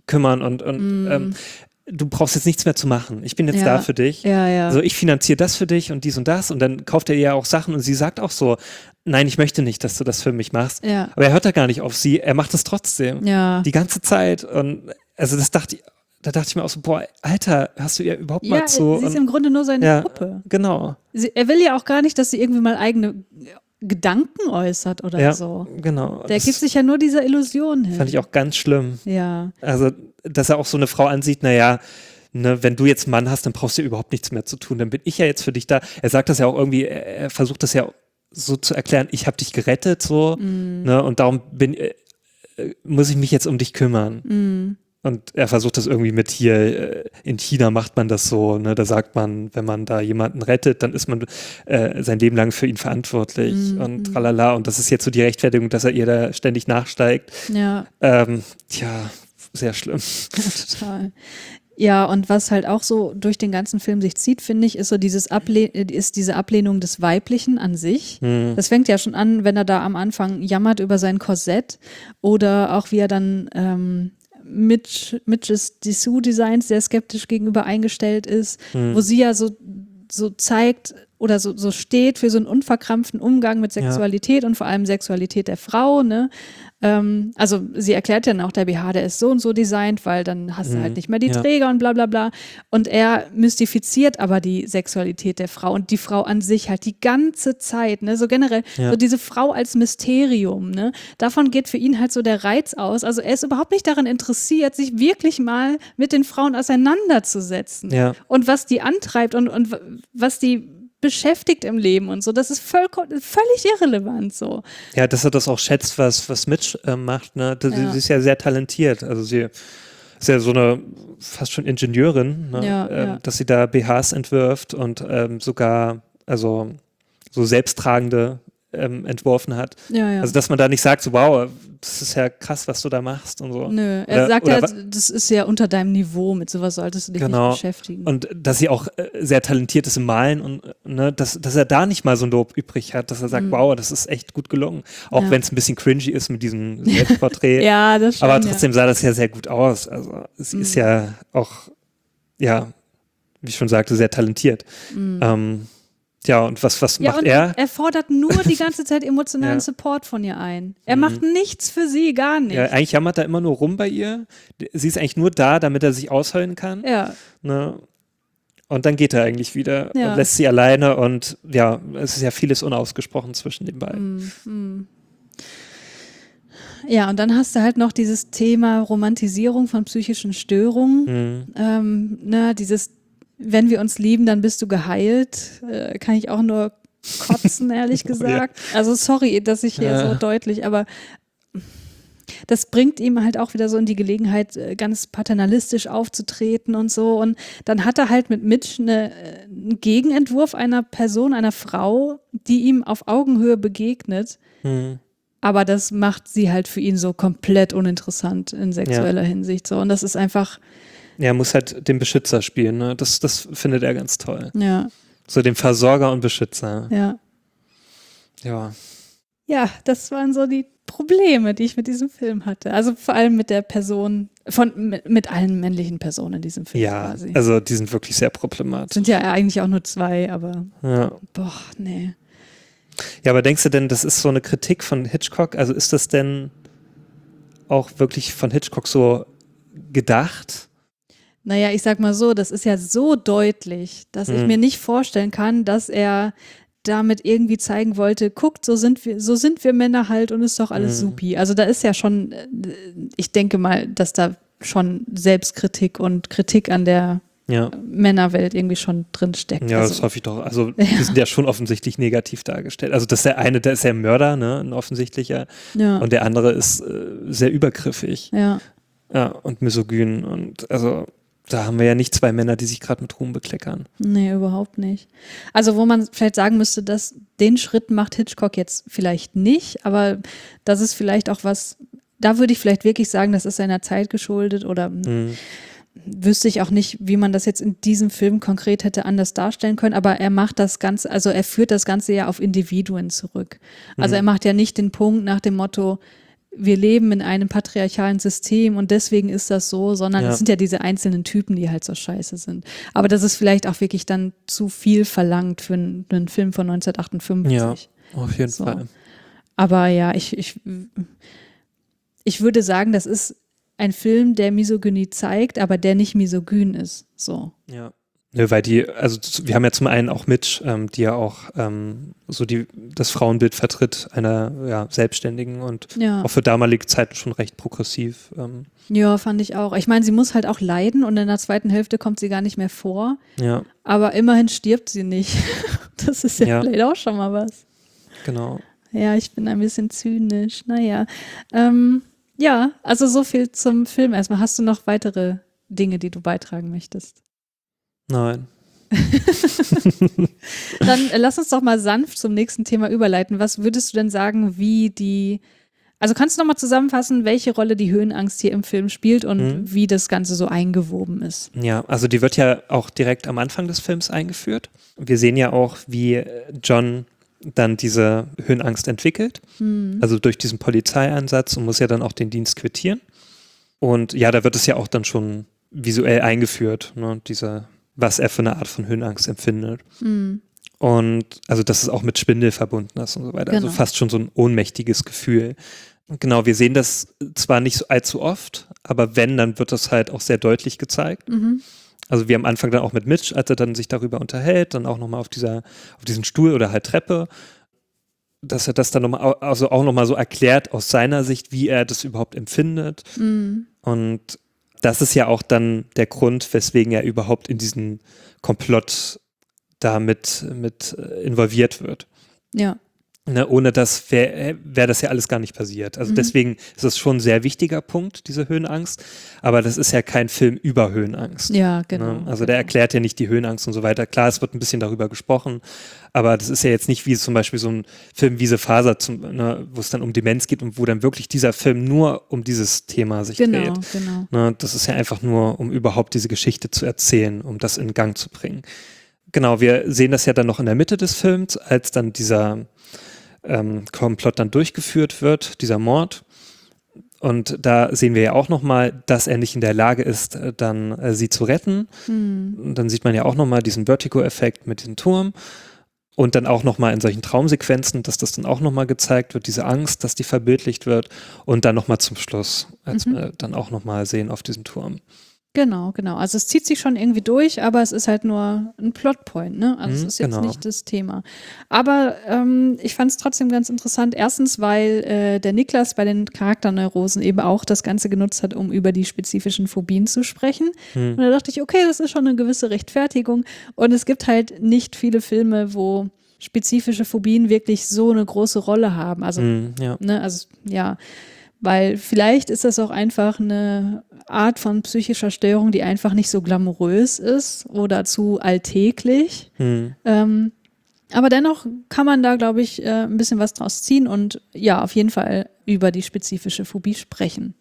kümmern und, und Mm. ähm, du brauchst jetzt nichts mehr zu machen. Ich bin jetzt Ja. da für dich. Ja, ja. Also ich finanziere das für dich und dies und das und dann kauft er ihr auch Sachen und sie sagt auch so, nein, ich möchte nicht, dass du das für mich machst. Ja. Aber er hört da gar nicht auf sie, er macht es trotzdem. Ja. Die ganze Zeit und also das dachte ich, da dachte ich mir auch so, boah, Alter, hast du ihr überhaupt Ja, mal so. sie ist und, im Grunde nur seine ja, Puppe. genau. Sie, er will ja auch gar nicht, dass sie irgendwie mal eigene Gedanken äußert oder Ja, so. genau. Der Das gibt sich ja nur dieser Illusion hin. fand ich auch ganz schlimm. Ja. Also, dass er auch so eine Frau ansieht, naja, ne, wenn du jetzt einen Mann hast, dann brauchst du ja überhaupt nichts mehr zu tun, dann bin ich ja jetzt für dich da. Er sagt das ja auch irgendwie, er, er versucht das ja so zu erklären, ich habe dich gerettet, so, Mm. ne, und darum bin, äh, muss ich mich jetzt um dich kümmern. Mm. Und er versucht das irgendwie mit hier, äh, in China macht man das so, ne, da sagt man, wenn man da jemanden rettet, dann ist man äh, sein Leben lang für ihn verantwortlich Mhm. und tralala. Und das ist jetzt so die Rechtfertigung, dass er ihr da ständig nachsteigt. Ja. Ähm, tja, sehr schlimm. Ja, total. Ja, und was halt auch so durch den ganzen Film sich zieht, finde ich, ist so dieses Able ist diese Ablehnung des Weiblichen an sich. Hm. Das fängt ja schon an, wenn er da am Anfang jammert über sein Korsett oder auch wie er dann ähm, Mitch, Mitches Dessous-Designs sehr skeptisch gegenüber eingestellt ist, Hm. wo sie ja so, so zeigt oder so, so steht für so einen unverkrampften Umgang mit Sexualität und vor allem Sexualität der Frau, ne? Ähm, also sie erklärt dann auch, der B H, der ist so und so designt, weil dann hast du Mhm. halt nicht mehr die Ja. Träger und bla bla bla. Und er mystifiziert aber die Sexualität der Frau und die Frau an sich halt die ganze Zeit, ne? So generell, Ja. so diese Frau als Mysterium, ne? Davon geht für ihn halt so der Reiz aus. Also er ist überhaupt nicht daran interessiert, sich wirklich mal mit den Frauen auseinanderzusetzen. Ja. Und was die antreibt und, und was die beschäftigt im Leben und so. Das ist voll, völlig irrelevant so. Ja, dass er das auch schätzt, was, was Mitch äh, macht, ne? Das, Ja. Sie ist ja sehr talentiert. Also sie ist ja so eine fast schon Ingenieurin, ne? Ja, ähm, ja. dass sie da B Hs entwirft und ähm, sogar also so selbsttragende ähm, entworfen hat. Ja, ja. Also dass man da nicht sagt, so wow, das ist ja krass, was du da machst und so. Nö, er Oder- sagt oder ja, wa- das ist ja unter deinem Niveau, mit sowas solltest du dich Genau. nicht beschäftigen. Und dass sie auch äh, sehr talentiert ist im Malen und äh, ne, dass, dass er da nicht mal so ein Lob übrig hat, dass er sagt, wow, das ist echt gut gelungen. Auch Mhm. Ja. wenn es ein bisschen cringy ist mit diesem Selbstporträt. ja, das stimmt. Aber trotzdem sah das ja sehr gut aus. Also sie Mhm. ist ja auch, ja, wie ich schon sagte, sehr talentiert. Ähm, ja, und was, was Mhm. Ja, macht und er? er fordert nur die ganze Zeit emotionalen Ja. Support von ihr ein. Er macht nichts für sie, gar nicht. Ja, eigentlich jammert er immer nur rum bei ihr. Sie ist eigentlich nur da, damit er sich ausheulen kann. Ja, Ne? Und dann geht er eigentlich wieder Ja. und lässt sie alleine und ja, es ist ja vieles unausgesprochen zwischen den beiden. Mhm. ja, und dann hast du halt noch dieses Thema Romantisierung von psychischen Störungen. Mhm. Ähm, ne, dieses, wenn wir uns lieben, dann bist du geheilt. Äh, kann ich auch nur kotzen, ehrlich gesagt. Also sorry, dass ich hier Ja. so deutlich, aber das bringt ihm halt auch wieder so in die Gelegenheit, äh, ganz paternalistisch aufzutreten und so. Und dann hat er halt mit Mitch eine, äh, einen Gegenentwurf einer Person, einer Frau, die ihm auf Augenhöhe begegnet. Mhm. Aber das macht sie halt für ihn so komplett uninteressant in sexueller Hinsicht. So. Und das ist einfach, Er muss halt den Beschützer spielen, ne? Das, das findet er ganz toll. ja, So den Versorger und Beschützer. ja. Ja. Ja, das waren so die Probleme, die ich mit diesem Film hatte. Also vor allem mit der Person, von mit, mit allen männlichen Personen in diesem Film Ja, quasi. also die sind wirklich sehr problematisch. Sind ja eigentlich auch nur zwei, aber Ja. boah, nee. Ja, aber denkst du denn, das ist so eine Kritik von Hitchcock? Also ist das denn auch wirklich von Hitchcock so gedacht? Naja, ich sag mal so, das ist ja so deutlich, dass ich Hm. mir nicht vorstellen kann, dass er damit irgendwie zeigen wollte, guckt, so sind wir, so sind wir Männer halt und ist doch alles Hm. supi. Also da ist ja schon, äh, ich denke mal, dass da schon Selbstkritik und Kritik an der Ja, Männerwelt irgendwie schon drin steckt. ja, also, das hoffe ich doch. Also die sind ja schon offensichtlich negativ dargestellt. Also das ist der eine, der ist ja ein Mörder, ne, ein offensichtlicher. ja, Und der andere ist äh, sehr übergriffig. ja. Ja, und misogyn. Und also da haben wir ja nicht zwei Männer, die sich gerade mit Ruhm bekleckern. Nee, überhaupt nicht. Also wo man vielleicht sagen müsste, dass den Schritt macht Hitchcock jetzt vielleicht nicht, aber das ist vielleicht auch was, da würde ich vielleicht wirklich sagen, das ist seiner Zeit geschuldet oder Mhm. wüsste ich auch nicht, wie man das jetzt in diesem Film konkret hätte anders darstellen können, aber er macht das Ganze, also er führt das Ganze ja auf Individuen zurück. Also Mhm. er macht ja nicht den Punkt nach dem Motto, wir leben in einem patriarchalen System und deswegen ist das so, sondern Ja. es sind ja diese einzelnen Typen, die halt so scheiße sind. Aber das ist vielleicht auch wirklich dann zu viel verlangt für einen, einen Film von neunzehnhundertachtundfünfzig. Ja, auf jeden So. Fall. Aber ja, ich, ich, ich würde sagen, das ist ein Film, der Misogynie zeigt, aber der nicht misogyn ist. So. Ja. Nö, weil die, also z- wir haben ja zum einen auch Mitch, ähm, die ja auch ähm, so die, das Frauenbild vertritt, einer ja, Selbstständigen und Ja. auch für damalige Zeiten schon recht progressiv. Ähm, Ja, fand ich auch. Ich meine, sie muss halt auch leiden und in der zweiten Hälfte kommt sie gar nicht mehr vor. ja, Aber immerhin stirbt sie nicht. Das ist ja, Ja. vielleicht auch schon mal was. genau. Ja, ich bin ein bisschen zynisch. Naja. Ähm, ja, also so viel zum Film erstmal. Hast du noch weitere Dinge, die du beitragen möchtest? Nein. Dann äh, lass uns doch mal sanft zum nächsten Thema überleiten. Was würdest du denn sagen, wie die, also kannst du noch mal zusammenfassen, welche Rolle die Höhenangst hier im Film spielt und Mhm. wie das Ganze so eingewoben ist? Ja, also die wird ja auch direkt am Anfang des Films eingeführt. Wir sehen ja auch, wie äh, John dann diese Höhenangst entwickelt, also durch diesen Polizeieinsatz und muss ja dann auch den Dienst quittieren. Und ja, da wird es ja auch dann schon visuell eingeführt, ne, diese, was er für eine Art von Höhenangst empfindet. Mhm. Und also, dass es auch mit Schwindel verbunden ist und so weiter. Also Genau. fast schon so ein ohnmächtiges Gefühl. Genau, wir sehen das zwar nicht so allzu oft, aber wenn, dann wird das halt auch sehr deutlich gezeigt. Mhm. Also wie am Anfang dann auch mit Mitch, als er dann sich darüber unterhält, dann auch nochmal auf dieser, auf diesen Stuhl oder halt Treppe, dass er das dann nochmal, also auch nochmal so erklärt aus seiner Sicht, wie er das überhaupt empfindet. Mhm. Und das ist ja auch dann der Grund, weswegen er überhaupt in diesen Komplott da mit, mit äh, involviert wird. Ja. Ne, ohne das wäre wär das ja alles gar nicht passiert. Also Mhm. deswegen ist es schon ein sehr wichtiger Punkt, diese Höhenangst. Aber das ist ja kein Film über Höhenangst. Ja, genau. Ne? Also genau. der erklärt ja nicht die Höhenangst und so weiter. Klar, es wird ein bisschen darüber gesprochen, aber das ist ja jetzt nicht wie zum Beispiel so ein Film wie The Father, zum, ne, wo es dann um Demenz geht und wo dann wirklich dieser Film nur um dieses Thema sich Genau, dreht. genau. Ne? Das ist ja einfach nur, um überhaupt diese Geschichte zu erzählen, um das in Gang zu bringen. Genau, wir sehen das ja dann noch in der Mitte des Films, als dann dieser ähm, Komplott dann durchgeführt wird, dieser Mord. Und da sehen wir ja auch nochmal, dass er nicht in der Lage ist, äh, dann äh, sie zu retten. Hm. Und dann sieht man ja auch nochmal diesen Vertigo-Effekt mit dem Turm. Und dann auch nochmal in solchen Traumsequenzen, dass das dann auch nochmal gezeigt wird, diese Angst, dass die verbildlicht wird. Und dann nochmal zum Schluss, als Mhm. wir dann auch nochmal sehen auf diesem Turm. Genau, genau. Also es zieht sich schon irgendwie durch, aber es ist halt nur ein Plotpoint, ne? Also Mhm, es ist jetzt genau. nicht das Thema. Aber ähm, ich fand es trotzdem ganz interessant. Erstens, weil äh, der Niklas bei den Charakterneurosen eben auch das Ganze genutzt hat, um über die spezifischen Phobien zu sprechen. Mhm. Und da dachte ich, okay, das ist schon eine gewisse Rechtfertigung. Und es gibt halt nicht viele Filme, wo spezifische Phobien wirklich so eine große Rolle haben. Also Mhm, ja. Ne, also ja, weil vielleicht ist das auch einfach eine Art von psychischer Störung, die einfach nicht so glamourös ist oder zu alltäglich. Mhm. Ähm, aber dennoch kann man da, glaube ich, äh, ein bisschen was draus ziehen und ja, auf jeden Fall über die spezifische Phobie sprechen.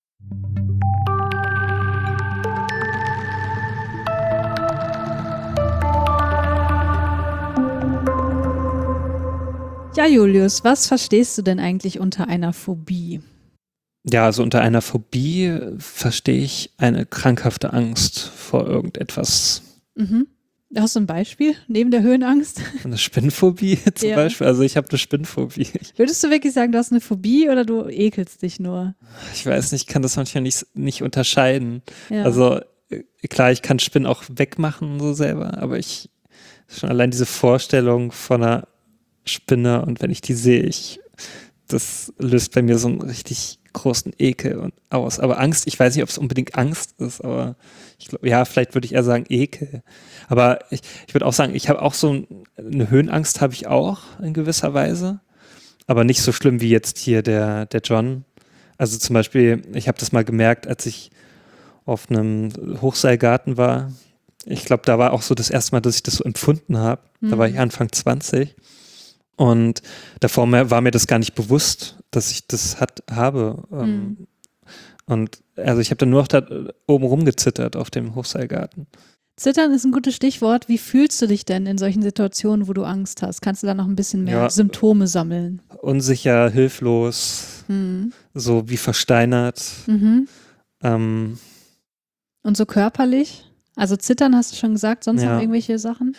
Ja, Julius, was verstehst du denn eigentlich unter einer Phobie? Ja, also unter einer Phobie verstehe ich eine krankhafte Angst vor irgendetwas. Mhm. Hast du ein Beispiel neben der Höhenangst? Eine Spinnphobie zum Ja. Beispiel. Also ich habe eine Spinnphobie. Würdest du wirklich sagen, du hast eine Phobie oder du ekelst dich nur? Ich weiß nicht, ich kann das manchmal nicht, nicht unterscheiden. Ja. Also äh, klar, ich kann Spinnen auch wegmachen so selber, aber ich schon allein diese Vorstellung von einer Spinne und wenn ich die sehe, ich, das löst bei mir so einen richtig großen Ekel und aus. Aber Angst, ich weiß nicht, ob es unbedingt Angst ist, aber ich glaube, ja, vielleicht würde ich eher sagen Ekel. Aber ich, ich würde auch sagen, ich habe auch so ein, eine Höhenangst habe ich auch in gewisser Weise, aber nicht so schlimm wie jetzt hier der, der John. Also zum Beispiel, ich habe das mal gemerkt, als ich auf einem Hochseilgarten war. Ich glaube, da war auch so das erste Mal, dass ich das so empfunden habe. Da war ich Anfang zwanzig. Und davor mir, war mir das gar nicht bewusst, dass ich das hat, habe. Ähm, Mhm. Und also ich habe dann nur noch da oben rumgezittert auf dem Hochseilgarten. Zittern ist ein gutes Stichwort. Wie fühlst du dich denn in solchen Situationen, wo du Angst hast? Kannst du da noch ein bisschen mehr Ja. Symptome sammeln? Unsicher, hilflos, Hm. so wie versteinert. Mhm. Ähm, Und so körperlich? Also zittern hast du schon gesagt, sonst Ja. noch irgendwelche Sachen?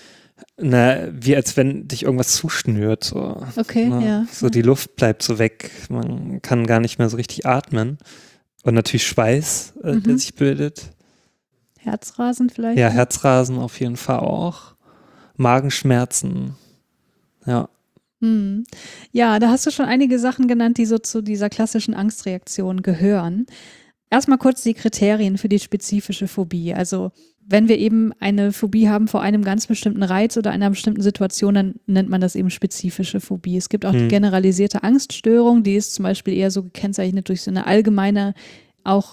na, wie als wenn dich irgendwas zuschnürt. So, Okay, ne? ja. So die Luft bleibt so weg. Man kann gar nicht mehr so richtig atmen. Und natürlich Schweiß, äh, Mhm. der sich bildet. Herzrasen vielleicht? Ja, Herzrasen auf jeden Fall auch. Magenschmerzen. Ja. Hm. Ja, da hast du schon einige Sachen genannt, die so zu dieser klassischen Angstreaktion gehören. Erstmal kurz die Kriterien für die spezifische Phobie. Also wenn wir eben eine Phobie haben vor einem ganz bestimmten Reiz oder einer bestimmten Situation, dann nennt man das eben spezifische Phobie. Es gibt auch die Hm. generalisierte Angststörung, die ist zum Beispiel eher so gekennzeichnet durch so eine allgemeine, auch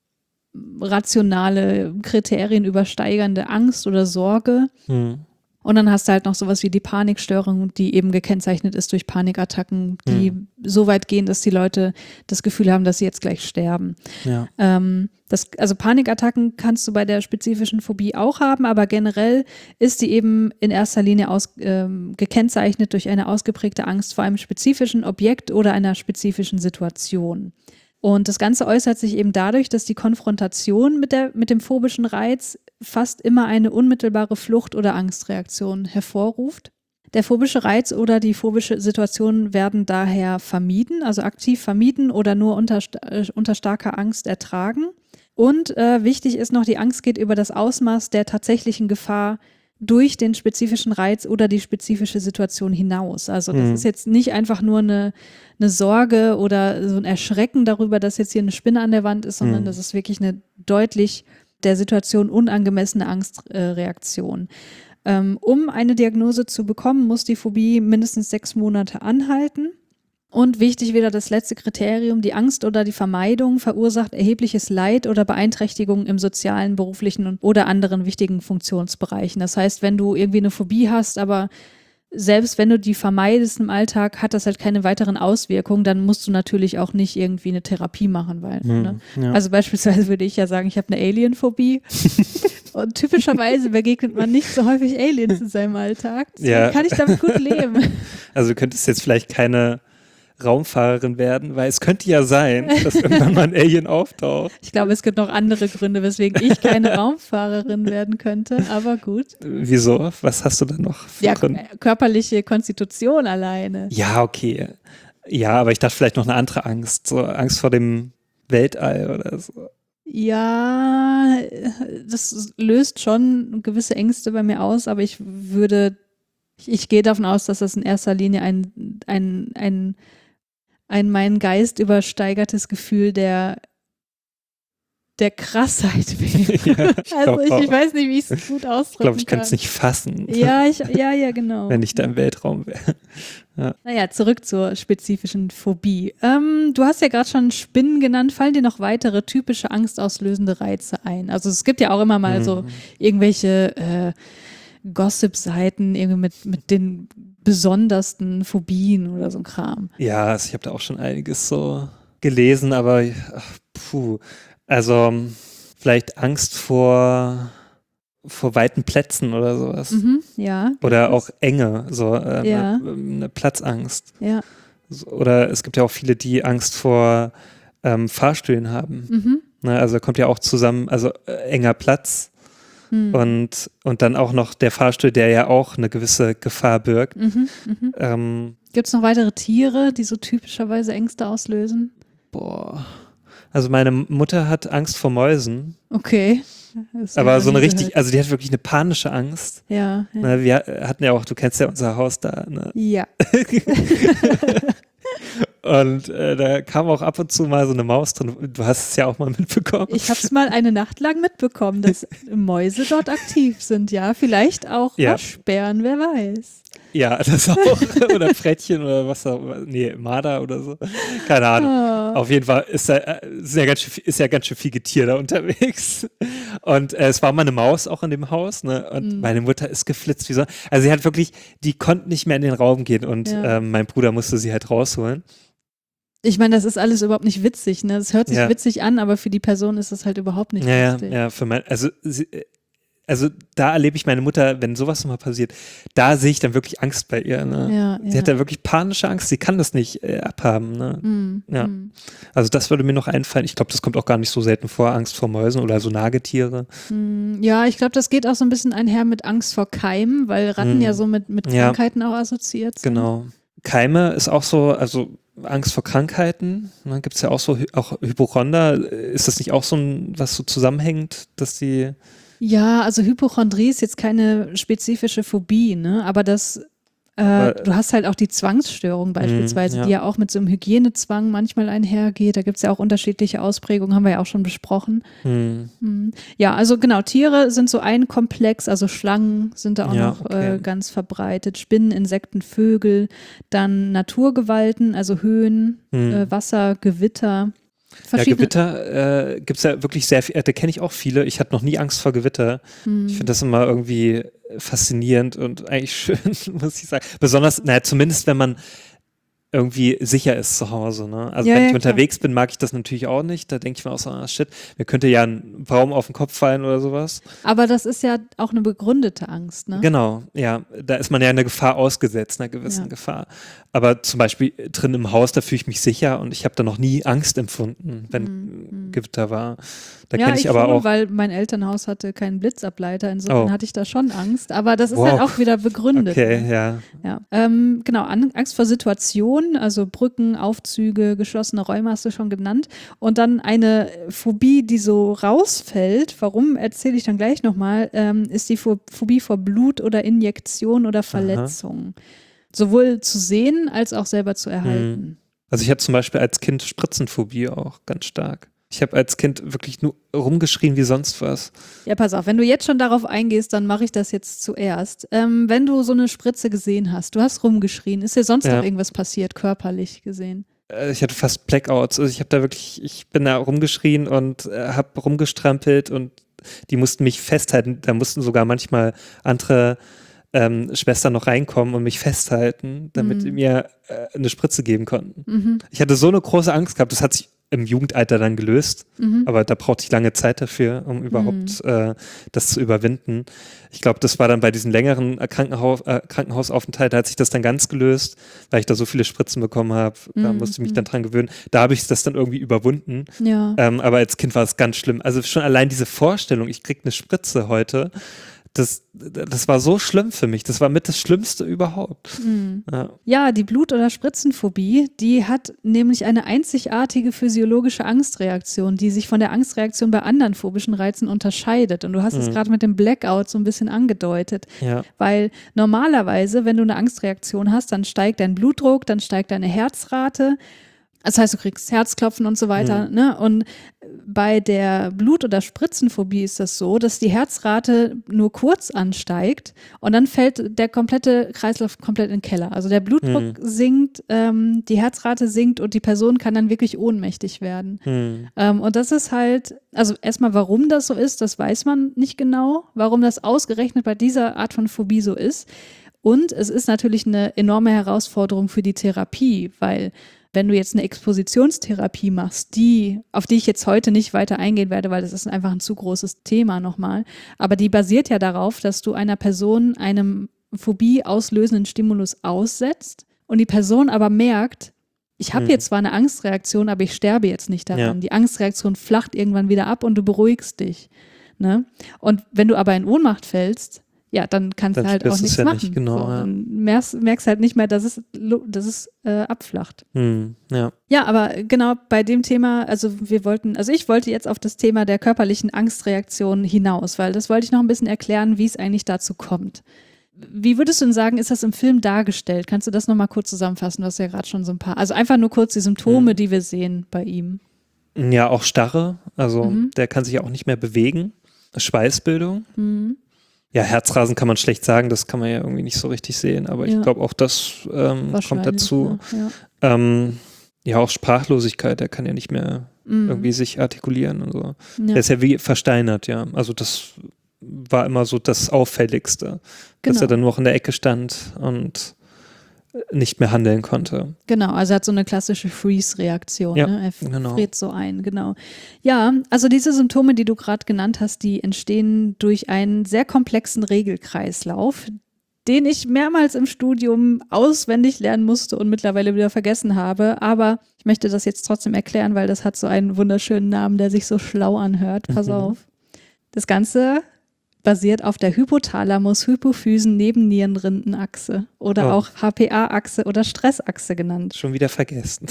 rationale Kriterien übersteigernde Angst oder Sorge. Hm. Und dann hast du halt noch sowas wie die Panikstörung, die eben gekennzeichnet ist durch Panikattacken, die Mhm. so weit gehen, dass die Leute das Gefühl haben, dass sie jetzt gleich sterben. Ja. Ähm, das, also Panikattacken kannst du bei der spezifischen Phobie auch haben, aber generell ist die eben in erster Linie aus, ähm, gekennzeichnet durch eine ausgeprägte Angst vor einem spezifischen Objekt oder einer spezifischen Situation. Und das Ganze äußert sich eben dadurch, dass die Konfrontation mit, der, mit dem phobischen Reiz fast immer eine unmittelbare Flucht- oder Angstreaktion hervorruft. Der phobische Reiz oder die phobische Situation werden daher vermieden, also aktiv vermieden oder nur unter, äh, unter starker Angst ertragen. Und äh, wichtig ist noch, die Angst geht über das Ausmaß der tatsächlichen Gefahr durch den spezifischen Reiz oder die spezifische Situation hinaus. Also das Mhm. ist jetzt nicht einfach nur eine, eine Sorge oder so ein Erschrecken darüber, dass jetzt hier eine Spinne an der Wand ist, sondern Mhm. das ist wirklich eine deutlich der Situation unangemessene Angstreaktion. Ähm, um eine Diagnose zu bekommen, muss die Phobie mindestens sechs Monate anhalten. Und wichtig wieder das letzte Kriterium, die Angst oder die Vermeidung verursacht erhebliches Leid oder Beeinträchtigungen im sozialen, beruflichen und oder anderen wichtigen Funktionsbereichen. Das heißt, wenn du irgendwie eine Phobie hast, aber selbst wenn du die vermeidest im Alltag, hat das halt keine weiteren Auswirkungen, dann musst du natürlich auch nicht irgendwie eine Therapie machen, weil, Hm. ne? Ja. Also beispielsweise würde ich ja sagen, ich habe eine Alienphobie und typischerweise begegnet man nicht so häufig Aliens in seinem Alltag. Deswegen Ja. kann ich damit gut leben. Also du könntest jetzt vielleicht keine Raumfahrerin werden, weil es könnte ja sein, dass irgendwann mal ein Alien auftaucht. Ich glaube, es gibt noch andere Gründe, weswegen ich keine Raumfahrerin werden könnte, aber gut. Wieso? Was hast du da noch für Ja, Gründe? körperliche Konstitution alleine. Ja, okay. Ja, aber ich dachte vielleicht noch eine andere Angst, so Angst vor dem Weltall oder so. Ja, das löst schon gewisse Ängste bei mir aus, aber ich würde, ich, ich gehe davon aus, dass das in erster Linie ein, ein, ein, ein meinen Geist übersteigertes Gefühl der, der Krassheit wäre. Ja, ich also glaub ich, auch. ich weiß nicht, wie ich es gut Ich ausdrücken glaube, ich kann. könnte es nicht fassen, Ja, ich, ja, ja, genau. wenn ich da im Weltraum wäre. Naja, zurück zur spezifischen Phobie. Ähm, du hast ja gerade schon Spinnen genannt. Fallen dir noch weitere typische angstauslösende Reize ein? Also es gibt ja auch immer mal so irgendwelche äh, Gossip-Seiten irgendwie mit, mit den besondersten Phobien oder so ein Kram. Ja, also ich habe da auch schon einiges so gelesen, aber ach, puh. Also vielleicht Angst vor, vor weiten Plätzen oder sowas. Mhm, ja. Oder auch Enge, so äh, Ja. eine, eine Platzangst. Ja. So, oder es gibt ja auch viele, die Angst vor ähm, Fahrstühlen haben. Mhm. Ne, also kommt ja auch zusammen, also äh, enger Platz Mhm. und, und dann auch noch der Fahrstuhl, der ja auch eine gewisse Gefahr birgt. Mhm. Mhm. Ähm, Gibt es noch weitere Tiere, die so typischerweise Ängste auslösen? boah. Also meine Mutter hat Angst vor Mäusen, Okay. Das hab aber ich so noch eine nie richtig, gehört. also die hat wirklich eine panische Angst. Ja. Ja. Ne, wir hatten ja auch, du kennst ja unser Haus da, ne? ja. Und äh, da kam auch ab und zu mal so eine Maus drin. Du hast es ja auch mal mitbekommen. Ich habe es mal eine Nacht lang mitbekommen, dass Mäuse dort aktiv sind, ja. Vielleicht auch Ja. Waschbären, wer weiß. Ja, das auch. Oder Frettchen oder was auch immer. Nee, Marder oder so. Keine Ahnung. Oh. Auf jeden Fall ist, da, äh, ist, ja ganz schön, viel- ist ja ganz schön viel Getier da unterwegs. Und äh, es war mal eine Maus auch in dem Haus, ne? Und Mhm. meine Mutter ist geflitzt wie so. Also sie hat wirklich, die konnte nicht mehr in den Raum gehen und Ja. ähm, mein Bruder musste sie halt rausholen. Ich meine, das ist alles überhaupt nicht witzig, ne? Das hört sich Ja. witzig an, aber für die Person ist das halt überhaupt nicht Ja, ja, lustig. ja, für mein, also sie, äh, also da erlebe ich meine Mutter, wenn sowas nochmal passiert, da sehe ich dann wirklich Angst bei ihr. Ne? Ja, sie ja. hat da wirklich panische Angst, sie kann das nicht äh, abhaben. Ne? Mm, ja. mm. Also das würde mir noch einfallen. Ich glaube, das kommt auch gar nicht so selten vor, Angst vor Mäusen oder so Nagetiere. Mm, ja, ich glaube, das geht auch so ein bisschen einher mit Angst vor Keimen, weil Ratten Mm. ja so mit, mit Ja. Krankheiten auch assoziiert sind. Genau. Keime ist auch so, also Angst vor Krankheiten. Ne? Gibt es ja auch so, auch Hypochonder. Ist das nicht auch so ein, was so zusammenhängt, dass die Ja, also Hypochondrie ist jetzt keine spezifische Phobie, ne? Aber das, äh, Aber, du hast halt auch die Zwangsstörung beispielsweise, ja. die ja auch mit so einem Hygienezwang manchmal einhergeht. Da gibt es ja auch unterschiedliche Ausprägungen, haben wir ja auch schon besprochen. hm, Hm. Ja, also genau, Tiere sind so ein Komplex, also Schlangen sind da auch Ja, noch okay. äh, ganz verbreitet, Spinnen, Insekten, Vögel, dann Naturgewalten, also Höhen, hm. äh, Wasser, Gewitter. Ja, Verschiedene, Gewitter äh, gibt es ja wirklich sehr viel, äh, da kenne ich auch viele. Ich hatte noch nie Angst vor Gewitter. Hm. Ich finde das immer irgendwie faszinierend und eigentlich schön, muss ich sagen. Besonders, naja, zumindest wenn man irgendwie sicher ist zu Hause. Ne? Also Ja, wenn ja, ich klar. unterwegs bin, mag ich das natürlich auch nicht. Da denke ich mir auch so, ah, shit, mir könnte ja ein Baum auf den Kopf fallen oder sowas. Aber das ist ja auch eine begründete Angst, ne? Genau, ja, da ist man ja einer Gefahr ausgesetzt, einer gewissen Ja. Gefahr. Aber zum Beispiel drin im Haus, da fühle ich mich sicher und ich habe da noch nie Angst empfunden, wenn Mhm. Gewitter war. Da Ja, kenne ich, ich aber schon, auch. weil mein Elternhaus hatte keinen Blitzableiter, insofern Oh. hatte ich da schon Angst, aber das ist Wow. halt auch wieder begründet. Okay, ne? ja. Ja. Ähm, genau, An Angst vor Situationen, also Brücken, Aufzüge, geschlossene Räume hast du schon genannt. Und dann eine Phobie, die so rausfällt, warum erzähle ich dann gleich nochmal, ähm, ist die Pho- Phobie vor Blut oder Injektion oder Verletzung. Sowohl zu sehen als auch selber zu erhalten. Also ich hatte zum Beispiel als Kind Spritzenphobie auch ganz stark. Ich habe als Kind wirklich nur rumgeschrien wie sonst was. Ja, pass auf, wenn du jetzt schon darauf eingehst, dann mache ich das jetzt zuerst. Ähm, wenn du so eine Spritze gesehen hast, du hast rumgeschrien, ist dir sonst Ja. noch irgendwas passiert, körperlich gesehen? Äh, Ich hatte fast Blackouts. Also ich habe da wirklich, ich bin da rumgeschrien und äh, habe rumgestrampelt und die mussten mich festhalten. Da mussten sogar manchmal andere ähm, Schwestern noch reinkommen und mich festhalten, damit Mhm. sie mir äh, eine Spritze geben konnten. Mhm. Ich hatte so eine große Angst gehabt, das hat sich im Jugendalter dann gelöst, Mhm. aber da brauchte ich lange Zeit dafür, um überhaupt äh, das zu überwinden. Ich glaube, das war dann bei diesen längeren äh, Krankenhaus, äh, Krankenhausaufenthalten, da hat sich das dann ganz gelöst, weil ich da so viele Spritzen bekommen habe. Da Mhm. musste ich mich dann dran gewöhnen. Da habe ich das dann irgendwie überwunden. Ja. Ähm, aber als Kind war es ganz schlimm. Also schon allein diese Vorstellung, ich krieg eine Spritze heute, das, das war so schlimm für mich. Das war mit das Schlimmste überhaupt. Mhm. Ja. Ja, die Blut- oder Spritzenphobie, die hat nämlich eine einzigartige physiologische Angstreaktion, die sich von der Angstreaktion bei anderen phobischen Reizen unterscheidet. Und du hast es Mhm. gerade mit dem Blackout so ein bisschen angedeutet. Ja. Weil normalerweise, wenn du eine Angstreaktion hast, dann steigt dein Blutdruck, dann steigt deine Herzrate. Das heißt, du kriegst Herzklopfen und so weiter. Mhm. Ne? Und bei der Blut- oder Spritzenphobie ist das so, dass die Herzrate nur kurz ansteigt und dann fällt der komplette Kreislauf komplett in den Keller. Also der Blutdruck Mhm. sinkt, ähm, die Herzrate sinkt und die Person kann dann wirklich ohnmächtig werden. Hm. Ähm, und das ist halt, also erstmal, warum das so ist, das weiß man nicht genau, warum das ausgerechnet bei dieser Art von Phobie so ist. Und es ist natürlich eine enorme Herausforderung für die Therapie, weil wenn du jetzt eine Expositionstherapie machst, die, auf die ich jetzt heute nicht weiter eingehen werde, weil das ist einfach ein zu großes Thema nochmal, aber die basiert ja darauf, dass du einer Person einem Phobie auslösenden Stimulus aussetzt und die Person aber merkt, ich habe Hm. jetzt zwar eine Angstreaktion, aber ich sterbe jetzt nicht daran. Ja. Die Angstreaktion flacht irgendwann wieder ab und du beruhigst dich. Ne? Und wenn du aber in Ohnmacht fällst, ja, dann kannst Dann du halt auch spürst du es nichts ja machen. nicht, genau, so, ja. dann merkst, merkst halt nicht mehr, dass es, lo- dass es äh, abflacht. Hm. Ja. Ja, aber genau bei dem Thema, also wir wollten, also ich wollte jetzt auf das Thema der körperlichen Angstreaktion hinaus, weil das wollte ich noch ein bisschen erklären, wie es eigentlich dazu kommt. Wie würdest du denn sagen, ist das im Film dargestellt? Kannst du das nochmal kurz zusammenfassen? Du hast ja gerade schon so ein paar, also einfach nur kurz die Symptome, Mhm. die wir sehen bei ihm. Ja, auch Starre. Also Mhm. der kann sich auch nicht mehr bewegen. Schweißbildung. Mhm. Ja, Herzrasen kann man schlecht sagen, das kann man ja irgendwie nicht so richtig sehen, aber Ja. ich glaube auch das ähm, kommt Wahrscheinlich, dazu. Ja, ja. Ähm, ja, auch Sprachlosigkeit, der kann ja nicht mehr Mhm. irgendwie sich artikulieren und so. Ja. Der ist ja wie versteinert, ja. Also das war immer so das Auffälligste, dass Genau. er dann nur noch in der Ecke stand und nicht mehr handeln konnte. Genau, also er hat so eine klassische Freeze-Reaktion. Ja, ne? Er genau. friert so ein, genau. Ja, also diese Symptome, die du gerade genannt hast, die entstehen durch einen sehr komplexen Regelkreislauf, den ich mehrmals im Studium auswendig lernen musste und mittlerweile wieder vergessen habe. Aber ich möchte das jetzt trotzdem erklären, weil das hat so einen wunderschönen Namen, der sich so schlau anhört. Pass Mhm. auf. Das Ganze basiert auf der Hypothalamus-Hypophysen-Nebennierenrindenachse oder Oh. auch H P A-Achse oder Stressachse genannt. Schon wieder vergessen.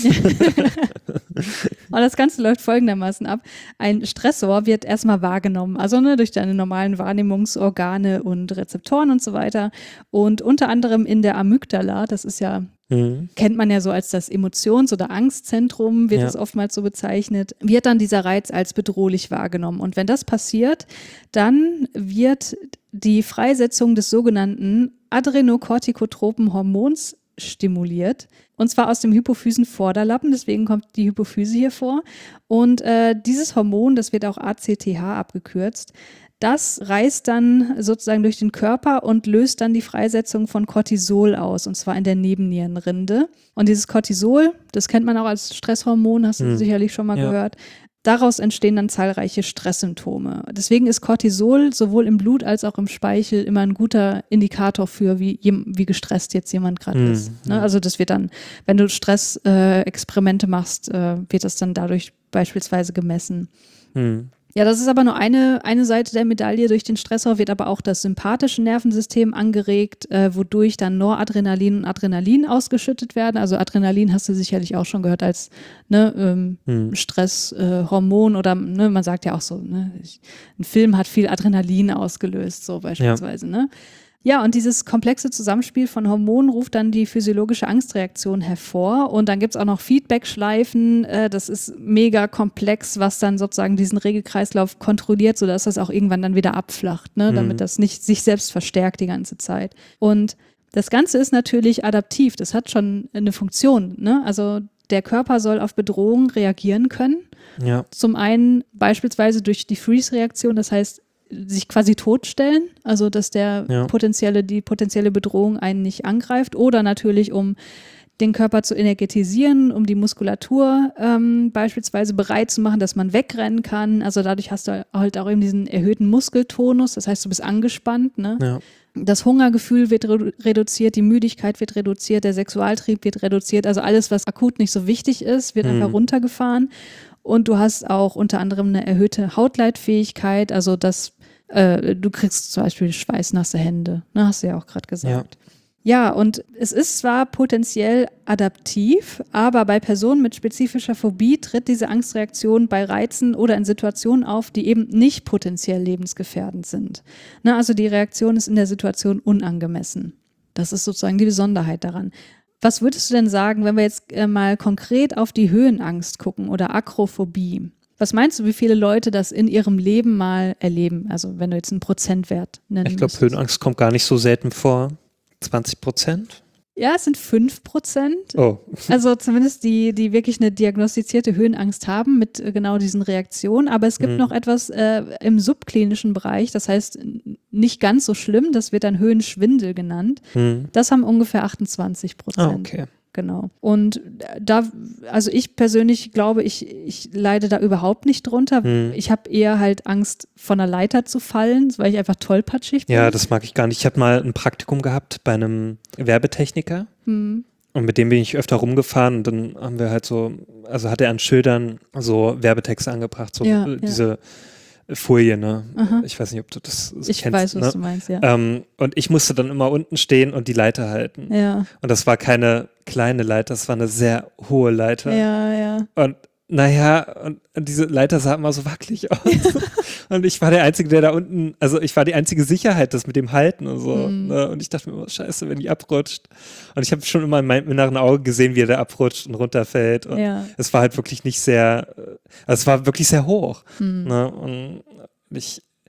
Und das Ganze läuft folgendermaßen ab. Ein Stressor wird erstmal wahrgenommen, also ne, durch deine normalen Wahrnehmungsorgane und Rezeptoren und so weiter. Und unter anderem in der Amygdala, das ist ja, Mhm. kennt man ja so als das Emotions- oder Angstzentrum, wird Ja. es oftmals so bezeichnet, wird dann dieser Reiz als bedrohlich wahrgenommen. Und wenn das passiert, dann wird die Freisetzung des sogenannten adrenokortikotropen Hormons stimuliert. Und zwar aus dem Hypophysenvorderlappen, deswegen kommt die Hypophyse hier vor. Und äh, dieses Hormon, das wird auch A C T H abgekürzt, das reißt dann sozusagen durch den Körper und löst dann die Freisetzung von Cortisol aus, und zwar in der Nebennierenrinde. Und dieses Cortisol, das kennt man auch als Stresshormon, hast du Hm. sicherlich schon mal Ja. gehört. Daraus entstehen dann zahlreiche Stresssymptome. Deswegen ist Cortisol sowohl im Blut als auch im Speichel immer ein guter Indikator für, wie, jem- wie gestresst jetzt jemand gerade Mhm, ist. Ne? ja. Also das wird dann, wenn du Stressexperimente äh, Experimente machst, äh, wird das dann dadurch beispielsweise gemessen. Mhm. Ja, das ist aber nur eine, eine Seite der Medaille. Durch den Stressor wird aber auch das sympathische Nervensystem angeregt, äh, wodurch dann Noradrenalin und Adrenalin ausgeschüttet werden. Also Adrenalin hast du sicherlich auch schon gehört als ne, ähm, Hm. Stresshormon äh, oder ne, man sagt ja auch so, ne, ich, ein Film hat viel Adrenalin ausgelöst, so beispielsweise. Ne? Ja, und dieses komplexe Zusammenspiel von Hormonen ruft dann die physiologische Angstreaktion hervor. Und dann gibt es auch noch Feedback-Schleifen. Äh, das ist mega komplex, was dann sozusagen diesen Regelkreislauf kontrolliert, sodass das auch irgendwann dann wieder abflacht, ne? Mhm. Damit das nicht sich selbst verstärkt die ganze Zeit. Und das Ganze ist natürlich adaptiv. Das hat schon eine Funktion. Ne? Also der Körper soll auf Bedrohung reagieren können. Ja. Zum einen beispielsweise durch die Freeze-Reaktion, das heißt, sich quasi totstellen, also dass der Ja. potenzielle, die potenzielle Bedrohung einen nicht angreift, oder natürlich um den Körper zu energetisieren, um die Muskulatur ähm, beispielsweise bereit zu machen, dass man wegrennen kann. Also dadurch hast du halt auch eben diesen erhöhten Muskeltonus, das heißt, du bist angespannt, ne? Ja. Das Hungergefühl wird redu- reduziert, die Müdigkeit wird reduziert, der Sexualtrieb wird reduziert, also alles, was akut nicht so wichtig ist, wird Mhm. einfach runtergefahren. Und du hast auch unter anderem eine erhöhte Hautleitfähigkeit, also dass äh, du kriegst zum Beispiel schweißnasse Hände, ne, hast du ja auch gerade gesagt. Ja, und es ist zwar potenziell adaptiv, aber bei Personen mit spezifischer Phobie tritt diese Angstreaktion bei Reizen oder in Situationen auf, die eben nicht potenziell lebensgefährdend sind. Ne, also die Reaktion ist in der Situation unangemessen. Das ist sozusagen die Besonderheit daran. Was würdest du denn sagen, wenn wir jetzt äh, mal konkret auf die Höhenangst gucken oder Akrophobie? Was meinst du, wie viele Leute das in ihrem Leben mal erleben? Also wenn du jetzt einen Prozentwert nennen Ich glaube, müsstest. Höhenangst kommt gar nicht so selten vor. zwanzig Prozent? Ja, es sind fünf Prozent. Oh. Also zumindest die, die wirklich eine diagnostizierte Höhenangst haben mit äh, genau diesen Reaktionen. Aber es gibt Mhm. noch etwas äh, im subklinischen Bereich, das heißt n- nicht ganz so schlimm, das wird dann Höhenschwindel genannt. Hm. Das haben ungefähr achtundzwanzig Prozent. Ah, okay. Genau. Und da, also ich persönlich glaube, ich, ich leide da überhaupt nicht drunter. Hm. Ich habe eher halt Angst, von der Leiter zu fallen, weil ich einfach tollpatschig bin. Ja, das mag ich gar nicht. Ich habe mal ein Praktikum gehabt bei einem Werbetechniker. Hm. Und mit dem bin ich öfter rumgefahren und dann haben wir halt so, also hat er an Schildern so Werbetexte angebracht, so Ja, äh, ja. diese Folie, ne? Aha. Ich weiß nicht, ob du das so Ich kennst. weiß, was ne? du meinst, ja. Ähm, und ich musste dann immer unten stehen und die Leiter halten. Ja, Und das war keine kleine Leiter, das war eine sehr hohe Leiter. ja, ja. Und naja, und, und diese Leiter sah immer so wackelig aus. Und ich war der Einzige, der da unten, also ich war die einzige Sicherheit, das mit dem Halten und so. Mhm. Ne? Und ich dachte mir immer, scheiße, wenn die abrutscht. Und ich habe schon immer in meinem inneren Auge gesehen, wie er da abrutscht und runterfällt. Und Ja. es war halt wirklich nicht sehr, äh, also es war wirklich sehr hoch. Hm. Ne? Und ich,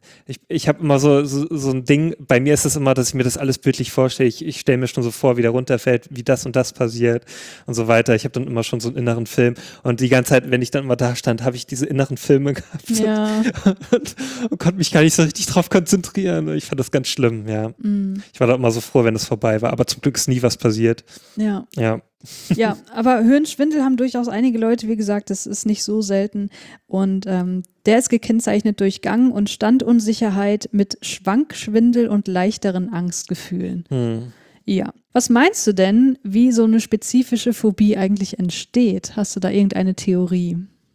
Ich, ich habe immer so, so, so ein Ding, bei mir ist es immer, dass ich mir das alles bildlich vorstelle. Ich, ich stelle mir schon so vor, wie der runterfällt, wie das und das passiert und so weiter. Ich habe dann immer schon so einen inneren Film. Und die ganze Zeit, wenn ich dann immer da stand, habe ich diese inneren Filme gehabt Ja. und, und konnte mich gar nicht so richtig drauf konzentrieren. Ich fand das ganz schlimm, ja. Mm. Ich war da immer so froh, wenn es vorbei war. Aber zum Glück ist nie was passiert. Ja. Ja. Ja, aber Höhenschwindel haben durchaus einige Leute, wie gesagt, das ist nicht so selten. Und ähm, der ist gekennzeichnet durch Gang- und Standunsicherheit mit Schwankschwindel und leichteren Angstgefühlen. Hm. Ja. Was meinst du denn, wie so eine spezifische Phobie eigentlich entsteht? Hast du da irgendeine Theorie?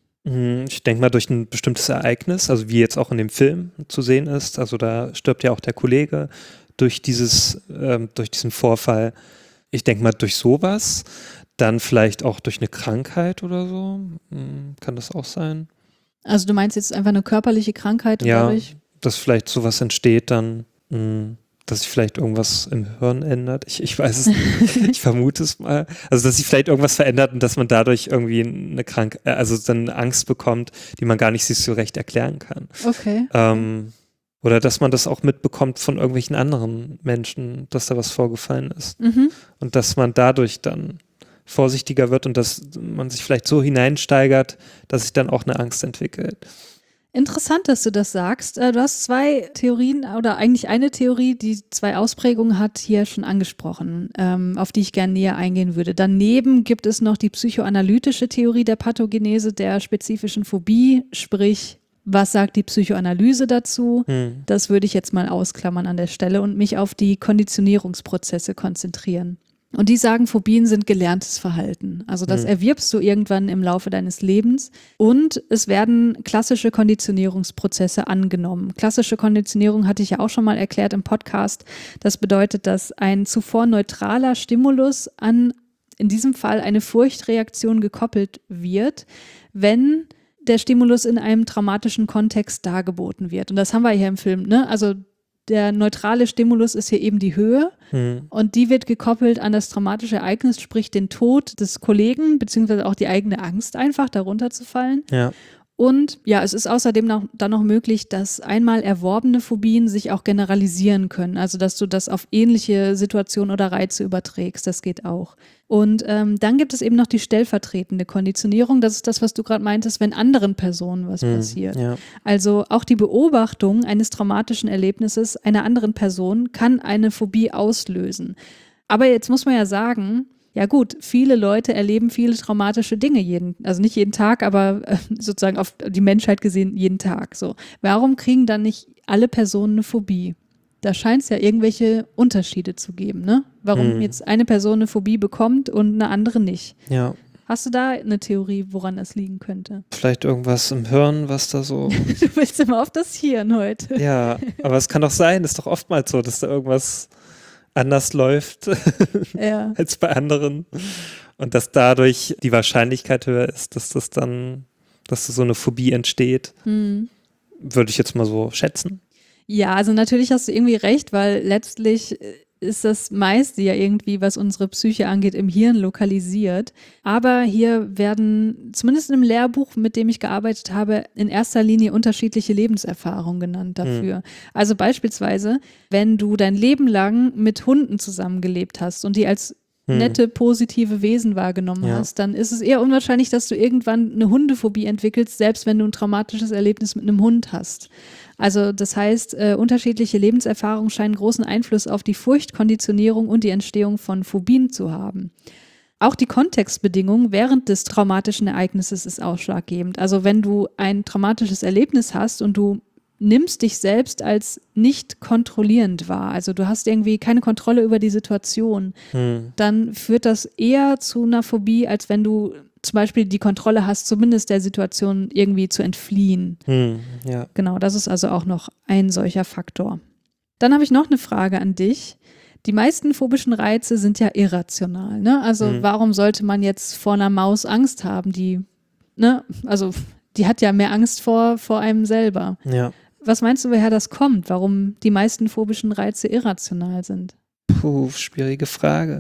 Ich denke mal durch ein bestimmtes Ereignis, also wie jetzt auch in dem Film zu sehen ist. Also da stirbt ja auch der Kollege durch dieses, ähm, durch diesen Vorfall. Ich denke mal durch sowas, dann vielleicht auch durch eine Krankheit oder so. Hm, kann das auch sein? Also du meinst jetzt einfach eine körperliche Krankheit? Und Ja, dadurch? dass vielleicht sowas entsteht dann, mh, dass sich vielleicht irgendwas im Hirn ändert. Ich, ich weiß es nicht. Ich vermute es mal. Also dass sich vielleicht irgendwas verändert und dass man dadurch irgendwie eine Krankheit, also dann Angst bekommt, die man gar nicht sich so recht erklären kann. Okay. Ähm, Oder dass man das auch mitbekommt von irgendwelchen anderen Menschen, dass da was vorgefallen ist. Mhm. Und dass man dadurch dann vorsichtiger wird und dass man sich vielleicht so hineinsteigert, dass sich dann auch eine Angst entwickelt. Interessant, dass du das sagst. Du hast zwei Theorien oder eigentlich eine Theorie, die zwei Ausprägungen hat, hier schon angesprochen, ähm, auf die ich gerne näher eingehen würde. Daneben gibt es noch die psychoanalytische Theorie der Pathogenese der spezifischen Phobie, sprich, was sagt die Psychoanalyse dazu? Hm. Das würde ich jetzt mal ausklammern an der Stelle und mich auf die Konditionierungsprozesse konzentrieren. Und die sagen, Phobien sind gelerntes Verhalten. Also das Hm. erwirbst du irgendwann im Laufe deines Lebens. Und es werden klassische Konditionierungsprozesse angenommen. Klassische Konditionierung hatte ich ja auch schon mal erklärt im Podcast. Das bedeutet, dass ein zuvor neutraler Stimulus an, in diesem Fall eine Furchtreaktion gekoppelt wird, wenn der Stimulus in einem traumatischen Kontext dargeboten wird. Und das haben wir hier im Film, ne? Also der neutrale Stimulus ist hier eben die Höhe Hm. und die wird gekoppelt an das traumatische Ereignis, sprich den Tod des Kollegen, beziehungsweise auch die eigene Angst einfach, darunter zu fallen. Ja. Und ja, es ist außerdem noch, dann noch möglich, dass einmal erworbene Phobien sich auch generalisieren können. Also, dass du das auf ähnliche Situationen oder Reize überträgst. Das geht auch. Und ähm, dann gibt es eben noch die stellvertretende Konditionierung. Das ist das, was du gerade meintest, wenn anderen Personen was Hm. passiert. Ja. Also auch die Beobachtung eines traumatischen Erlebnisses einer anderen Person kann eine Phobie auslösen. Aber jetzt muss man ja sagen, ja gut, viele Leute erleben viele traumatische Dinge jeden, also nicht jeden Tag, aber äh, sozusagen auf die Menschheit gesehen jeden Tag. So, warum kriegen dann nicht alle Personen eine Phobie? Da scheint es ja irgendwelche Unterschiede zu geben, ne? Warum Hm. jetzt eine Person eine Phobie bekommt und eine andere nicht. Ja. Hast du da eine Theorie, woran das liegen könnte? Vielleicht irgendwas im Hirn, was da so. Du willst immer auf das Hirn heute. Ja, aber es kann doch sein, ist doch oftmals so, dass da irgendwas anders läuft Ja. als bei anderen und dass dadurch die Wahrscheinlichkeit höher ist, dass das dann, dass so eine Phobie entsteht, Hm. würde ich jetzt mal so schätzen. Ja, also natürlich hast du irgendwie recht, weil letztlich ist das meiste ja irgendwie, was unsere Psyche angeht, im Hirn lokalisiert. Aber hier werden, zumindest im Lehrbuch, mit dem ich gearbeitet habe, in erster Linie unterschiedliche Lebenserfahrungen genannt dafür. Mhm. Also beispielsweise, wenn du dein Leben lang mit Hunden zusammengelebt hast und die als hm. nette, positive Wesen wahrgenommen ja. hast, dann ist es eher unwahrscheinlich, dass du irgendwann eine Hundephobie entwickelst, selbst wenn du ein traumatisches Erlebnis mit einem Hund hast. Also das heißt, äh, unterschiedliche Lebenserfahrungen scheinen großen Einfluss auf die Furchtkonditionierung und die Entstehung von Phobien zu haben. Auch die Kontextbedingung während des traumatischen Ereignisses ist ausschlaggebend. Also wenn du ein traumatisches Erlebnis hast und du nimmst dich selbst als nicht kontrollierend wahr, also du hast irgendwie keine Kontrolle über die Situation, hm. dann führt das eher zu einer Phobie, als wenn du zum Beispiel die Kontrolle hast, zumindest der Situation irgendwie zu entfliehen. Hm, ja. Genau, das ist also auch noch ein solcher Faktor. Dann habe ich noch eine Frage an dich. Die meisten phobischen Reize sind ja irrational, ne? Also hm. warum sollte man jetzt vor einer Maus Angst haben, die, ne, also die hat ja mehr Angst vor, vor einem selber. Ja. Was meinst du, woher das kommt? Warum die meisten phobischen Reize irrational sind? Puh, schwierige Frage.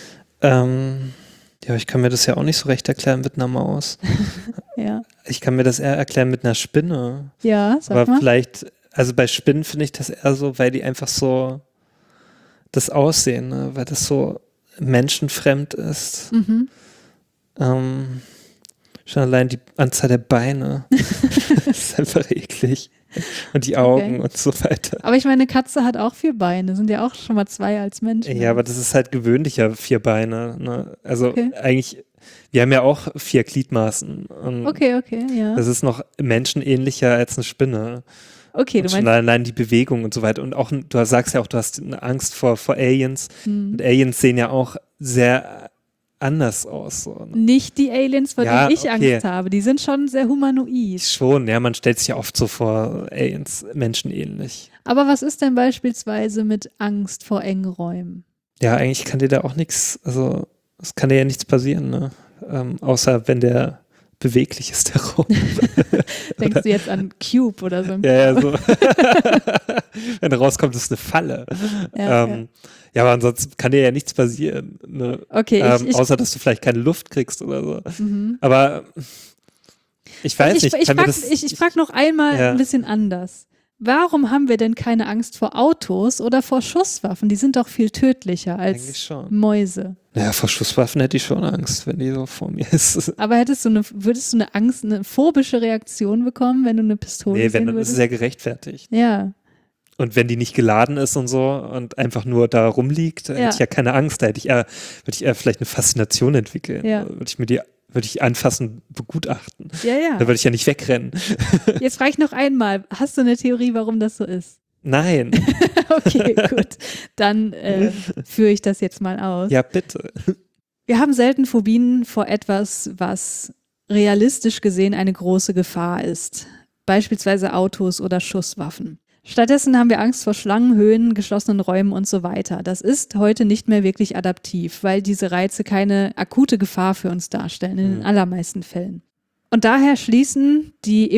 Ähm, ja, ich kann mir das ja auch nicht so recht erklären mit einer Maus. Ja. Ich kann mir das eher erklären mit einer Spinne. Ja, sag Aber mal. vielleicht, also bei Spinnen finde ich das eher so, weil die einfach so das Aussehen, ne? Weil das so menschenfremd ist. Mhm. Ähm, schon allein die Anzahl der Beine ist einfach eklig. Und die Augen Okay. und so weiter. Aber ich meine, eine Katze hat auch vier Beine, sind ja auch schon mal zwei als Menschen. Ja, aber das ist halt gewöhnlicher, vier Beine. Ne? Also Okay. eigentlich, wir haben ja auch vier Gliedmaßen. Und Okay, okay, ja. das ist noch menschenähnlicher als eine Spinne. Okay, und du schon meinst, allein die Bewegung und so weiter. Und auch, du sagst ja auch, du hast eine Angst vor, vor Aliens. hm. Und Aliens sehen ja auch sehr anders aus. So, ne? nicht die Aliens, vor Ja, denen ich okay. Angst habe. Die sind schon sehr humanoid. Schon, ja, man stellt sich ja oft so vor, Aliens menschenähnlich. Aber was ist denn beispielsweise mit Angst vor engen Räumen? Ja, eigentlich kann dir da auch nichts, also es kann dir ja nichts passieren, ne? Ähm, außer wenn der beweglich ist, der Raum. Denkst du jetzt an Cube oder so? Ja, ja, so. Wenn da rauskommt, ist eine Falle. Ja, ähm, ja. aber ansonsten kann dir ja nichts passieren. Ne? Okay, ähm, ich, ich, außer, dass du vielleicht keine Luft kriegst oder so. mhm. Aber ich weiß ich, nicht. ich, kann mir frage das, ich, ich frag noch einmal Ja. ein bisschen anders. Warum haben wir denn keine Angst vor Autos oder vor Schusswaffen? Die sind doch viel tödlicher eigentlich als schon. Mäuse. Ja, vor Schusswaffen hätte ich schon Angst, wenn die so vor mir ist. Aber hättest du eine, würdest du eine Angst, eine phobische Reaktion bekommen, wenn du eine Pistole Nee, sehen wenn, dann ist würdest? es ja gerechtfertigt. Ja, Und wenn die nicht geladen ist und so und einfach nur da rumliegt, dann Ja. hätte ich ja keine Angst. Da hätte ich eher, würde ich eher vielleicht eine Faszination entwickeln. Ja. Würde ich mir die, würde ich anfassen, begutachten. ja, ja. Da würde ich ja nicht wegrennen. Jetzt frage ich noch einmal, hast du eine Theorie, warum das so ist? Nein. Okay, gut. Dann äh, führe ich das jetzt mal aus. Ja, bitte. Wir haben selten Phobien vor etwas, was realistisch gesehen eine große Gefahr ist. Beispielsweise Autos oder Schusswaffen. Stattdessen haben wir Angst vor Schlangen, Höhen, geschlossenen Räumen und so weiter. Das ist heute nicht mehr wirklich adaptiv, weil diese Reize keine akute Gefahr für uns darstellen, in den Mhm. allermeisten Fällen. Und daher schließen die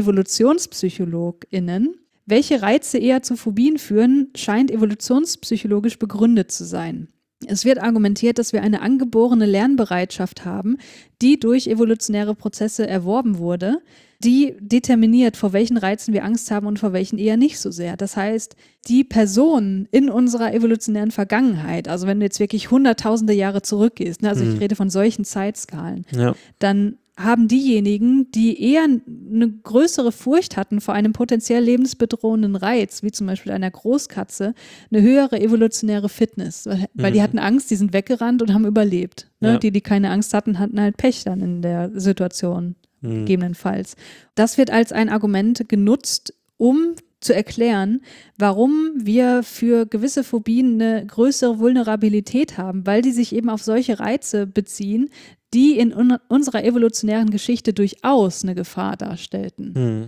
EvolutionspsychologInnen, welche Reize eher zu Phobien führen, scheint evolutionspsychologisch begründet zu sein. Es wird argumentiert, dass wir eine angeborene Lernbereitschaft haben, die durch evolutionäre Prozesse erworben wurde, die determiniert, vor welchen Reizen wir Angst haben und vor welchen eher nicht so sehr. Das heißt, die Personen in unserer evolutionären Vergangenheit, also wenn du jetzt wirklich hunderttausende Jahre zurückgehst, ne, also Mhm. ich rede von solchen Zeitskalen, Ja. dann haben diejenigen, die eher eine größere Furcht hatten vor einem potenziell lebensbedrohenden Reiz, wie zum Beispiel einer Großkatze, eine höhere evolutionäre Fitness, weil, weil die Mhm. hatten Angst, die sind weggerannt und haben überlebt. Ne? Ja. Die, die keine Angst hatten, hatten halt Pech dann in der Situation, Mhm. gegebenenfalls. Das wird als ein Argument genutzt, um zu erklären, warum wir für gewisse Phobien eine größere Vulnerabilität haben, weil die sich eben auf solche Reize beziehen, die in un- unserer evolutionären Geschichte durchaus eine Gefahr darstellten. Mhm.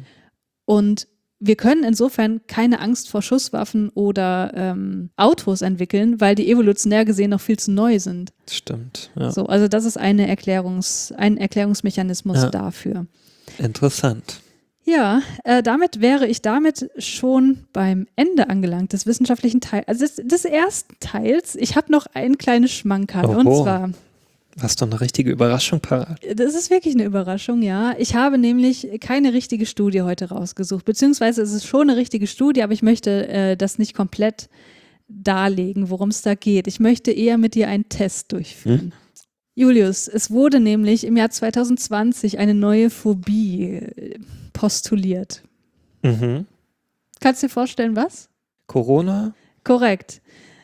Und wir können insofern keine Angst vor Schusswaffen oder ähm, Autos entwickeln, weil die evolutionär gesehen noch viel zu neu sind. Stimmt. Ja. So, also das ist eine Erklärungs-, ein Erklärungsmechanismus Ja. dafür. Interessant. Ja, äh, damit wäre ich damit schon beim Ende angelangt des wissenschaftlichen Teils, also des, des ersten Teils. Ich habe noch ein kleines Schmankerl und Oho. zwar, Hast du eine richtige Überraschung parat? das ist wirklich eine Überraschung, ja. Ich habe nämlich keine richtige Studie heute rausgesucht, beziehungsweise es ist schon eine richtige Studie, aber ich möchte äh, das nicht komplett darlegen, worum es da geht. Ich möchte eher mit dir einen Test durchführen. Hm? Julius, es wurde nämlich im Jahr zwanzig zwanzig eine neue Phobie äh, postuliert. Mhm. Kannst du dir vorstellen, was? Corona? Korrekt.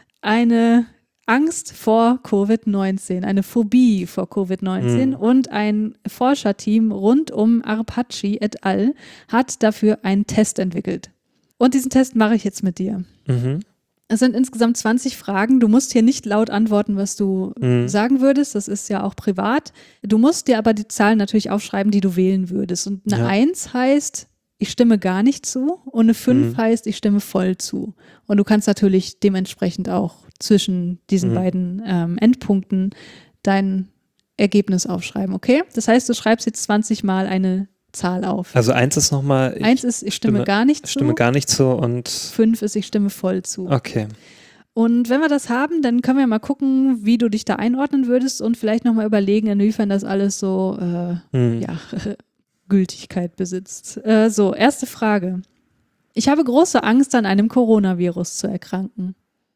Eine Angst vor Covid neunzehn, eine Phobie vor Covid neunzehn Mhm. und ein Forscherteam rund um Arpacci et al. Hat dafür einen Test entwickelt. Und diesen Test mache ich jetzt mit dir. Mhm. Es sind insgesamt zwanzig Fragen. Du musst hier nicht laut antworten, was du Mhm. sagen würdest. Das ist ja auch privat. Du musst dir aber die Zahlen natürlich aufschreiben, die du wählen würdest. Und eine Ja. eins heißt, ich stimme gar nicht zu. Und eine fünf Mhm. heißt, ich stimme voll zu. Und du kannst natürlich dementsprechend auch zwischen diesen Mhm. beiden ähm, Endpunkten dein Ergebnis aufschreiben, okay? Das heißt, du schreibst jetzt zwanzig Mal eine Zahl auf. Also eins ist nochmal, ich Eins ist, ich stimme, stimme- gar nicht zu. stimme gar nicht zu und Fünf ist, ich stimme voll zu. okay. Und wenn wir das haben, dann können wir mal gucken, wie du dich da einordnen würdest und vielleicht nochmal überlegen, inwiefern das alles so äh, Hm. ja, Gültigkeit besitzt. Äh, so, erste Frage. Ich habe große Angst, an einem Coronavirus zu erkranken.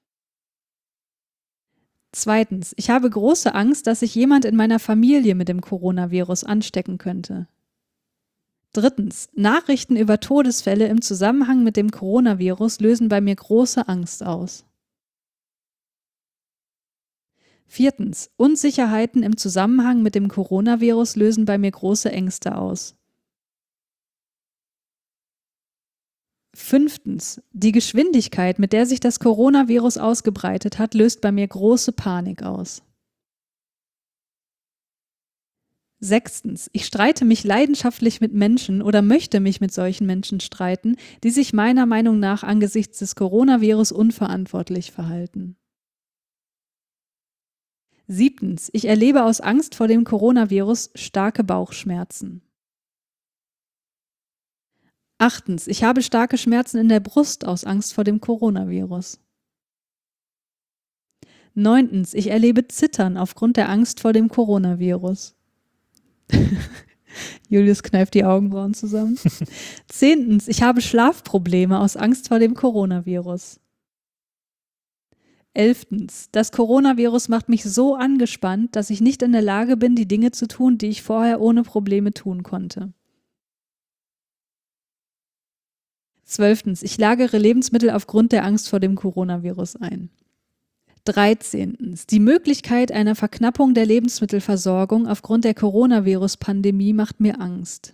Zweitens, ich habe große Angst, dass sich jemand in meiner Familie mit dem Coronavirus anstecken könnte. Drittens, Nachrichten über Todesfälle im Zusammenhang mit dem Coronavirus lösen bei mir große Angst aus. Viertens, Unsicherheiten im Zusammenhang mit dem Coronavirus lösen bei mir große Ängste aus. Fünftens, die Geschwindigkeit, mit der sich das Coronavirus ausgebreitet hat, löst bei mir große Panik aus. Sechstens, ich streite mich leidenschaftlich mit Menschen oder möchte mich mit solchen Menschen streiten, die sich meiner Meinung nach angesichts des Coronavirus unverantwortlich verhalten. Siebtens, ich erlebe aus Angst vor dem Coronavirus starke Bauchschmerzen. Achtens, ich habe starke Schmerzen in der Brust aus Angst vor dem Coronavirus. Neuntens, ich erlebe Zittern aufgrund der Angst vor dem Coronavirus. Julius kneift die Augenbrauen zusammen. Zehntens, ich habe Schlafprobleme aus Angst vor dem Coronavirus. Elftens, das Coronavirus macht mich so angespannt, dass ich nicht in der Lage bin, die Dinge zu tun, die ich vorher ohne Probleme tun konnte. Zwölftens, ich lagere Lebensmittel aufgrund der Angst vor dem Coronavirus ein. Dreizehntens, die Möglichkeit einer Verknappung der Lebensmittelversorgung aufgrund der Coronavirus-Pandemie macht mir Angst.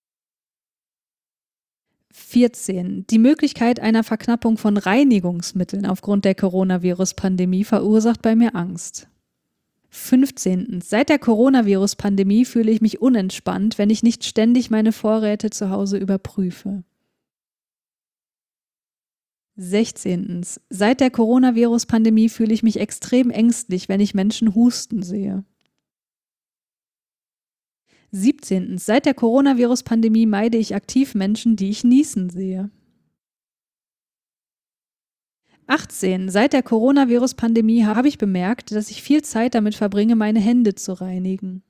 vierzehn. Die Möglichkeit einer Verknappung von Reinigungsmitteln aufgrund der Coronavirus-Pandemie verursacht bei mir Angst. fünfzehn. Seit der Coronavirus-Pandemie fühle ich mich unentspannt, wenn ich nicht ständig meine Vorräte zu Hause überprüfe. sechzehn. Seit der Coronavirus-Pandemie fühle ich mich extrem ängstlich, wenn ich Menschen husten sehe. siebzehn. Seit der Coronavirus-Pandemie meide ich aktiv Menschen, die ich niesen sehe. achtzehn. Seit der Coronavirus-Pandemie habe ich bemerkt, dass ich viel Zeit damit verbringe, meine Hände zu reinigen.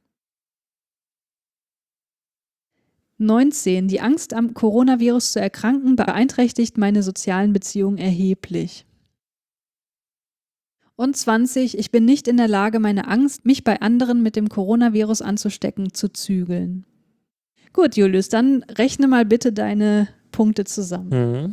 neunzehn. Die Angst, am Coronavirus zu erkranken, beeinträchtigt meine sozialen Beziehungen erheblich. Und zwanzig. Ich bin nicht in der Lage, meine Angst, mich bei anderen mit dem Coronavirus anzustecken, zu zügeln. Gut, Julius, dann rechne mal bitte deine Punkte zusammen. Mhm.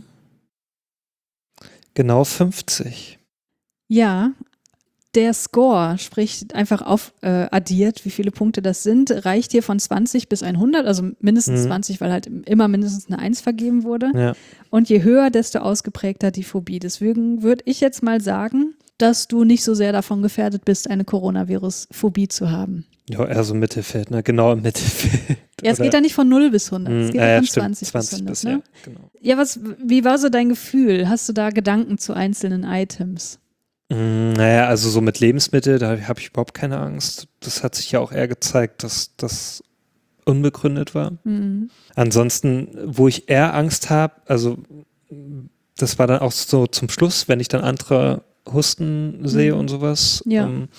Genau fünfzig. Ja, der Score, sprich einfach auf äh, addiert, wie viele Punkte das sind, reicht hier von zwanzig bis hundert, also mindestens Mhm. zwanzig, weil halt immer mindestens eine eins vergeben wurde. Ja. Und je höher, desto ausgeprägter die Phobie. Deswegen würde ich jetzt mal sagen, dass du nicht so sehr davon gefährdet bist, eine Coronavirus-Phobie zu haben. Ja, eher so Mittelfeld, ne? Genau im Mittelfeld. Ja, es Oder- geht ja nicht von null bis hundert, es Mhm. geht Ja, ja ja, von stimmt. zwanzig, bis hundert. bis, Ne? ja, genau. Ja, was, wie war so dein Gefühl? Hast du da Gedanken zu einzelnen Items? Mm, Naja, also so mit Lebensmitteln, da habe ich überhaupt keine Angst. Das hat sich ja auch eher gezeigt, dass das unbegründet war. Mhm. Ansonsten, wo ich eher Angst habe, also das war dann auch so zum Schluss, wenn ich dann andere Husten sehe Mhm. und sowas. Ja. Ähm,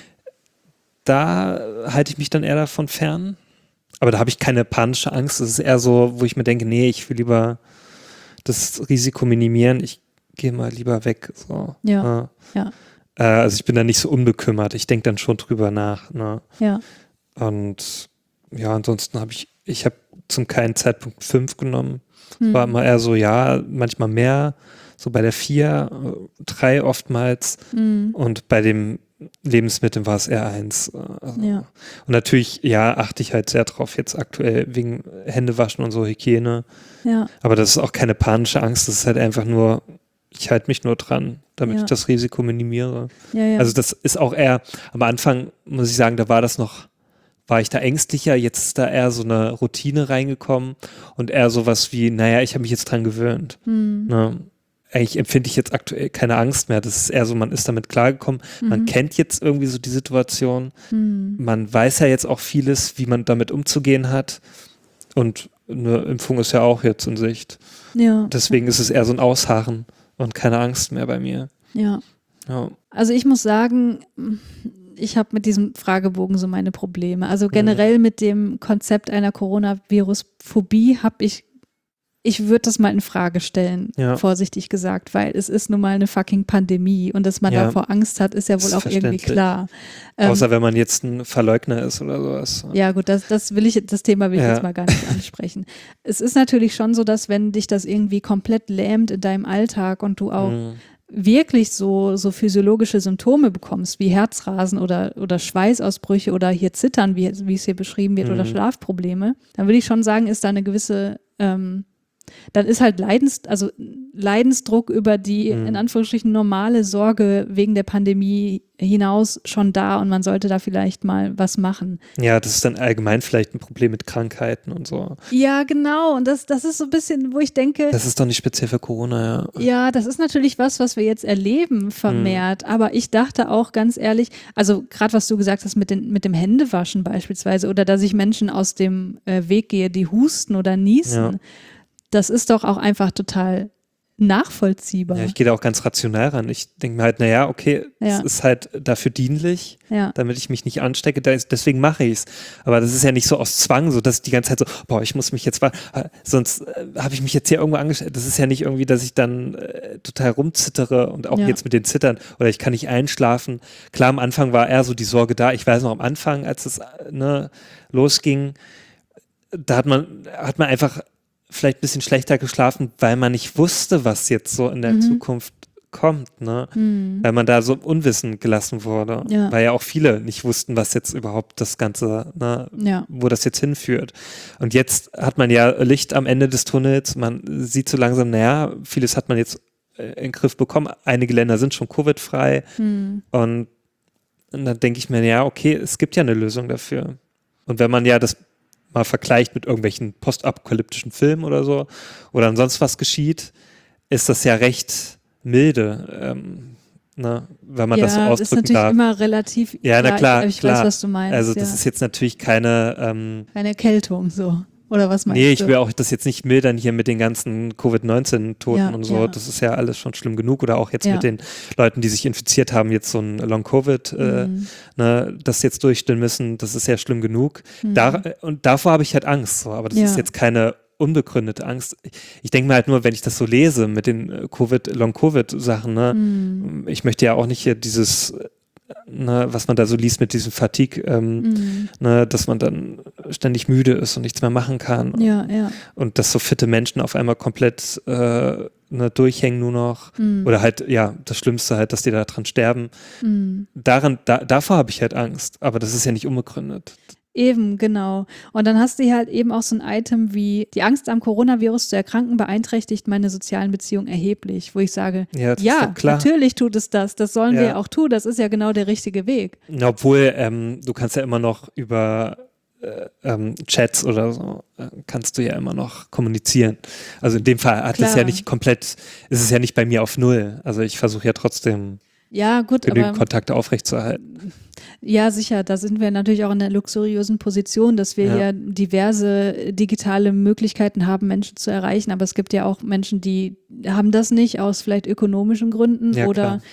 da halte ich mich dann eher davon fern. Aber da habe ich keine panische Angst. Das ist eher so, wo ich mir denke, nee, ich will lieber das Risiko minimieren. Ich gehe mal lieber weg. So. Ja, ja. Äh, also ich bin da nicht so unbekümmert. Ich denke dann schon drüber nach. Ne? Ja. Und ja, ansonsten habe ich, ich habe zum keinen Zeitpunkt fünf genommen. Hm. War immer eher so, ja, manchmal mehr. So bei der vier, äh, drei oftmals. Mhm. Und bei dem Lebensmitteln war es eher eins. Also, Ja. und natürlich, ja, achte ich halt sehr drauf jetzt aktuell wegen Händewaschen und so, Hygiene. Ja. Aber das ist auch keine panische Angst, das ist halt einfach nur, ich halte mich nur dran, damit Ja. ich das Risiko minimiere. Ja, ja. Also das ist auch eher, am Anfang muss ich sagen, da war das noch, war ich da ängstlicher, jetzt ist da eher so eine Routine reingekommen und eher sowas wie, naja, ich habe mich jetzt dran gewöhnt. Hm. Ne? Eigentlich empfinde ich jetzt aktuell keine Angst mehr. Das ist eher so, man ist damit klargekommen. Man Mhm. kennt jetzt irgendwie so die Situation. Hm. Man weiß ja jetzt auch vieles, wie man damit umzugehen hat. Und eine Impfung ist ja auch jetzt in Sicht. Ja. Deswegen ist es eher so ein Ausharren und keine Angst mehr bei mir. Ja. Ja. Also ich muss sagen, ich habe mit diesem Fragebogen so meine Probleme. Also generell mit dem Konzept einer Coronavirus-Phobie habe ich ich würde das mal in Frage stellen, Ja. vorsichtig gesagt, weil es ist nun mal eine fucking Pandemie und dass man Ja. davor Angst hat, ist ja wohl Ist auch irgendwie verständlich. klar. Ähm, Außer wenn man jetzt ein Verleugner ist oder sowas. Ja, gut, das, das will ich, das Thema will ich Ja. jetzt mal gar nicht ansprechen. Es ist natürlich schon so, dass wenn dich das irgendwie komplett lähmt in deinem Alltag und du auch Mhm. wirklich so, so physiologische Symptome bekommst, wie Herzrasen oder, oder Schweißausbrüche oder hier Zittern, wie, wie es hier beschrieben wird, Mhm. oder Schlafprobleme, dann würde ich schon sagen, ist da eine gewisse, ähm, dann ist halt Leidens, also Leidensdruck über die Mhm. in Anführungsstrichen normale Sorge wegen der Pandemie hinaus schon da und man sollte da vielleicht mal was machen. Ja, das ist dann allgemein vielleicht ein Problem mit Krankheiten und so. Ja, genau. Und das, das ist so ein bisschen, wo ich denke, Das ist doch nicht speziell für Corona, ja. ja, das ist natürlich was, was wir jetzt erleben vermehrt. Mhm. Aber ich dachte auch ganz ehrlich, also gerade was du gesagt hast mit, den, mit dem Händewaschen beispielsweise oder dass ich Menschen aus dem äh, Weg gehe, die husten oder niesen, Ja. das ist doch auch einfach total nachvollziehbar. Ja, ich gehe da auch ganz rational ran. Ich denke mir halt, naja, okay, Ja. es ist halt dafür dienlich, Ja. damit ich mich nicht anstecke, da ist, deswegen mache ich es. Aber das ist ja nicht so aus Zwang, so dass ich die ganze Zeit so, boah, ich muss mich jetzt, wa- sonst äh, habe ich mich jetzt hier irgendwo angestellt. Das ist ja nicht irgendwie, dass ich dann äh, total rumzittere und auch Ja. jetzt mit den Zittern oder ich kann nicht einschlafen. Klar, am Anfang war eher so die Sorge da. Ich weiß noch am Anfang, als es äh, ne, losging, da hat man, hat man einfach vielleicht ein bisschen schlechter geschlafen, weil man nicht wusste, was jetzt so in der Mhm. Zukunft kommt, ne? Mhm. Weil man da so unwissend gelassen wurde. Ja. Weil ja auch viele nicht wussten, was jetzt überhaupt das Ganze, ne, Ja. wo das jetzt hinführt. Und jetzt hat man ja Licht am Ende des Tunnels, man sieht so langsam, naja, vieles hat man jetzt äh, in den Griff bekommen. Einige Länder sind schon Covid-frei. Mhm. Und, und dann denke ich mir, ja, okay, es gibt ja eine Lösung dafür. Und wenn man ja das mal vergleicht mit irgendwelchen postapokalyptischen Filmen oder so oder ansonsten was geschieht, ist das ja recht milde, ähm, ne, wenn man ja, das so ist ausdrücken natürlich darf. immer relativ. Ja, na klar, Ich, ich klar. weiß, was du meinst. Also ja. das ist jetzt natürlich keine, ähm, Keine Erkältung so. Oder was meinst nee, du? ich will auch das jetzt nicht mildern hier mit den ganzen Covid neunzehn Toten Ja, und so, ja. das ist ja alles schon schlimm genug oder auch jetzt Ja. mit den Leuten, die sich infiziert haben, jetzt so ein Long-Covid, äh, Mhm. ne, das jetzt durchstehen müssen, das ist ja schlimm genug. Mhm. Da, und davor habe ich halt Angst, so, aber das Ja. ist jetzt keine unbegründete Angst. Ich denke mir halt nur, wenn ich das so lese mit den äh, Covid, Long-Covid-Sachen, ne, Mhm. ich möchte ja auch nicht hier dieses, äh, ne, was man da so liest mit diesem Fatigue, ähm, Mhm. ne, dass man dann ständig müde ist und nichts mehr machen kann. Ja, ja. Und dass so fitte Menschen auf einmal komplett äh, ne, durchhängen nur noch. Mhm. Oder halt, ja, das Schlimmste halt, dass die da dran sterben. Mhm. Daran, da, davor habe ich halt Angst. Aber das ist ja nicht unbegründet. Eben, genau. Und dann hast du hier halt eben auch so ein Item wie, die Angst am Coronavirus zu erkranken beeinträchtigt meine sozialen Beziehungen erheblich, wo ich sage, Ja, das ist ja, doch klar. natürlich tut es das, das sollen Ja. wir ja auch tun, das ist ja genau der richtige Weg. Obwohl, ähm, du kannst ja immer noch über äh, ähm, Chats oder so, äh, kannst du ja immer noch kommunizieren. Also in dem Fall hat es Klar. ja nicht komplett, ist es ja nicht bei mir auf Null. Also ich versuche ja trotzdem Ja, gut, genügend aber Kontakte aufrechtzuerhalten. ja, sicher, da sind wir natürlich auch in der luxuriösen Position, dass wir Ja. ja diverse digitale Möglichkeiten haben, Menschen zu erreichen, aber es gibt ja auch Menschen, die haben das nicht aus vielleicht ökonomischen Gründen Ja, oder klar.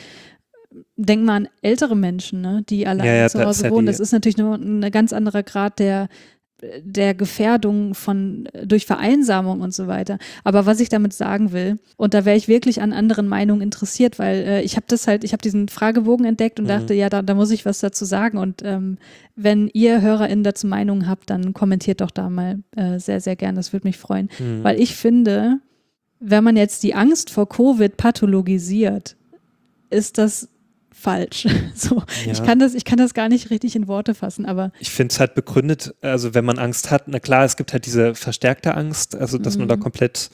denk mal an ältere Menschen, ne, die alleine Ja, ja, zu das Hause ist ja wohnen. die- Das ist natürlich nur ein ganz anderer Grad der, der Gefährdung von durch Vereinsamung und so weiter. Aber was ich damit sagen will, und da wäre ich wirklich an anderen Meinungen interessiert, weil äh, ich habe das halt, ich habe diesen Fragebogen entdeckt und Mhm. dachte, ja, da, da muss ich was dazu sagen. Und ähm, wenn ihr HörerInnen dazu Meinungen habt, dann kommentiert doch da mal äh, sehr, sehr gern. Das würde mich freuen. Mhm. Weil ich finde, wenn man jetzt die Angst vor Covid pathologisiert, ist das falsch. So, Ja. ich kann das, ich kann das gar nicht richtig in Worte fassen, aber Ich finde es halt begründet, also wenn man Angst hat, na klar, es gibt halt diese verstärkte Angst, also dass man da Mhm. komplett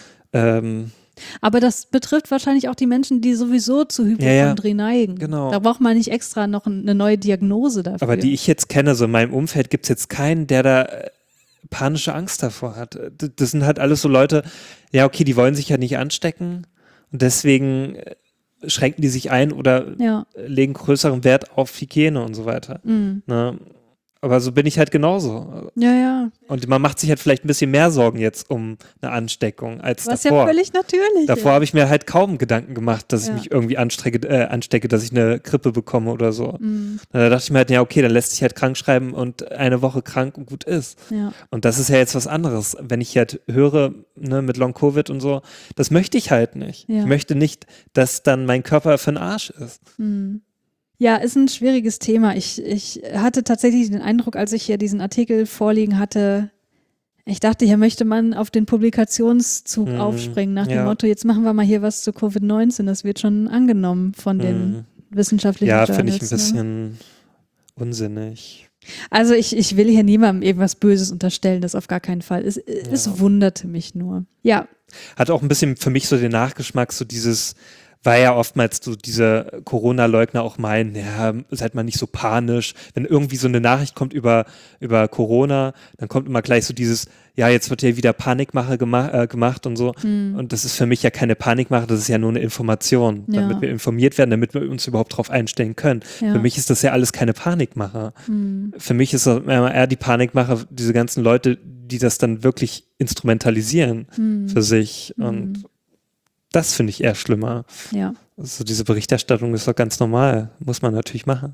ähm, aber das betrifft wahrscheinlich auch die Menschen, die sowieso zu Hypochondrie neigen. genau. Da braucht man nicht extra noch eine neue Diagnose dafür. aber die ich jetzt kenne, so in meinem Umfeld gibt es jetzt keinen, der da äh, panische Angst davor hat. D- Das sind halt alles so Leute, ja okay, die wollen sich ja nicht anstecken und deswegen äh, schränken die sich ein oder ja. legen größeren Wert auf Hygiene und so weiter. Mhm. Ne? Aber so bin ich halt genauso. Ja, ja. Und man macht sich halt vielleicht ein bisschen mehr Sorgen jetzt um eine Ansteckung als Was davor. ja völlig natürlich Davor ist. habe ich mir halt kaum Gedanken gemacht, dass Ja. ich mich irgendwie anstecke, äh, anstecke, dass ich eine Grippe bekomme oder so. Mhm. Da dachte ich mir halt, ja okay, dann lässt sich halt krank schreiben und eine Woche krank und gut ist. Ja. Und das ist ja jetzt was anderes. Wenn ich halt höre, ne, mit Long-Covid und so, das möchte ich halt nicht. Ja. Ich möchte nicht, dass dann mein Körper für den Arsch ist. Mhm. Ja, ist ein schwieriges Thema. Ich, ich hatte tatsächlich den Eindruck, als ich hier diesen Artikel vorliegen hatte, ich dachte, hier möchte man auf den Publikationszug Mhm. aufspringen, nach dem Ja. Motto, jetzt machen wir mal hier was zu Covid neunzehn. Das wird schon angenommen von den Mhm. wissenschaftlichen Ja, Journals. finde ich ein ne? bisschen unsinnig. Also ich, ich will hier niemandem irgendwas Böses unterstellen, das auf gar keinen Fall. Es, es Ja. wunderte mich nur. Ja, Hat auch ein bisschen für mich so den Nachgeschmack, so dieses, weil ja oftmals so diese Corona-Leugner auch meinen, ja, seid mal nicht so panisch. Wenn irgendwie so eine Nachricht kommt über, über Corona, dann kommt immer gleich so dieses, ja, jetzt wird ja wieder Panikmache gema äh, gemacht und so. Hm. Und das ist für mich ja keine Panikmache, das ist ja nur eine Information, Ja. damit wir informiert werden, damit wir uns überhaupt darauf einstellen können. Ja. Für mich ist das ja alles keine Panikmache. Hm. Für mich ist das eher die Panikmache, diese ganzen Leute, die das dann wirklich instrumentalisieren Hm. für sich. Hm. Und das finde ich eher schlimmer. Ja. Also diese Berichterstattung ist doch ganz normal. Muss man natürlich machen.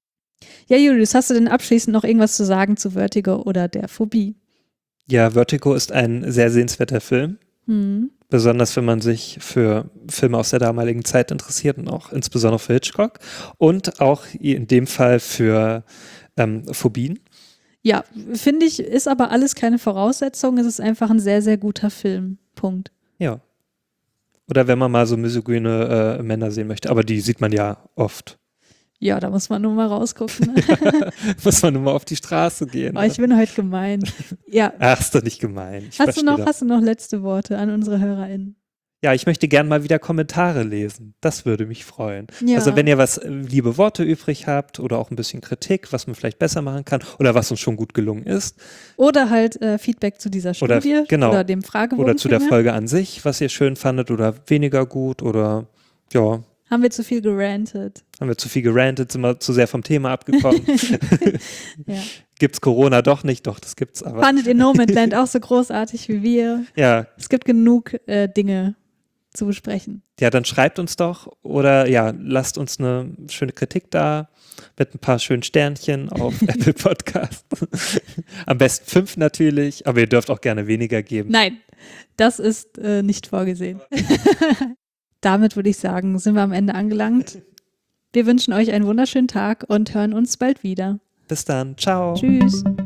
Ja, Julius, hast du denn abschließend noch irgendwas zu sagen zu Vertigo oder der Phobie? Ja, Vertigo ist ein sehr sehenswerter Film. Hm. Besonders wenn man sich für Filme aus der damaligen Zeit interessiert und auch insbesondere für Hitchcock. Und auch in dem Fall für ähm, Phobien. Ja, finde ich, ist aber alles keine Voraussetzung. Es ist einfach ein sehr, sehr guter Film. Punkt. Ja. Oder wenn man mal so misogyne äh, Männer sehen möchte. Aber die sieht man ja oft. Ja, da muss man nur mal rausgucken. Ne? Muss man nur mal auf die Straße gehen. Oh, ich bin heute gemein. Ja. Ach, ist doch nicht gemein. Ich Hast du, noch, das. hast du noch letzte Worte an unsere HörerInnen? Ja, ich möchte gern mal wieder Kommentare lesen. Das würde mich freuen. Ja. Also wenn ihr was äh, liebe Worte übrig habt oder auch ein bisschen Kritik, was man vielleicht besser machen kann oder was uns schon gut gelungen ist. Oder halt äh, Feedback zu dieser Oder- Studie genau. oder dem Fragebogen. Oder zu der vielmehr. Folge an sich, was ihr schön fandet oder weniger gut oder ja, Haben wir zu viel gerantet? haben wir zu viel gerantet, sind wir zu sehr vom Thema abgekommen. Ja. Gibt's Corona doch nicht? Doch, das gibt's aber. Fandet ihr Nomadland auch so großartig wie wir? Ja, Es gibt genug äh, Dinge zu besprechen. ja, dann schreibt uns doch oder ja, lasst uns eine schöne Kritik da mit ein paar schönen Sternchen auf Apple Podcast. Am besten fünf natürlich, aber ihr dürft auch gerne weniger geben. Nein, das ist äh, nicht vorgesehen. Damit würde ich sagen, sind wir am Ende angelangt. Wir wünschen euch einen wunderschönen Tag und hören uns bald wieder. Bis dann, ciao. Tschüss.